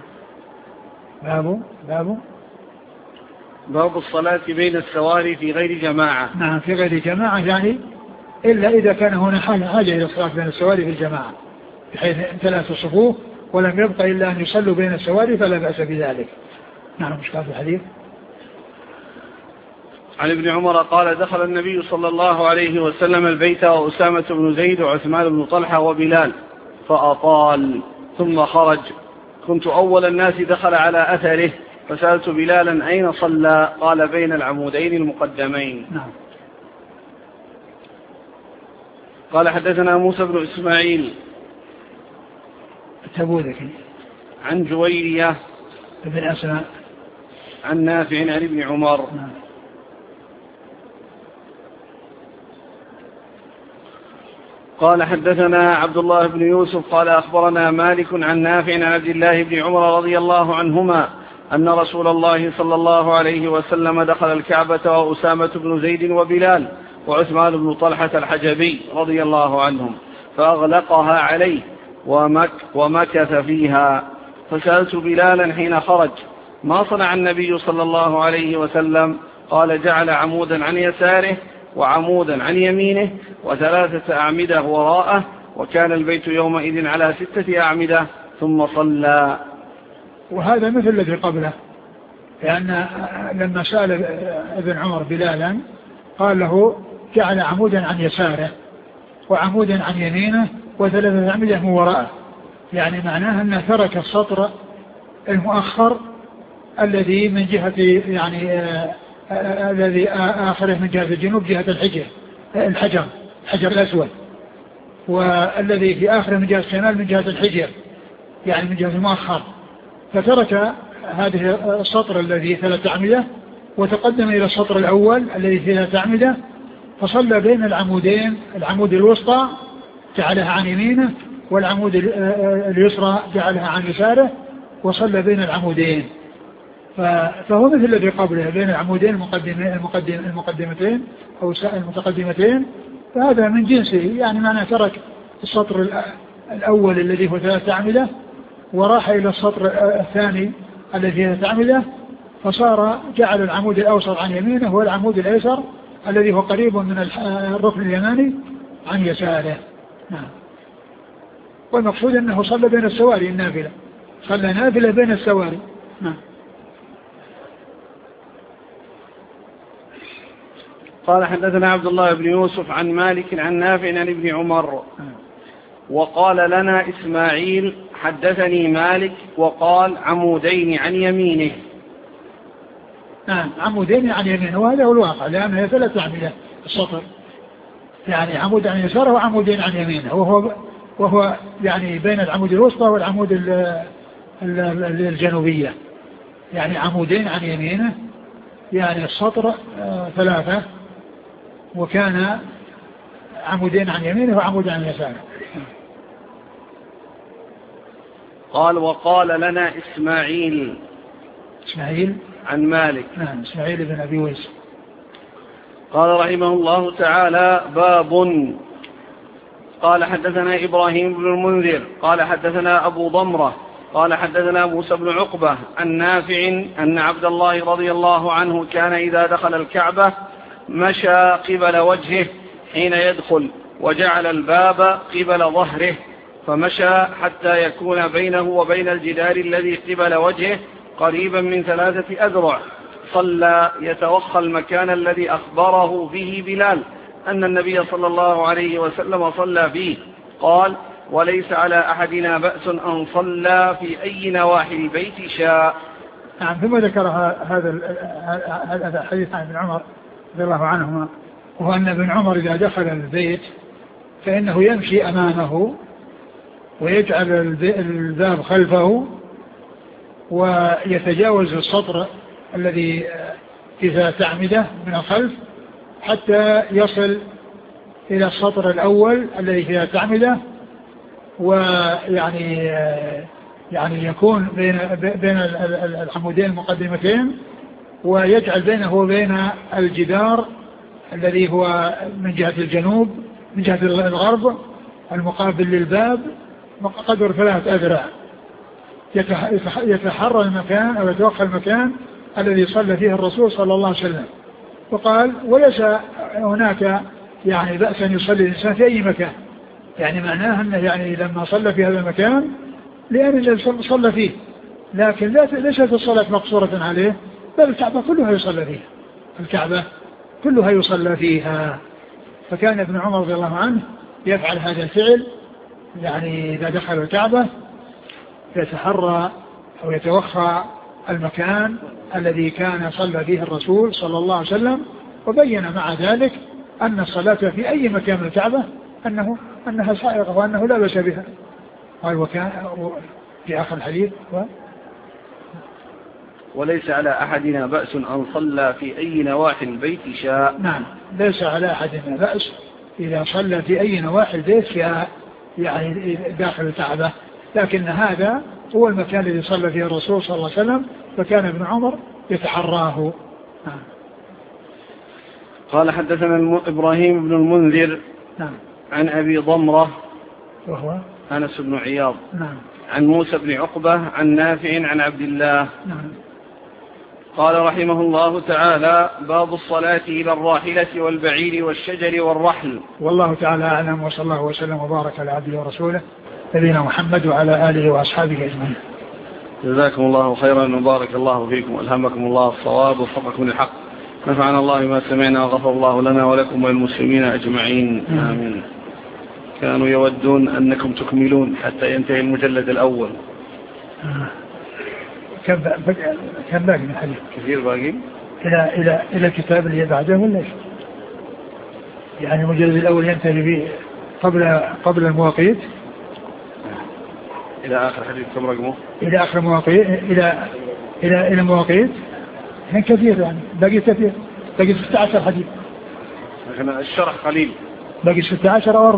S1: باب الصلاة بين السواري في غير جماعة.
S2: نعم، في غير جماعة، يعني إلا إذا كان هنا حاجة إلى الصلاة بين السواري في الجماعة، بحيث امتلأت الصفوف ولم يبقى إلا أن يصلوا بين السواري فلا بأس بذلك. نعم. مشكلة الحديث
S1: عن ابن عمر قال دخل النبي صلى الله عليه وسلم البيت وأسامة بن زيد وعثمان بن طلحة وبلال فأطال ثم خرج. كنت أول الناس دخل على أثره فسألت بلالا أين صلى؟ قال بين العمودين المقدمين.
S2: نعم.
S1: قال حدثنا موسى بن إسماعيل
S2: التبوذكي
S1: عن جويرية
S2: بن أسماء
S1: عن نافع عن ابن عمر.
S2: نعم.
S1: قال حدثنا عبد الله بن يوسف قال أخبرنا مالك عن نافع عن عبد الله بن عمر رضي الله عنهما أن رسول الله صلى الله عليه وسلم دخل الكعبة وأسامة بن زيد وبلال وعثمان بن طلحة الحجبي رضي الله عنهم فأغلقها عليه ومكث فيها. فسألت بلالا حين خرج ما صنع النبي صلى الله عليه وسلم؟ قال جعل عمودا عن يساره وعمودا عن يمينه و3 أعمدة وراءه، وكان البيت يومئذ على 6 أعمدة ثم صلى.
S2: وهذا مثل الذي قبله، لأن لما سأل ابن عمر بلالا قال له جعل عمودا عن يساره وعمودا عن يمينه و3 أعمدة من وراءه، يعني معناها أنه ترك السطر المؤخر الذي من جهة يعني الذي آخره من جهة الجنوب جهة الحجر الأسود، والذي في آخره من جهة الشمال من جهة الحجر يعني من جهة المؤخر، فترك هذه السطر الذي 3 أعمدة وتقدم إلى السطر الأول الذي 3 أعمدة، فصلى بين العمودين، العمود الوسطى جعلها عن يمينه والعمود اليسرى جعلها عن يساره، وصلى بين العمودين. فهو مثل الذي قبله بين العمودين المقدمتين أو المتقدمتين، فهذا من جنسه، يعني معنى ترك السطر الأول الذي هو 3 أعمدة وراح إلى السطر الثاني الذي هو 3 أعمدة، فصار جعل العمود الأوسط عن يمينه والعمود الأيسر الذي هو قريب من الركن اليماني عن يساره. نعم. والمقصود أنه صلى بين السواري النافلة، صلى نافلة بين السواري. نعم.
S1: قال حدثنا عبد الله بن يوسف عن مالك عن نافع عن ابن عمر وقال لنا إسماعيل حدثني مالك وقال عمودين عن يمينه.
S2: نعم، عمودين عن يمينه، وهذا هو الواقع، لأنه 3 أعمدة السطر، يعني عمود عن يساره وعمودين عن يمينه، وهو يعني بين العمود الوسطى والعمود الجنوبية، يعني عمودين عن يمينه، يعني السطر 3 وكان عمودين عن يمينه وعمود عن يساره.
S1: قال وقال لنا إسماعيل عن مالك.
S2: نعم، إسماعيل بن أبي ويس.
S1: قال رحمه الله تعالى باب. قال حدثنا إبراهيم بن المنذر قال حدثنا أبو ضمرة قال حدثنا موسى بن عقبة عن نافع أن عبد الله رضي الله عنه كان إذا دخل الكعبة مشى قبل وجهه حين يدخل وجعل الباب قبل ظهره، فمشى حتى يكون بينه وبين الجدار الذي قبل وجهه قريبا من 3 أذرع، صلى يتوخى المكان الذي أخبره به بلال أن النبي صلى الله عليه وسلم صلى فيه. قال وليس على أحدنا بأس أن صلى في أي نواحي البيت شاء.
S2: نعم. ثم ذكر هذا الحديث عن ابن عمر رضي الله عنهما، وهو أن ابن عمر إذا دخل البيت فإنه يمشي أمامه ويجعل الباب خلفه ويتجاوز السطر الذي في 3 أعمدة من الخلف حتى يصل إلى السطر الأول الذي في 3 أعمدة، ويعني يكون بين العمودين المقدمتين، ويجعل بينه وبين الجدار الذي هو من جهة الجنوب من جهة الغرب المقابل للباب قدر 3 أذرع، يتحرى المكان أو يتوقع المكان الذي صلى فيه الرسول صلى الله عليه وسلم. وقال وليس هناك يعني بأس أن يصلي الإنسان في أي مكان، يعني معناه أنه يعني لما صلى في هذا المكان لأن صلى فيه، لكن ليست الصلاة مقصورة عليه، بل الكعبة كلها يصلى فيها، الكعبة كلها يصلى فيها. فكان ابن عمر رضي الله عنه يفعل هذا الفعل، يعني إذا دخل الكعبة يتحرى أو يتوخى المكان الذي كان صلى فيه الرسول صلى الله عليه وسلم، وبين مع ذلك أن الصلاة في أي مكان من الكعبة أنها سائغة وأنه لا بأس بها. قال وكان في آخر الحديث
S1: وليس على أحدنا بأس أن صلى في أي نواحي البيت شاء.
S2: نعم، ليس على أحدنا بأس إذا صلى في أي نواحي البيت شاء، يعني داخل الكعبة، لكن هذا هو المكان الذي صلى فيه الرسول صلى الله عليه وسلم، فكان ابن عمر يتحراه.
S1: قال حدثنا إبراهيم بن المنذر عن أبي ضمرة
S2: وهو
S1: أنس بن عياض عن موسى بن عقبة عن نافع عن عبد الله. قال رحمه الله تعالى باب الصلاة إلى الراحلة والبعير والشجر والرحل.
S2: والله تعالى أعلم، وصلى الله وسلم وبارك على عبده ورسوله نبينا محمد وعلى آله وأصحابه أجمعين.
S1: جزاكم الله خيرا وبارك الله فيكم والهمكم الله الصواب ووفقكم للحق. نفعنا الله ما سمعنا وغفر الله لنا ولكم وللمسلمين أجمعين. آمين. كانوا يودون أنكم تكملون حتى ينتهي المجلد الأول.
S2: كم باقي من الحديث؟
S1: كثير باقي
S2: إلى الكتاب اللي بعده ولا يعني المجلد الأول ينتهي به قبل المواقيت
S1: إلى آخر حديث. كم رقمه؟
S2: إلى آخر مواقيت إلى المواقيت يعني كثير، يعني باقي كثير، باقي 16 حديث.
S1: لكن الشرح قليل،
S2: باقي 16 أو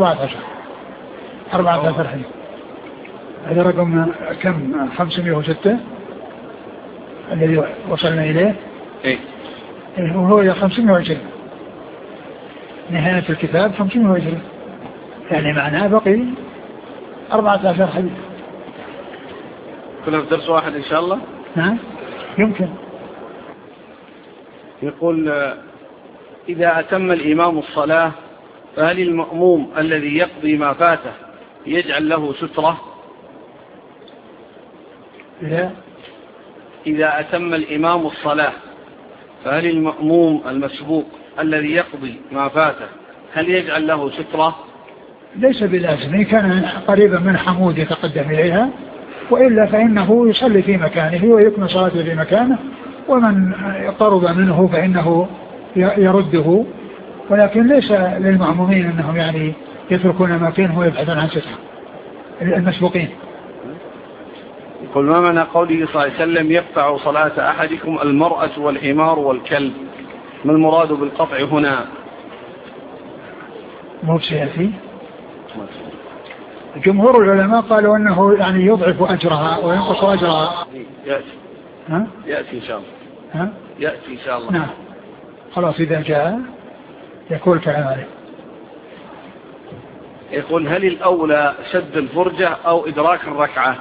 S2: 14 حديث. هذا رقم كم؟ 506 الذي وصلنا إليه.
S1: إيه
S2: وهو إلى 520 نهاية الكتاب 520، يعني معناه بقي 14 حديث.
S1: كلها في درس واحد إن شاء الله.
S2: نعم يمكن.
S1: يقول إذا أتم الإمام الصلاة فهل المأموم الذي يقضي ما فاته يجعل له سترة؟ إذا أتم الإمام الصلاة فهل المأموم المسبوق الذي يقضي ما فاته هل يجعل له سترة؟
S2: ليس بلازم، إن كان قريبا من حمود يتقدم إليها، وإلا فإنه يصلي في مكانه ويكمل صلاته في مكانه، ومن قرب منه فإنه يرده، ولكن ليس للمأمومين أنهم يعني يتركون مكانه ويبحثون عن سترة المسبوقين.
S1: يقول ما معنى قوله صلى الله عليه وسلم يقطع صلاة أحدكم المرأة والحمار والكلب؟ ما المراد بالقطع هنا؟
S2: مو سيأتي. جمهور العلماء قالوا أنه يعني يضعف أجرها وينقص أجرها.
S1: يأتي إن شاء الله. يأتي إن شاء الله.
S2: نعم خلاص إذا جاء يقول كلام عليه.
S1: يقول هل الأولى سد الفرجة أو إدراك الركعة؟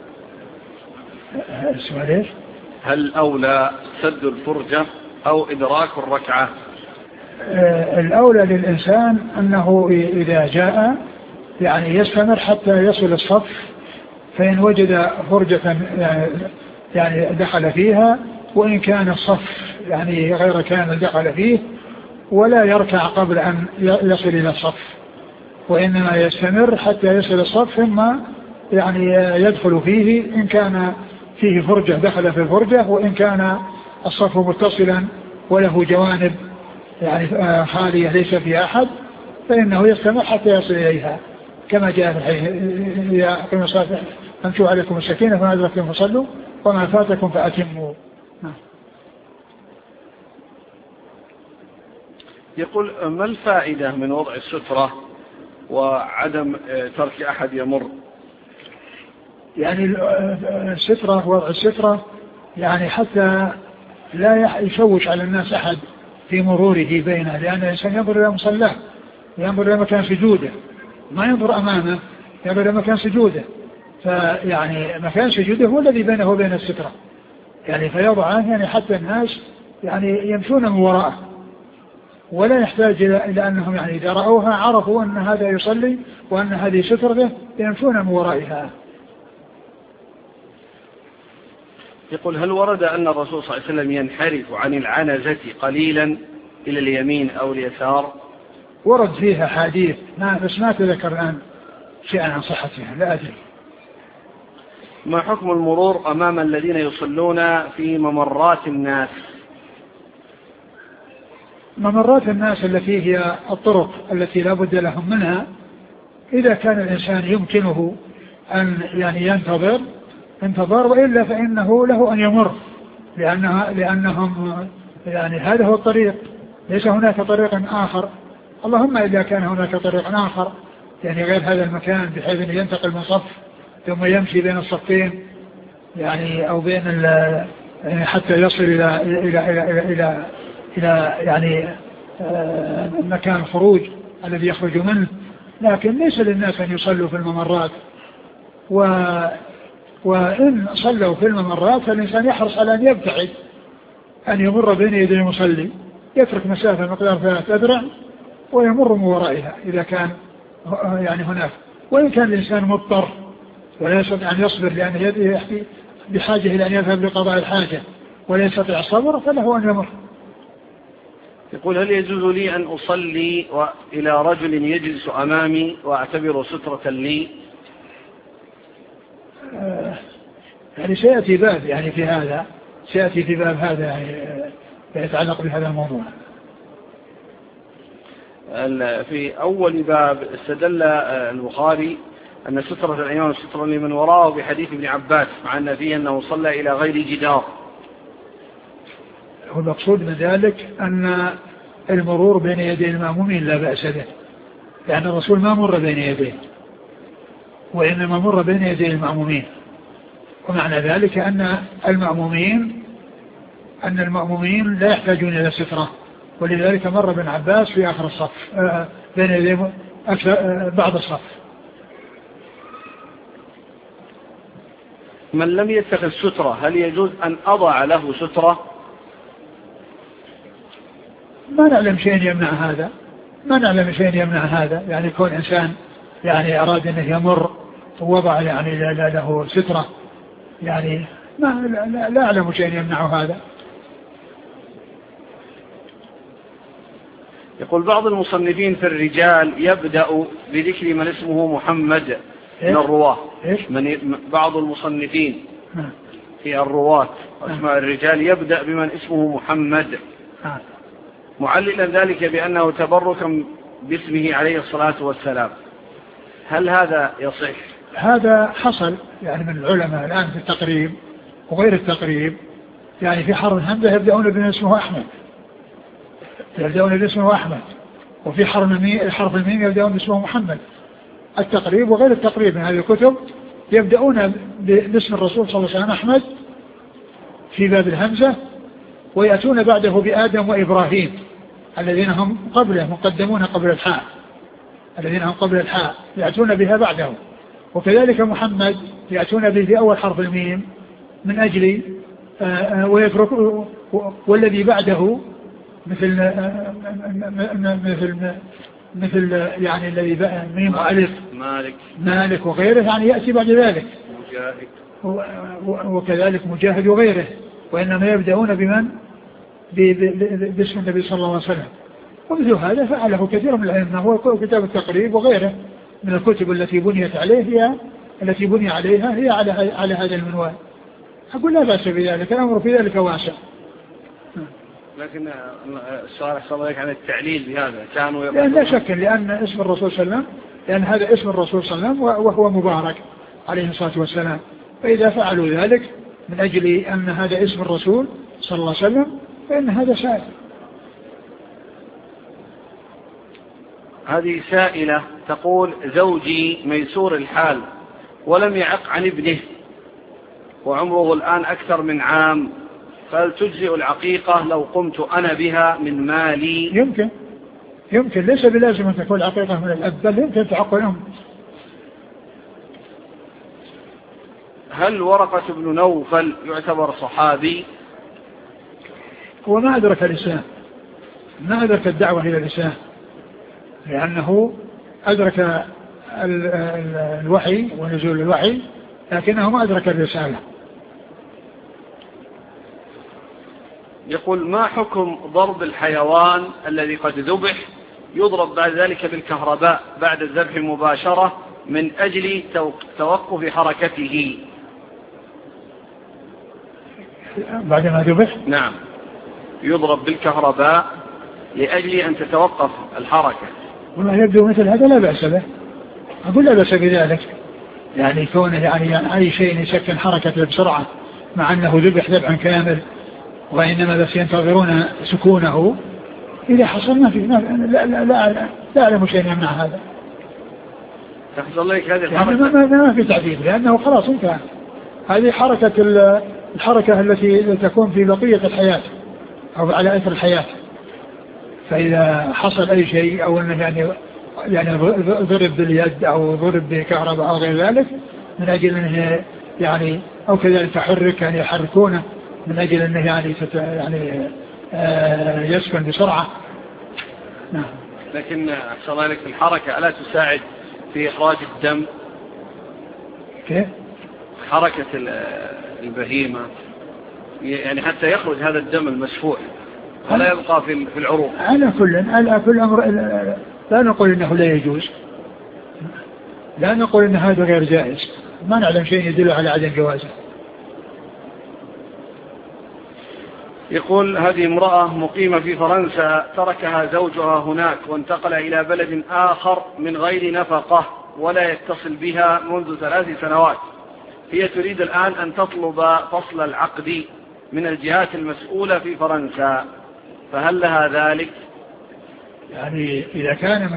S2: السؤال إيش؟
S1: هل الأولى سد الفرجة أو إدراك الركعة؟
S2: الأولى للإنسان أنه إذا جاء يعني يستمر حتى يصل الصف، فإن وجد فرجة يعني دخل فيها، وإن كان الصف يعني غير كان دخل فيه، ولا يركع قبل أن يصل إلى الصف، وإنما يستمر حتى يصل الصف ثم يعني يدخل فيه إن كان فيه فرجة دخل في الفرجة، وإن كان الصف متصلا وله جوانب يعني خالية ليس فيها أحد فإنه يستمر حتى يصل إليها، كما جاء في الحديث يا أقيموا الصلاة أمشوا عليكم السكينة فما أدركتم فصلوا وما فاتكم فأتموا.
S1: يقول ما الفائدة من وضع السترة وعدم ترك أحد يمر؟
S2: يعني السترة وضع السترة يعني حتى لا يشوش على الناس أحد في مروره بينه، لأن الإنسان ينظر إلى مصلاه، ينظر إلى مكان سجوده، ما ينظر أمامه، ينظر إلى مكان سجوده، فيعني مكان سجوده هو الذي بينه وبين السترة، يعني فيضعه يعني حتى الناس يعني يمشون من وراءه، ولا يحتاج إلى أنهم يعني إذا رأوها عرفوا أن هذا يصلي وأن هذه سترته يمشون من ورائها.
S1: يقول هل ورد أن الرسول صلى الله عليه وسلم ينحرف عن العنزة قليلا إلى اليمين أو اليسار؟
S2: ورد فيها حديث بس ما تذكر الآن شيئا عن صحتها، لا أدري.
S1: ما حكم المرور أمام الذين يصلون في ممرات الناس؟
S2: ممرات الناس التي هي الطرق التي لا بد لهم منها، إذا كان الإنسان يمكنه أن يعني انتظر، وإلا فإنه له أن يمر، لأنهم يعني هذا هو الطريق، ليس هناك طريق آخر، اللهم إذا كان هناك طريق آخر يعني غير هذا المكان بحيث أن ينتقل من صف ثم يمشي بين الصفين يعني أو بين حتى يصل إلى يعني مكان الخروج الذي يخرج منه، لكن ليس للناس أن يصلوا في الممرات، وإن صلوا في الممرات فالإنسان يحرص على أن يبتعد أن يمر بين يدي المصلي، يترك مسافة مقدار 3 أذرع ويمر من ورائها إذا كان يعني هناك، وإن كان الإنسان مضطر ولا يستطيع أن يصبر لأن يده بحاجة إلى أن يذهب لقضاء الحاجة ولا يستطيع الصبر فله أن يمر.
S1: يقول هل يجوز لي أن أصلي إلى رجل يجلس أمامي وأعتبر سترة لي؟
S2: يعني سيأتي باب يعني في هذا، سيأتي في باب هذا يعني يتعلق بهذا الموضوع.
S1: في أول باب استدل البخاري أن سترة الإمام سترة لمن وراءه بحديث ابن عباس، مع أن فيه أنه صلى إلى غير جدار.
S2: والمقصود من ذلك أن المرور بين يدي المأمومين لا بأس به، لأن الرسول ما مر بين يديه وإنما مر بين يدي المأمومين، ومعنى ذلك أن المأمومين لا يحتاجون إلى سترة، ولذلك مر ابن عباس في آخر الصف بين يدي بعض الصف.
S1: من لم يتخذ سترة هل يجوز أن أضع له سترة؟
S2: ما نعلم شيء يمنع هذا، يعني كون إنسان يعني أراد أنه يمر ووضع يعني له سترة، يعني لا أعلم شيء يمنع هذا.
S1: يقول بعض المصنفين في الرجال يبدأ بذكر من اسمه محمد من الرواة. بعض المصنفين في الرواة أسماء الرجال يبدأ بمن اسمه محمد، معللا ذلك بأنه تبركا باسمه عليه الصلاة والسلام. هل هذا يصح؟
S2: هذا حصل يعني من العلماء الآن في التقريب وغير التقريب، يعني في حرف الهمزة يبدأون بمن اسمه أحمد، وفي حرف الميم يبدأون باسمه محمد. التقريب وغير التقريب من هذه الكتب يبدأون باسم الرسول صلى الله عليه وسلم أحمد في باب الهمزة، ويأتون بعده بآدم وإبراهيم الذين هم قبله مقدمون قبل الحاء يأتون بها بعده، وكذلك محمد يأتون به في أول حرف الميم من أجل ويترك والذي بعده مثل يعني الذي ميم وألف مالك وغيره، يعني يأتي بعد ذلك
S1: مجاهد
S2: وكذلك مجاهد وغيره، وإنما يبدأون باسم النبي صلى الله عليه وسلم. ومثل هذا فعله كثير من العلماء، هو كتاب التقريب وغيره من الكتب التي بني عليها هي على هذا المنوال. أقول لا بأس بذلك، الأمر في ذلك واسع.
S1: لكن السؤال صلى الله عن التعليل بهذا كانوا
S2: لأن لا شك لأن اسم الرسول صلى الله عليه وسلم، لأن هذا اسم الرسول صلى الله عليه وسلم وهو مبارك عليه الصلاة والسلام، فإذا فعلوا ذلك من أجل أن هذا اسم الرسول صلى الله عليه وسلم فإن هذا سائل.
S1: هذه سائلة تقول زوجي ميسور الحال ولم يعق عن ابنه وعمره الآن أكثر من عام، فهل تجزئ العقيقة لو قمت أنا بها من مالي؟
S2: يمكن ليس بلازم أن تكون العقيقة من الأب، بل يمكن تعق الأم.
S1: هل ورقة بن نوفل يعتبر صحابي؟
S2: هو ما أدرك الإسلام، ما أدرك الدعوة إلى الإسلام، لأنه أدرك الوحي ونزول الوحي لكنه ما أدرك الرسالة.
S1: يقول ما حكم ضرب الحيوان الذي قد ذبح يضرب بعد ذلك بالكهرباء بعد الذبح مباشرة من أجل توقف حركته؟
S2: بعد ما ذبح؟
S1: نعم، يضرب بالكهرباء لأجل أن تتوقف الحركة.
S2: وما يبدو مثل هذا لا بأس به، أقول لا بأس بذلك، يعني كونه يعني أي شيء يسكن حركته بسرعة مع أنه ذبح ذبحا كامل، وإنما بس ينتظرون سكونه، إذا حصل ما في لا أعلم شيء يمنع هذا.
S1: تحصل لك هذه
S2: يعني ما في تعديل، لأنه خلاص انتهى. هذه الحركة التي تكون في بقية الحياة أو على أثر الحياة، فإذا حصل أي شيء أو أنه يعني ضرب باليد أو ضرب بكهرباء أو غير ذلك من أجل أنه يعني أو كذلك تحرك يعني يحركونه من أجل أنه يعني يسكن بسرعة.
S1: نعم. لكن أحسن لك الحركة ألا تساعد في إخراج الدم؟
S2: كيف؟
S1: حركة البهيمة يعني حتى يخرج هذا الدم المسفوح ولا يبقى في العروق.
S2: على كل أمر لا نقول إنه لا يجوز، لا نقول إن هذا غير جائز، ما نعلم شيء يدل على عدم جوازه.
S1: يقول هذه امرأة مقيمة في فرنسا تركها زوجها هناك وانتقل إلى بلد آخر من غير نفقة ولا يتصل بها منذ 3 سنوات. هي تريد الآن أن تطلب فصل العقد من الجهات المسؤولة في فرنسا، فهل لها ذلك؟
S2: يعني إذا كان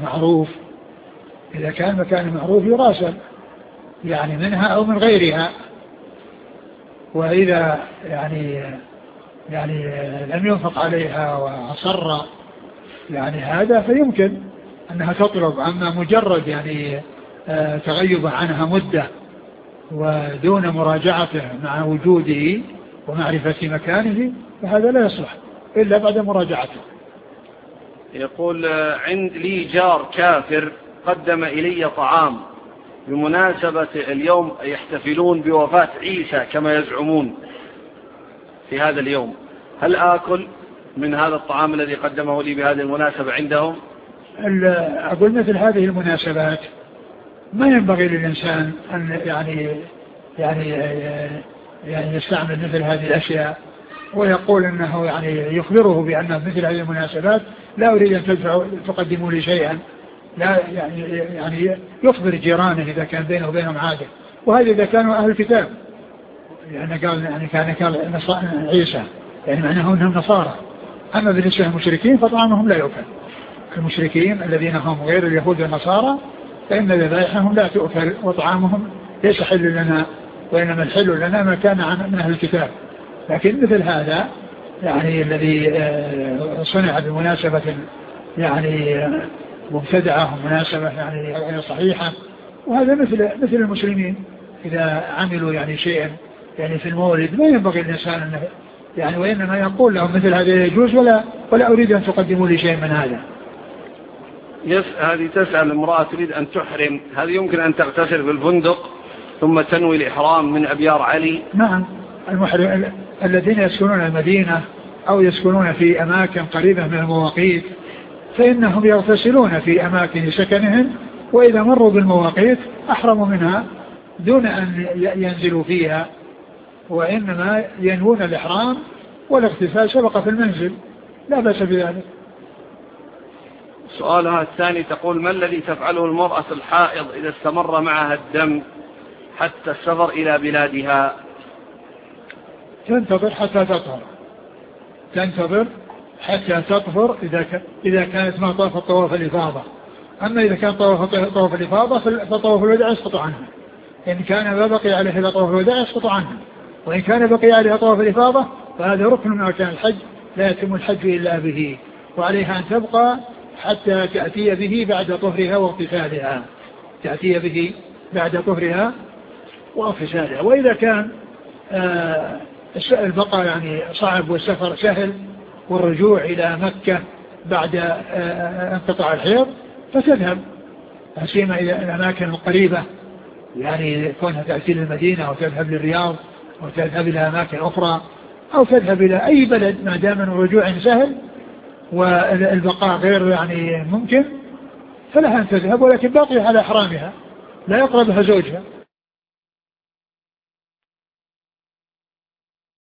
S2: مكانه معروف يراسل يعني منها أو من غيرها، وإذا يعني لم ينفق عليها وأصر يعني هذا فيمكن أنها تطلب. أما مجرد يعني تغيب عنها مدة ودون مراجعته مع وجوده ومعرفة مكانه فهذا لا يصلح إلا بعد مراجعته.
S1: يقول لي جار كافر قدم إلي طعام بمناسبة اليوم يحتفلون بوفاة عيسى كما يزعمون في هذا اليوم، هل آكل من هذا الطعام الذي قدمه لي بهذه المناسبة عندهم؟
S2: أقول مثل هذه المناسبات ما ينبغي للإنسان أن يعني يستعمل مثل هذه الأشياء ويقول أنه يعني يخبره بأن مثل هذه المناسبات لا أريد أن تقدموا لي شيئا، لا يعني يخبر جيرانه إذا كان بينه وبينهم عادة. وهذا إذا كانوا أهل الكتاب، يعني قال عيسى يعني معناه أنهم نصارى. أما بالنسبة للمشركين فطعامهم لا يؤكل. المشركين الذين هم غير اليهود والنصارى فإن ذبائحهم لا تؤكل وطعامهم ليس حل لنا، وإنما الحل لنا ما كان من أهل الكتاب. لكن مثل هذا يعني الذي صنع بمناسبة يعني مبتدعة ومناسبة يعني صحيحة، وهذا مثل المسلمين إذا عملوا يعني شيئا يعني في المولد ما ينبغي الإنسان أنه يعني وإنما يقول لهم مثل هذا يجوز ولا أريد أن تقدموا لي شيء من هذا.
S1: هذه تسأل امرأة تريد أن تحرم، هذه يمكن أن تغتسل بالفندق ثم تنوي الإحرام من أبيار علي؟
S2: نعم، المحرم الذين يسكنون المدينة أو يسكنون في أماكن قريبة من المواقيت فإنهم يغتسلون في أماكن سكنهم، وإذا مروا بالمواقيت أحرموا منها دون أن ينزلوا فيها، وإنما ينوون الإحرام والاغتسال سبق في المنزل لا بأس بذلك.
S1: سؤالها الثاني تقول ما الذي تفعله المرأة الحائض إذا استمر معها الدم حتى السفر إلى بلادها؟
S2: تنتظر حتى تطهر إذا كانت ما طافت طواف الإفاضة. أما إذا كان طواف الإفاضة فطواف الوداع يسقط عنها، إن كان ما بقي عليه طواف الوداع يسقط عنها، وإن كان بقي عليه طواف الإفاضة فهذا ركن من أركان الحج لا يتم الحج إلا به، وعليها أن تبقى حتى تأتي به بعد طهرها واغتسالها. وإذا كان البقاء يعني صعب والسفر سهل والرجوع إلى مكة بعد انقطاع الحيض فتذهب، سيما إلى الأماكن القريبة يعني كونها تأتي للمدينة أو تذهب للرياض أو تذهب إلى أماكن أخرى أو تذهب إلى أي بلد ما دام الرجوع سهل والبقاء غير يعني ممكن فلها أن تذهب، ولكن باقي على إحرامها لا يقربها زوجها.